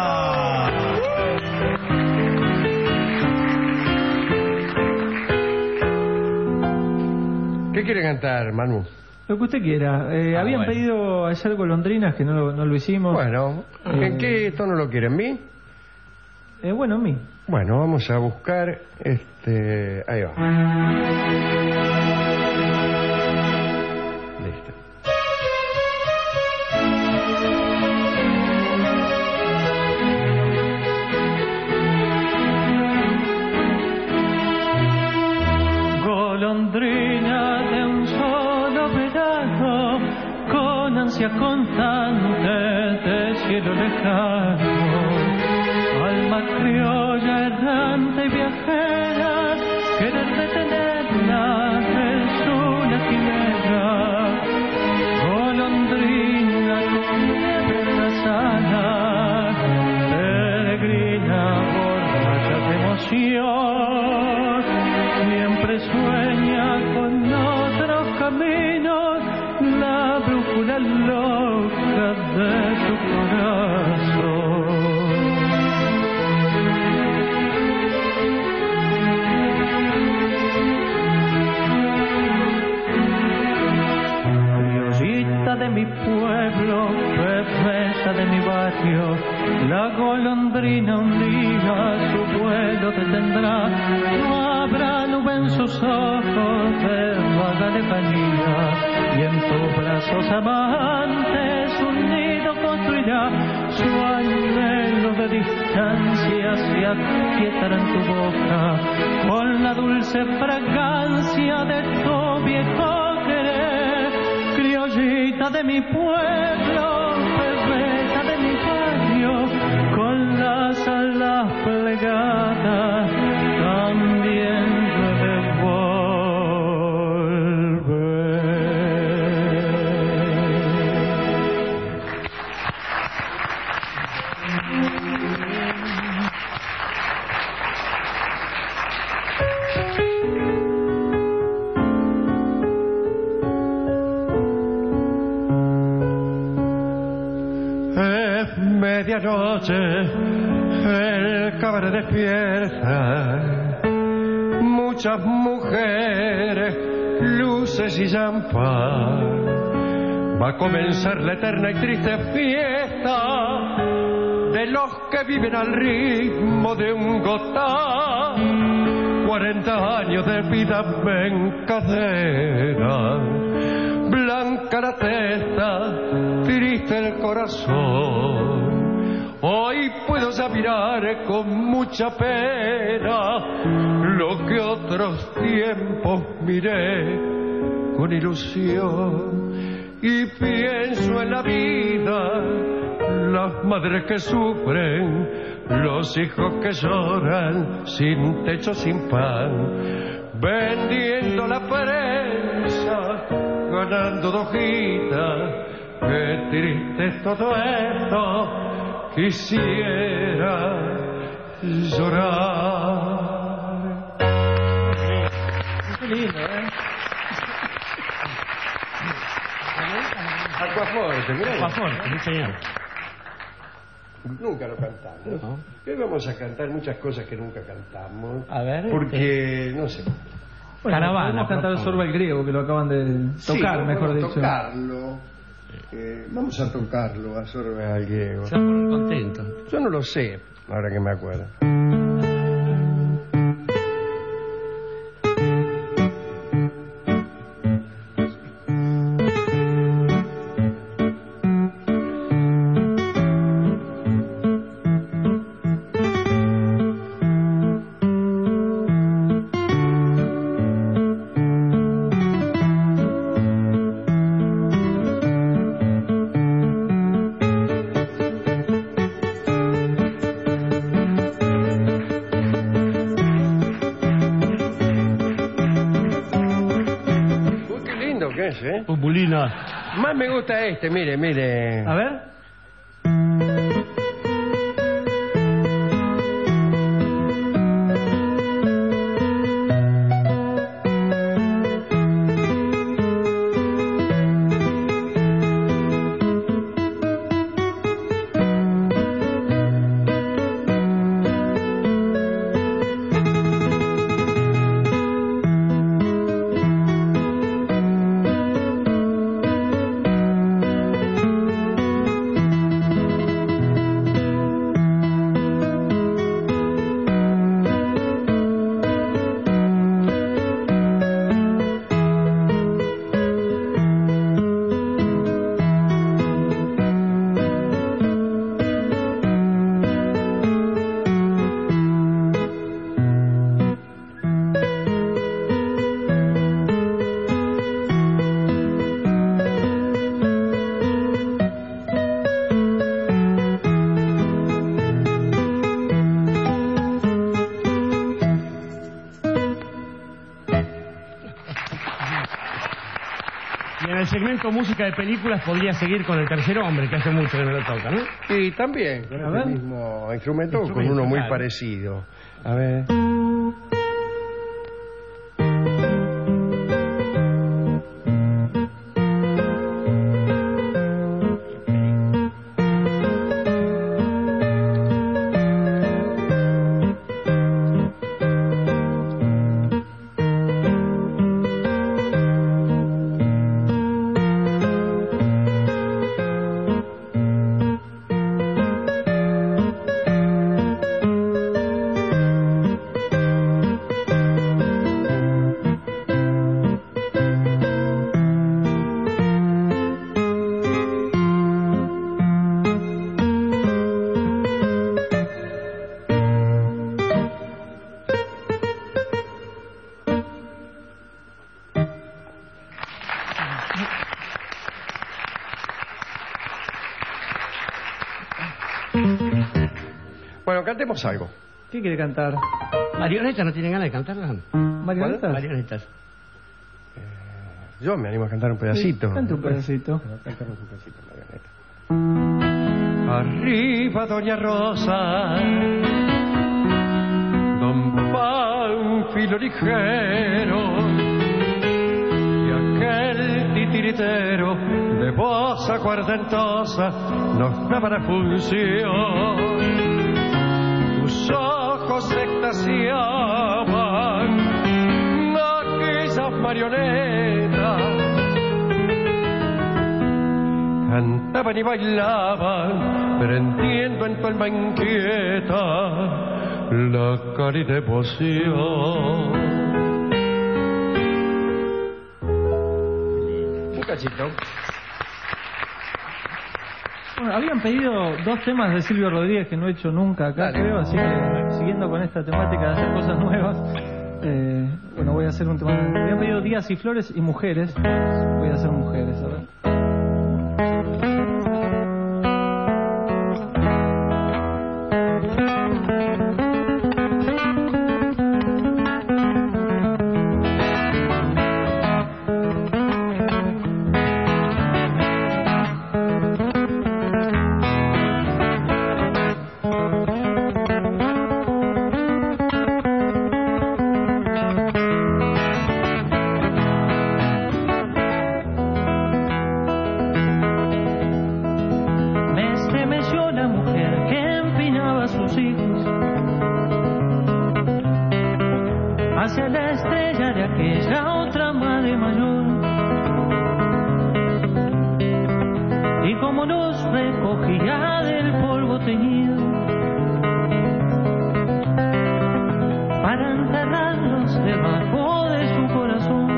¿Qué quiere cantar, Manu? Lo que usted quiera. Eh, Ah, habían bueno. pedido hacer golondrinas que no lo, no lo hicimos. Bueno, ¿en Eh, qué tono lo quiere? ¿En mí? Eh, bueno, en mí. Bueno, vamos a buscar este... Ahí va. Listo. Golondrina de un solo verano, con ansia constante de cielo lejano, alma criolla errante y viajera, querer detenerla es una quimera. Golondrina con nieve en las alas, peregrina borracha de emoción, siempre sueña con otros caminos, la brújula loca de su corazón. Criollita de mi pueblo, bebesa de mi barrio, la golondrina un día su vuelo detendrá. No habrá nube en sus ojos de vaga lejanía, y en tus brazos amantes un nido construirá. Su anhelo de distancia se aquietará en tu boca con la dulce fragancia de tu viejo querer. Criollita de mi pueblo, bebesa de mi barrio, con las alas plegadas también yo he de Es medianoche, el cabaret despierta, muchas mujeres, luces y champán. Va a comenzar la eterna y triste fiesta de los que viven al ritmo de un gotán. Cuarenta años de vida me encadenan, blanca la testa, triste el corazón. Hoy puedo ya mirar con mucha pena lo que otros tiempos miré con ilusión. Y pienso en la vida, las madres que sufren, los hijos que lloran sin techo, sin pan, vendiendo la prensa, ganando dojitas. Qué triste es todo esto, quisiera llorar. Qué lindo, ¿eh? Aquaforte, mirá. Aquaforte, sí, señor. Nunca lo cantamos. No. Hoy vamos a cantar muchas cosas que nunca cantamos. A ver, Porque, no sé. Bueno, Caravana, podemos cantar el por favor. Sorbal griego, que lo acaban de tocar, Sí, mejor vamos a dicho. tocarlo. Eh, vamos a tocarlo, a Sorbal al griego. Se va a poner contento. Yo no lo sé, ahora que me acuerdo. ¿Eh? Pupulina. Más me gusta este, mire, mire. A ver. segmento música de películas podría seguir con El Tercer Hombre, que hace mucho que no lo toca, ¿no? Y también con A ver. el mismo instrumento, con Instrumento, uno muy claro. parecido. A ver. Bueno, cantemos algo. ¿Qué quiere cantar? ¿Marionetas no tienen ganas de cantarla? ¿Marionetas? Marionetas. Yo me animo a cantar un pedacito. Sí, canta un pedacito. Cantamos un pedacito, Marioneta. Arriba, Doña Rosa, Don Pánfilo ligero, y aquel titiritero de voz aguardentosa nos daba la función. Tus ojos extasiaban aquellas marionetas, cantaban y bailaban, prendiendo en tu alma inquieta la cálida emoción. Un cachito. Bueno, habían pedido dos temas de Silvio Rodríguez que no he hecho nunca acá, Dale. creo, así que siguiendo con esta temática de hacer cosas nuevas, eh, bueno, voy a hacer un tema. Habían pedido Días y Flores y Mujeres. Voy a hacer Mujeres, a ver. Me estremeció la mujer que empinaba a sus hijos hacia la estrella de aquella otra madre mayor, y como los recogía del polvo teñido para enterrarlos debajo de su corazón.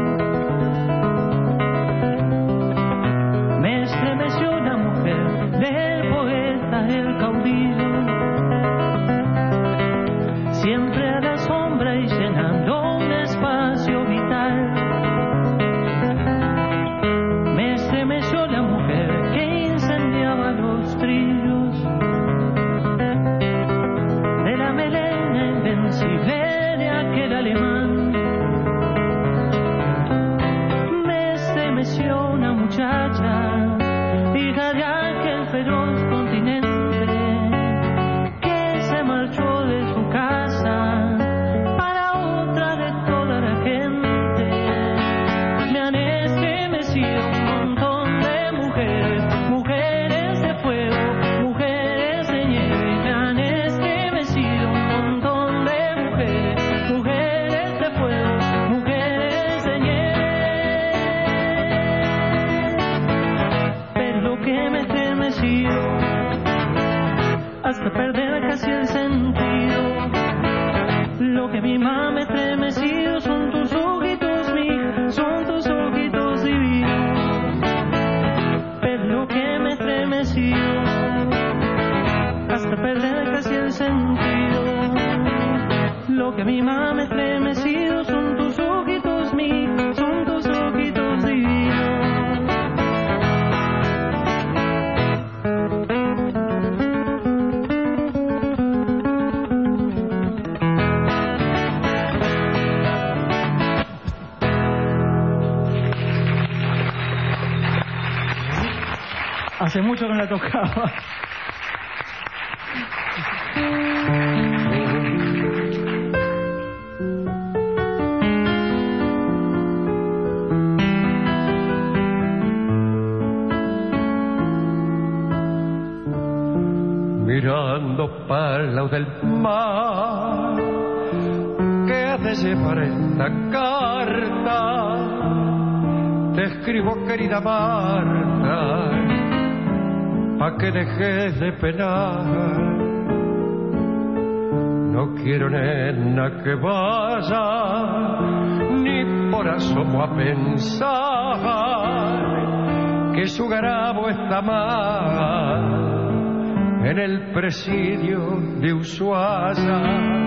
Me estremeció la mujer del poeta, el caudillo, siempre a la sombra y llenando un espacio vital. Me estremeció la mujer que incendiaba los trillos de la melena invencible de aquel alemán. Me estremeció una muchacha, hija de aquel feroz continente, que se marchó de su casa para otra de toda la gente. Me han estremecido un montón de mujeres, mujeres de fuego, mujeres de nieve. Me han estremecido un montón de mujeres, mujeres de fuego, mujeres de nieve. Pero lo que me estremeció hasta perder casi el sentido, lo que mi mamá me estremecido son tus ojitos, mija, son tus ojitos divinos. Pero lo que me estremeció hasta perder casi el sentido, lo que mi mamá me estremecido son tus ojitos, mija, son tus ojitos divinos. Hace mucho que no la tocaba. Mirando para el lado del mar, ¿qué ha de llevar esta carta? Te escribo, querida Marta, pa' que dejes de penar. No quiero, nena, que vaya ni por asomo a pensar que su garabo está mal en el presidio de Ushuaia.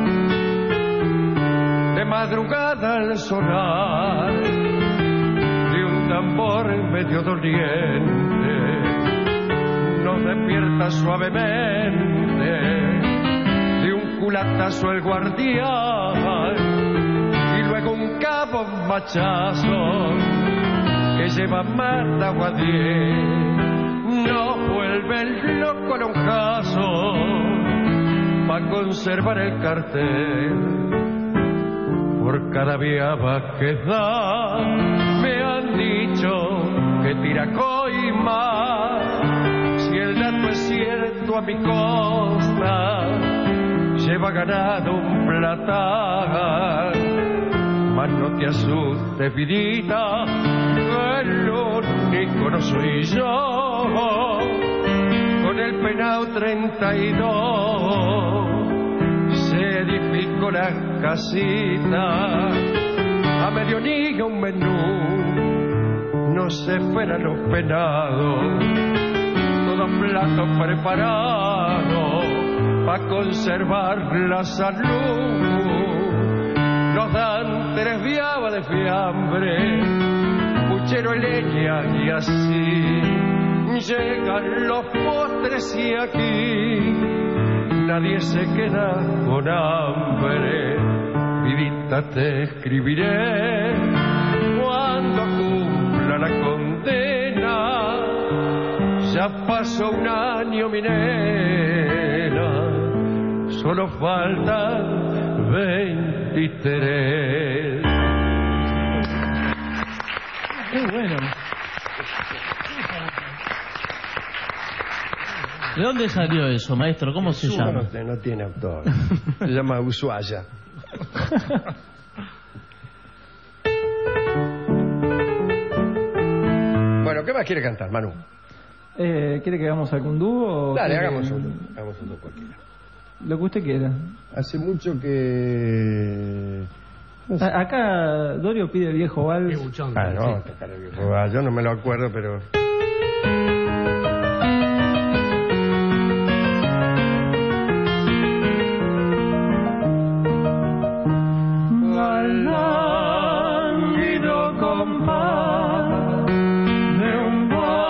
De madrugada al sonar de un tambor medio doliente nos despierta suavemente de un culatazo el guardián y luego un cabo machazo que lleva mata o a diez. No vuelve el loco lonjazo pa' conservar el cartel. Por cada viaba que da me han dicho que tira coima. Si el dato es cierto a mi costa, lleva ganado un platal. Mas no te asustes, vidita, el único no soy yo. Con el penao treinta y dos se edificó la casita. A mediodía un menú, no se esperan los penados. Todo plato preparado pa' conservar la salud. Nos dan tres viabas de fiambre, puchero y leña, y así llegan los postres y aquí nadie se queda con hambre. Vidita, te escribiré cuando cumpla la condena. Ya pasó un año, mi nena, solo faltan veintitrés. Qué bueno. ¿De dónde salió eso, maestro? ¿Cómo se Eso llama? No, no tiene autor. Se llama Ushuaia. Bueno, ¿qué más quiere cantar, Manu? Eh, ¿Quiere que hagamos algún dúo? o Dale, quiere hagamos que- un, hagamos un dúo cualquiera. Lo que usted quiera. Hace mucho que... A- Acá Dorio pide el viejo vals. Ah, no, tocar el viejo vals. Yo no me lo acuerdo, pero... Al lánguido compás de un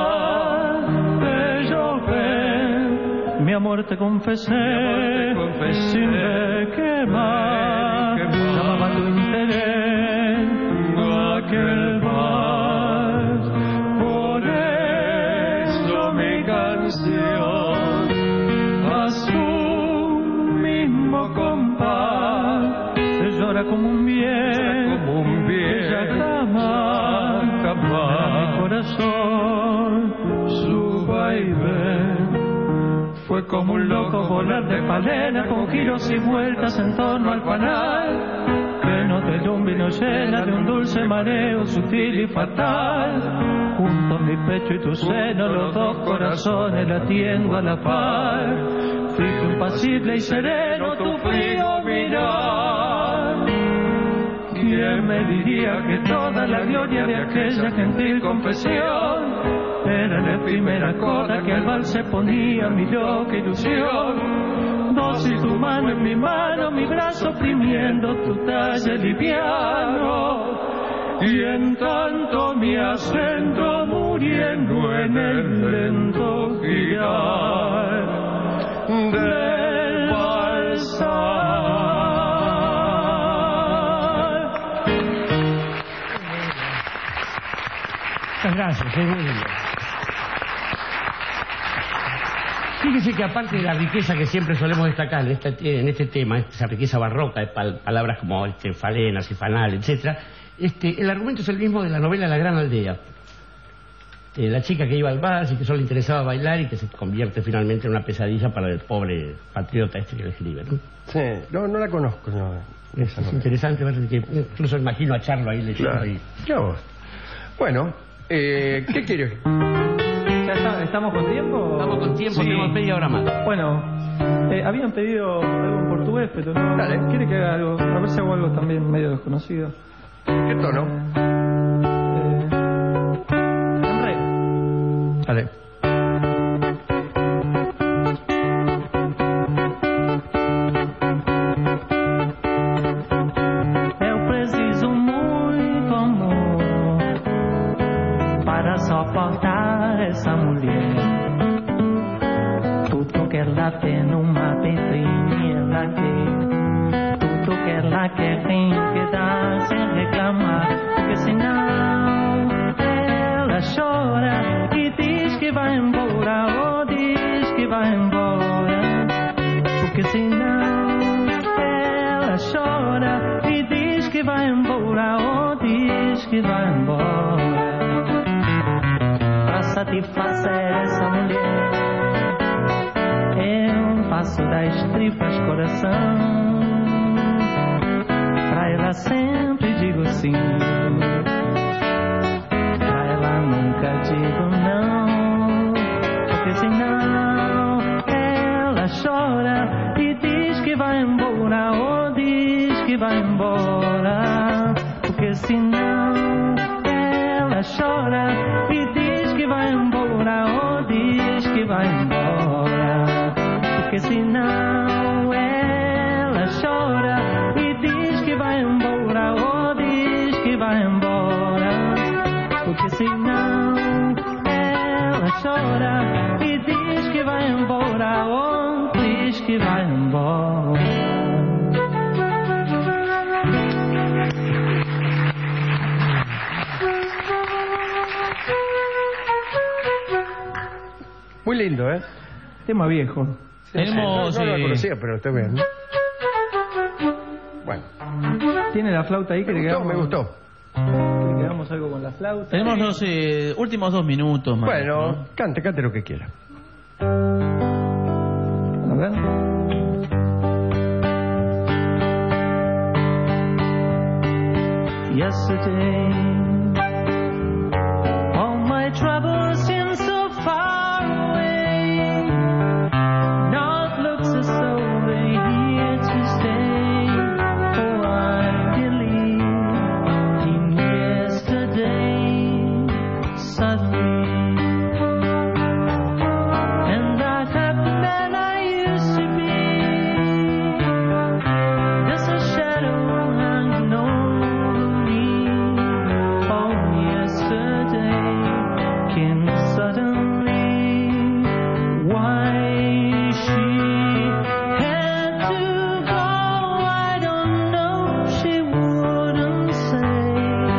de llover, Mi amor te confesé, sin ver qué más llamaba tu interés aquel vals. por eso mi canción a su mismo compás Te llora como un bien, como un bien, ella jamás, jamás era mi corazón. su vaivén Fue como un loco volar de palena con giros y vueltas en torno al panal, que no te lumbre y no llena de un dulce mareo sutil y fatal. Junto a mi pecho y tu seno, los dos corazones latiendo a la par. Frío impasible y sereno tu frío mirar. ¿Quién me diría que toda la gloria de aquella gentil confesión era la efímera coda que al vals se ponía mi loca ilusión? Dócil tu mano en mi mano, mi brazo oprimiendo tu talle liviano, y en tanto mi acento muriendo en el lento girar del balsar. Muchas gracias, es muy lindo. Fíjese que aparte de la riqueza que siempre solemos destacar en, esta, en este tema, esa riqueza barroca de pal, palabras como este, falenas y fanal, etcétera, este, el argumento es el mismo de la novela La Gran Aldea. Eh, la chica que iba al bar y que solo le interesaba bailar y que se convierte finalmente en una pesadilla para el pobre patriota este que le escribe, ¿no? Sí, no, no la conozco, no. Esa es no interesante ver que incluso imagino a Charlo ahí leyendo claro. ahí. Claro. Bueno, eh, ¿qué quiere? ¿Ya está, estamos con tiempo? Estamos con tiempo, sí. Tenemos media hora más. Bueno, eh, habían pedido algo en portugués, pero no. Dale. ¿Quiere que haga algo? A ver si hago algo también medio desconocido. ¿Qué tono? Eh, eh, en re. Dale. Eu preciso muito amor para suportar essa mulher. Tudo que ela tem numa vitrine ela quer. Tudo que ela quer tem que dar sem reclamar, porque senão ela chora e diz que vai embora, oh, diz que vai embora, porque senão ela chora e diz que vai embora, oh, diz que vai embora. Pra satisfazer essa mulher eu faço das tripas coração. Pra ela sempre digo sim, pra ela nunca digo não, porque senão ela chora e diz que vai embora, oh, diz que vai embora, porque senão ela chora e diz que vai embora, oh, diz que vai embora, porque senão ela chora e diz que vai embora, oh, diz que vai embora, porque senão ela chora e diz que vai embora, oh, diz que vai embora. Muy lindo, ¿eh? Tema viejo. Sí, Tenemos, no, no eh... lo conocía, pero está bien. Bueno. ¿Tiene la flauta ahí? Me que gustó, quedamos... me gustó. ¿Que quedamos algo con la flauta? Tenemos los eh, últimos dos minutos, maestro. Bueno, cante, cante lo que quiera. A ver. Yesterday, all my troubles seem so far away. Now it looks as though they're here to stay. Oh, I believe in yesterday, suddenly. And I have the man I used to be. There's a shadow hanging over me. Oh, yesterday came suddenly. Why she had to go, I don't know, she wouldn't say.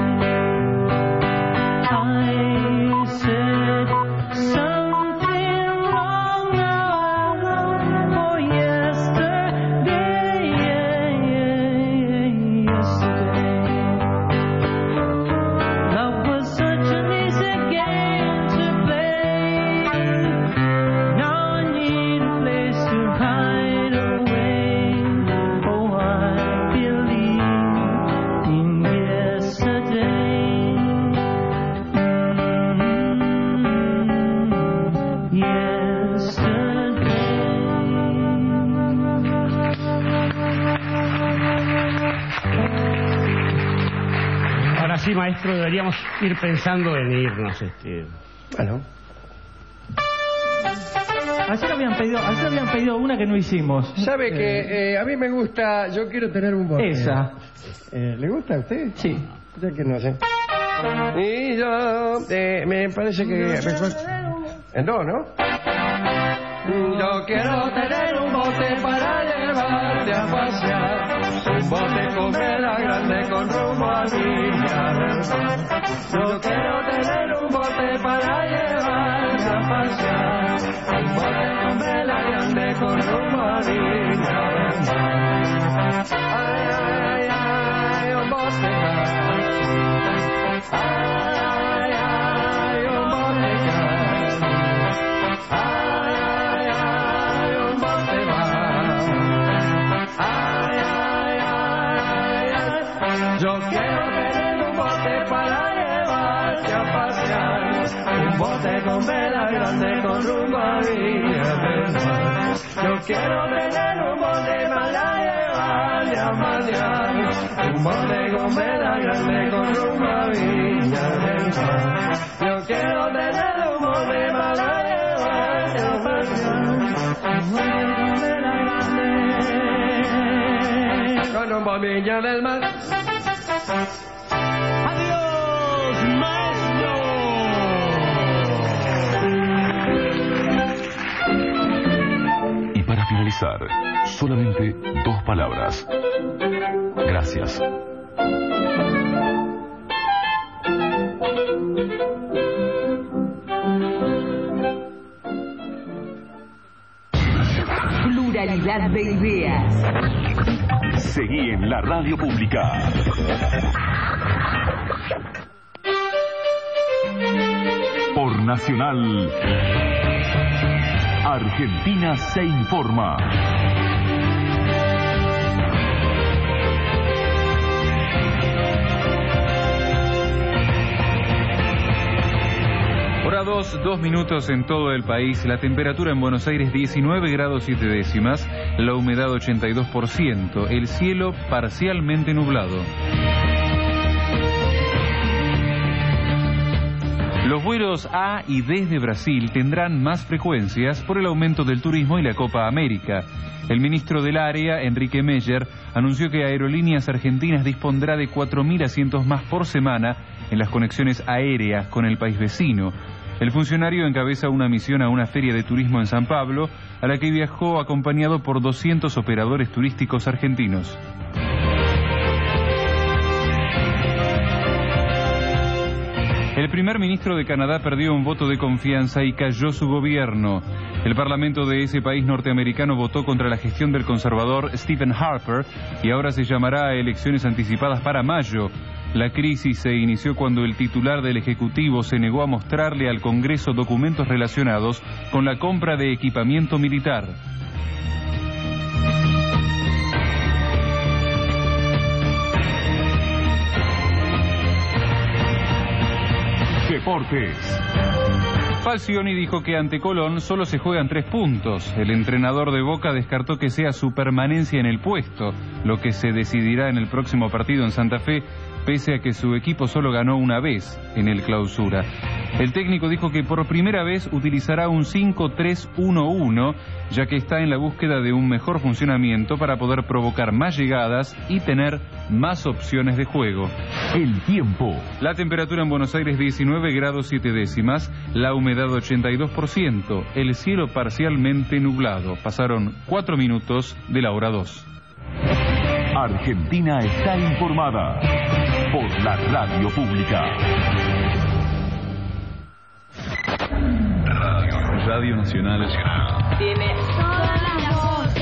I said something wrong now, oh, yesterday, yesterday. Love was such an easy game to play. Now I need a place to hide away. Oh, I believe in yesterday. Mm, yesterday. Ahora sí, maestro, deberíamos ir pensando en irnos. Este... Bueno. Ayer habían pedido, ayer habían pedido una que no hicimos. ¿Sabe que eh, a mí me gusta, yo quiero tener un bote? Esa. Eh, ¿Le gusta a usted? Sí. Ya que no sé. Y yo, eh, me parece que mejor... En do, ¿no? Yo quiero tener un bote para llevarte a pasear, un bote con vela grande con rumbo a Viña del Mar. Yo quiero tener un bote para llevarte a pasear, un bote con vela grande con rumbo a Viña del Mar. Ay, ay, ay, un bote más. Ay, ay, un bote más. Ay, ay, ay, un bote más. Ay, ay, ay, ay. Yo quiero tener un bote para llevarte a pasear. Un bote con vela grande con rumbo a Viña del Mar. Yo quiero tener un bote para llevarte a pasear. Un bote con vela grande con rumbo a Viña del Mar. Yo quiero tener un bote para llevarte a pasear. Un bote con vela grande con rumbo a Viña del Mar. Adiós, maestro. Y para finalizar, solamente dos palabras. Gracias. Pluralidad de ideas. Seguí en la radio pública. Por Nacional, Argentina se informa. Hora dos, dos minutos en todo el país. La temperatura en Buenos Aires diecinueve grados siete décimas. La humedad ochenta y dos por ciento. El cielo parcialmente nublado. Los vuelos a y desde Brasil tendrán más frecuencias por el aumento del turismo y la Copa América. El ministro del área, Enrique Meyer, anunció que Aerolíneas Argentinas dispondrá de cuatro mil asientos más por semana en las conexiones aéreas con el país vecino. El funcionario encabeza una misión a una feria de turismo en San Pablo, a la que viajó acompañado por doscientos operadores turísticos argentinos. El primer ministro de Canadá perdió un voto de confianza y cayó su gobierno. El parlamento de ese país norteamericano votó contra la gestión del conservador Stephen Harper y ahora se llamará a elecciones anticipadas para mayo. La crisis se inició cuando el titular del Ejecutivo se negó a mostrarle al Congreso documentos relacionados con la compra de equipamiento militar. Deportes. Falcioni dijo que ante Colón solo se juegan tres puntos. El entrenador de Boca descartó que sea su permanencia en el puesto, lo que se decidirá en el próximo partido en Santa Fe, pese a que su equipo solo ganó una vez en el Clausura. El técnico dijo que por primera vez utilizará un cinco tres uno uno, ya que está en la búsqueda de un mejor funcionamiento para poder provocar más llegadas y tener más opciones de juego. El tiempo. La temperatura en Buenos Aires diecinueve grados siete décimas, la humedad ochenta y dos por ciento, el cielo parcialmente nublado. Pasaron cuatro minutos de la hora dos. Argentina está informada por la radio pública. Radio, Radio Nacional. Tiene toda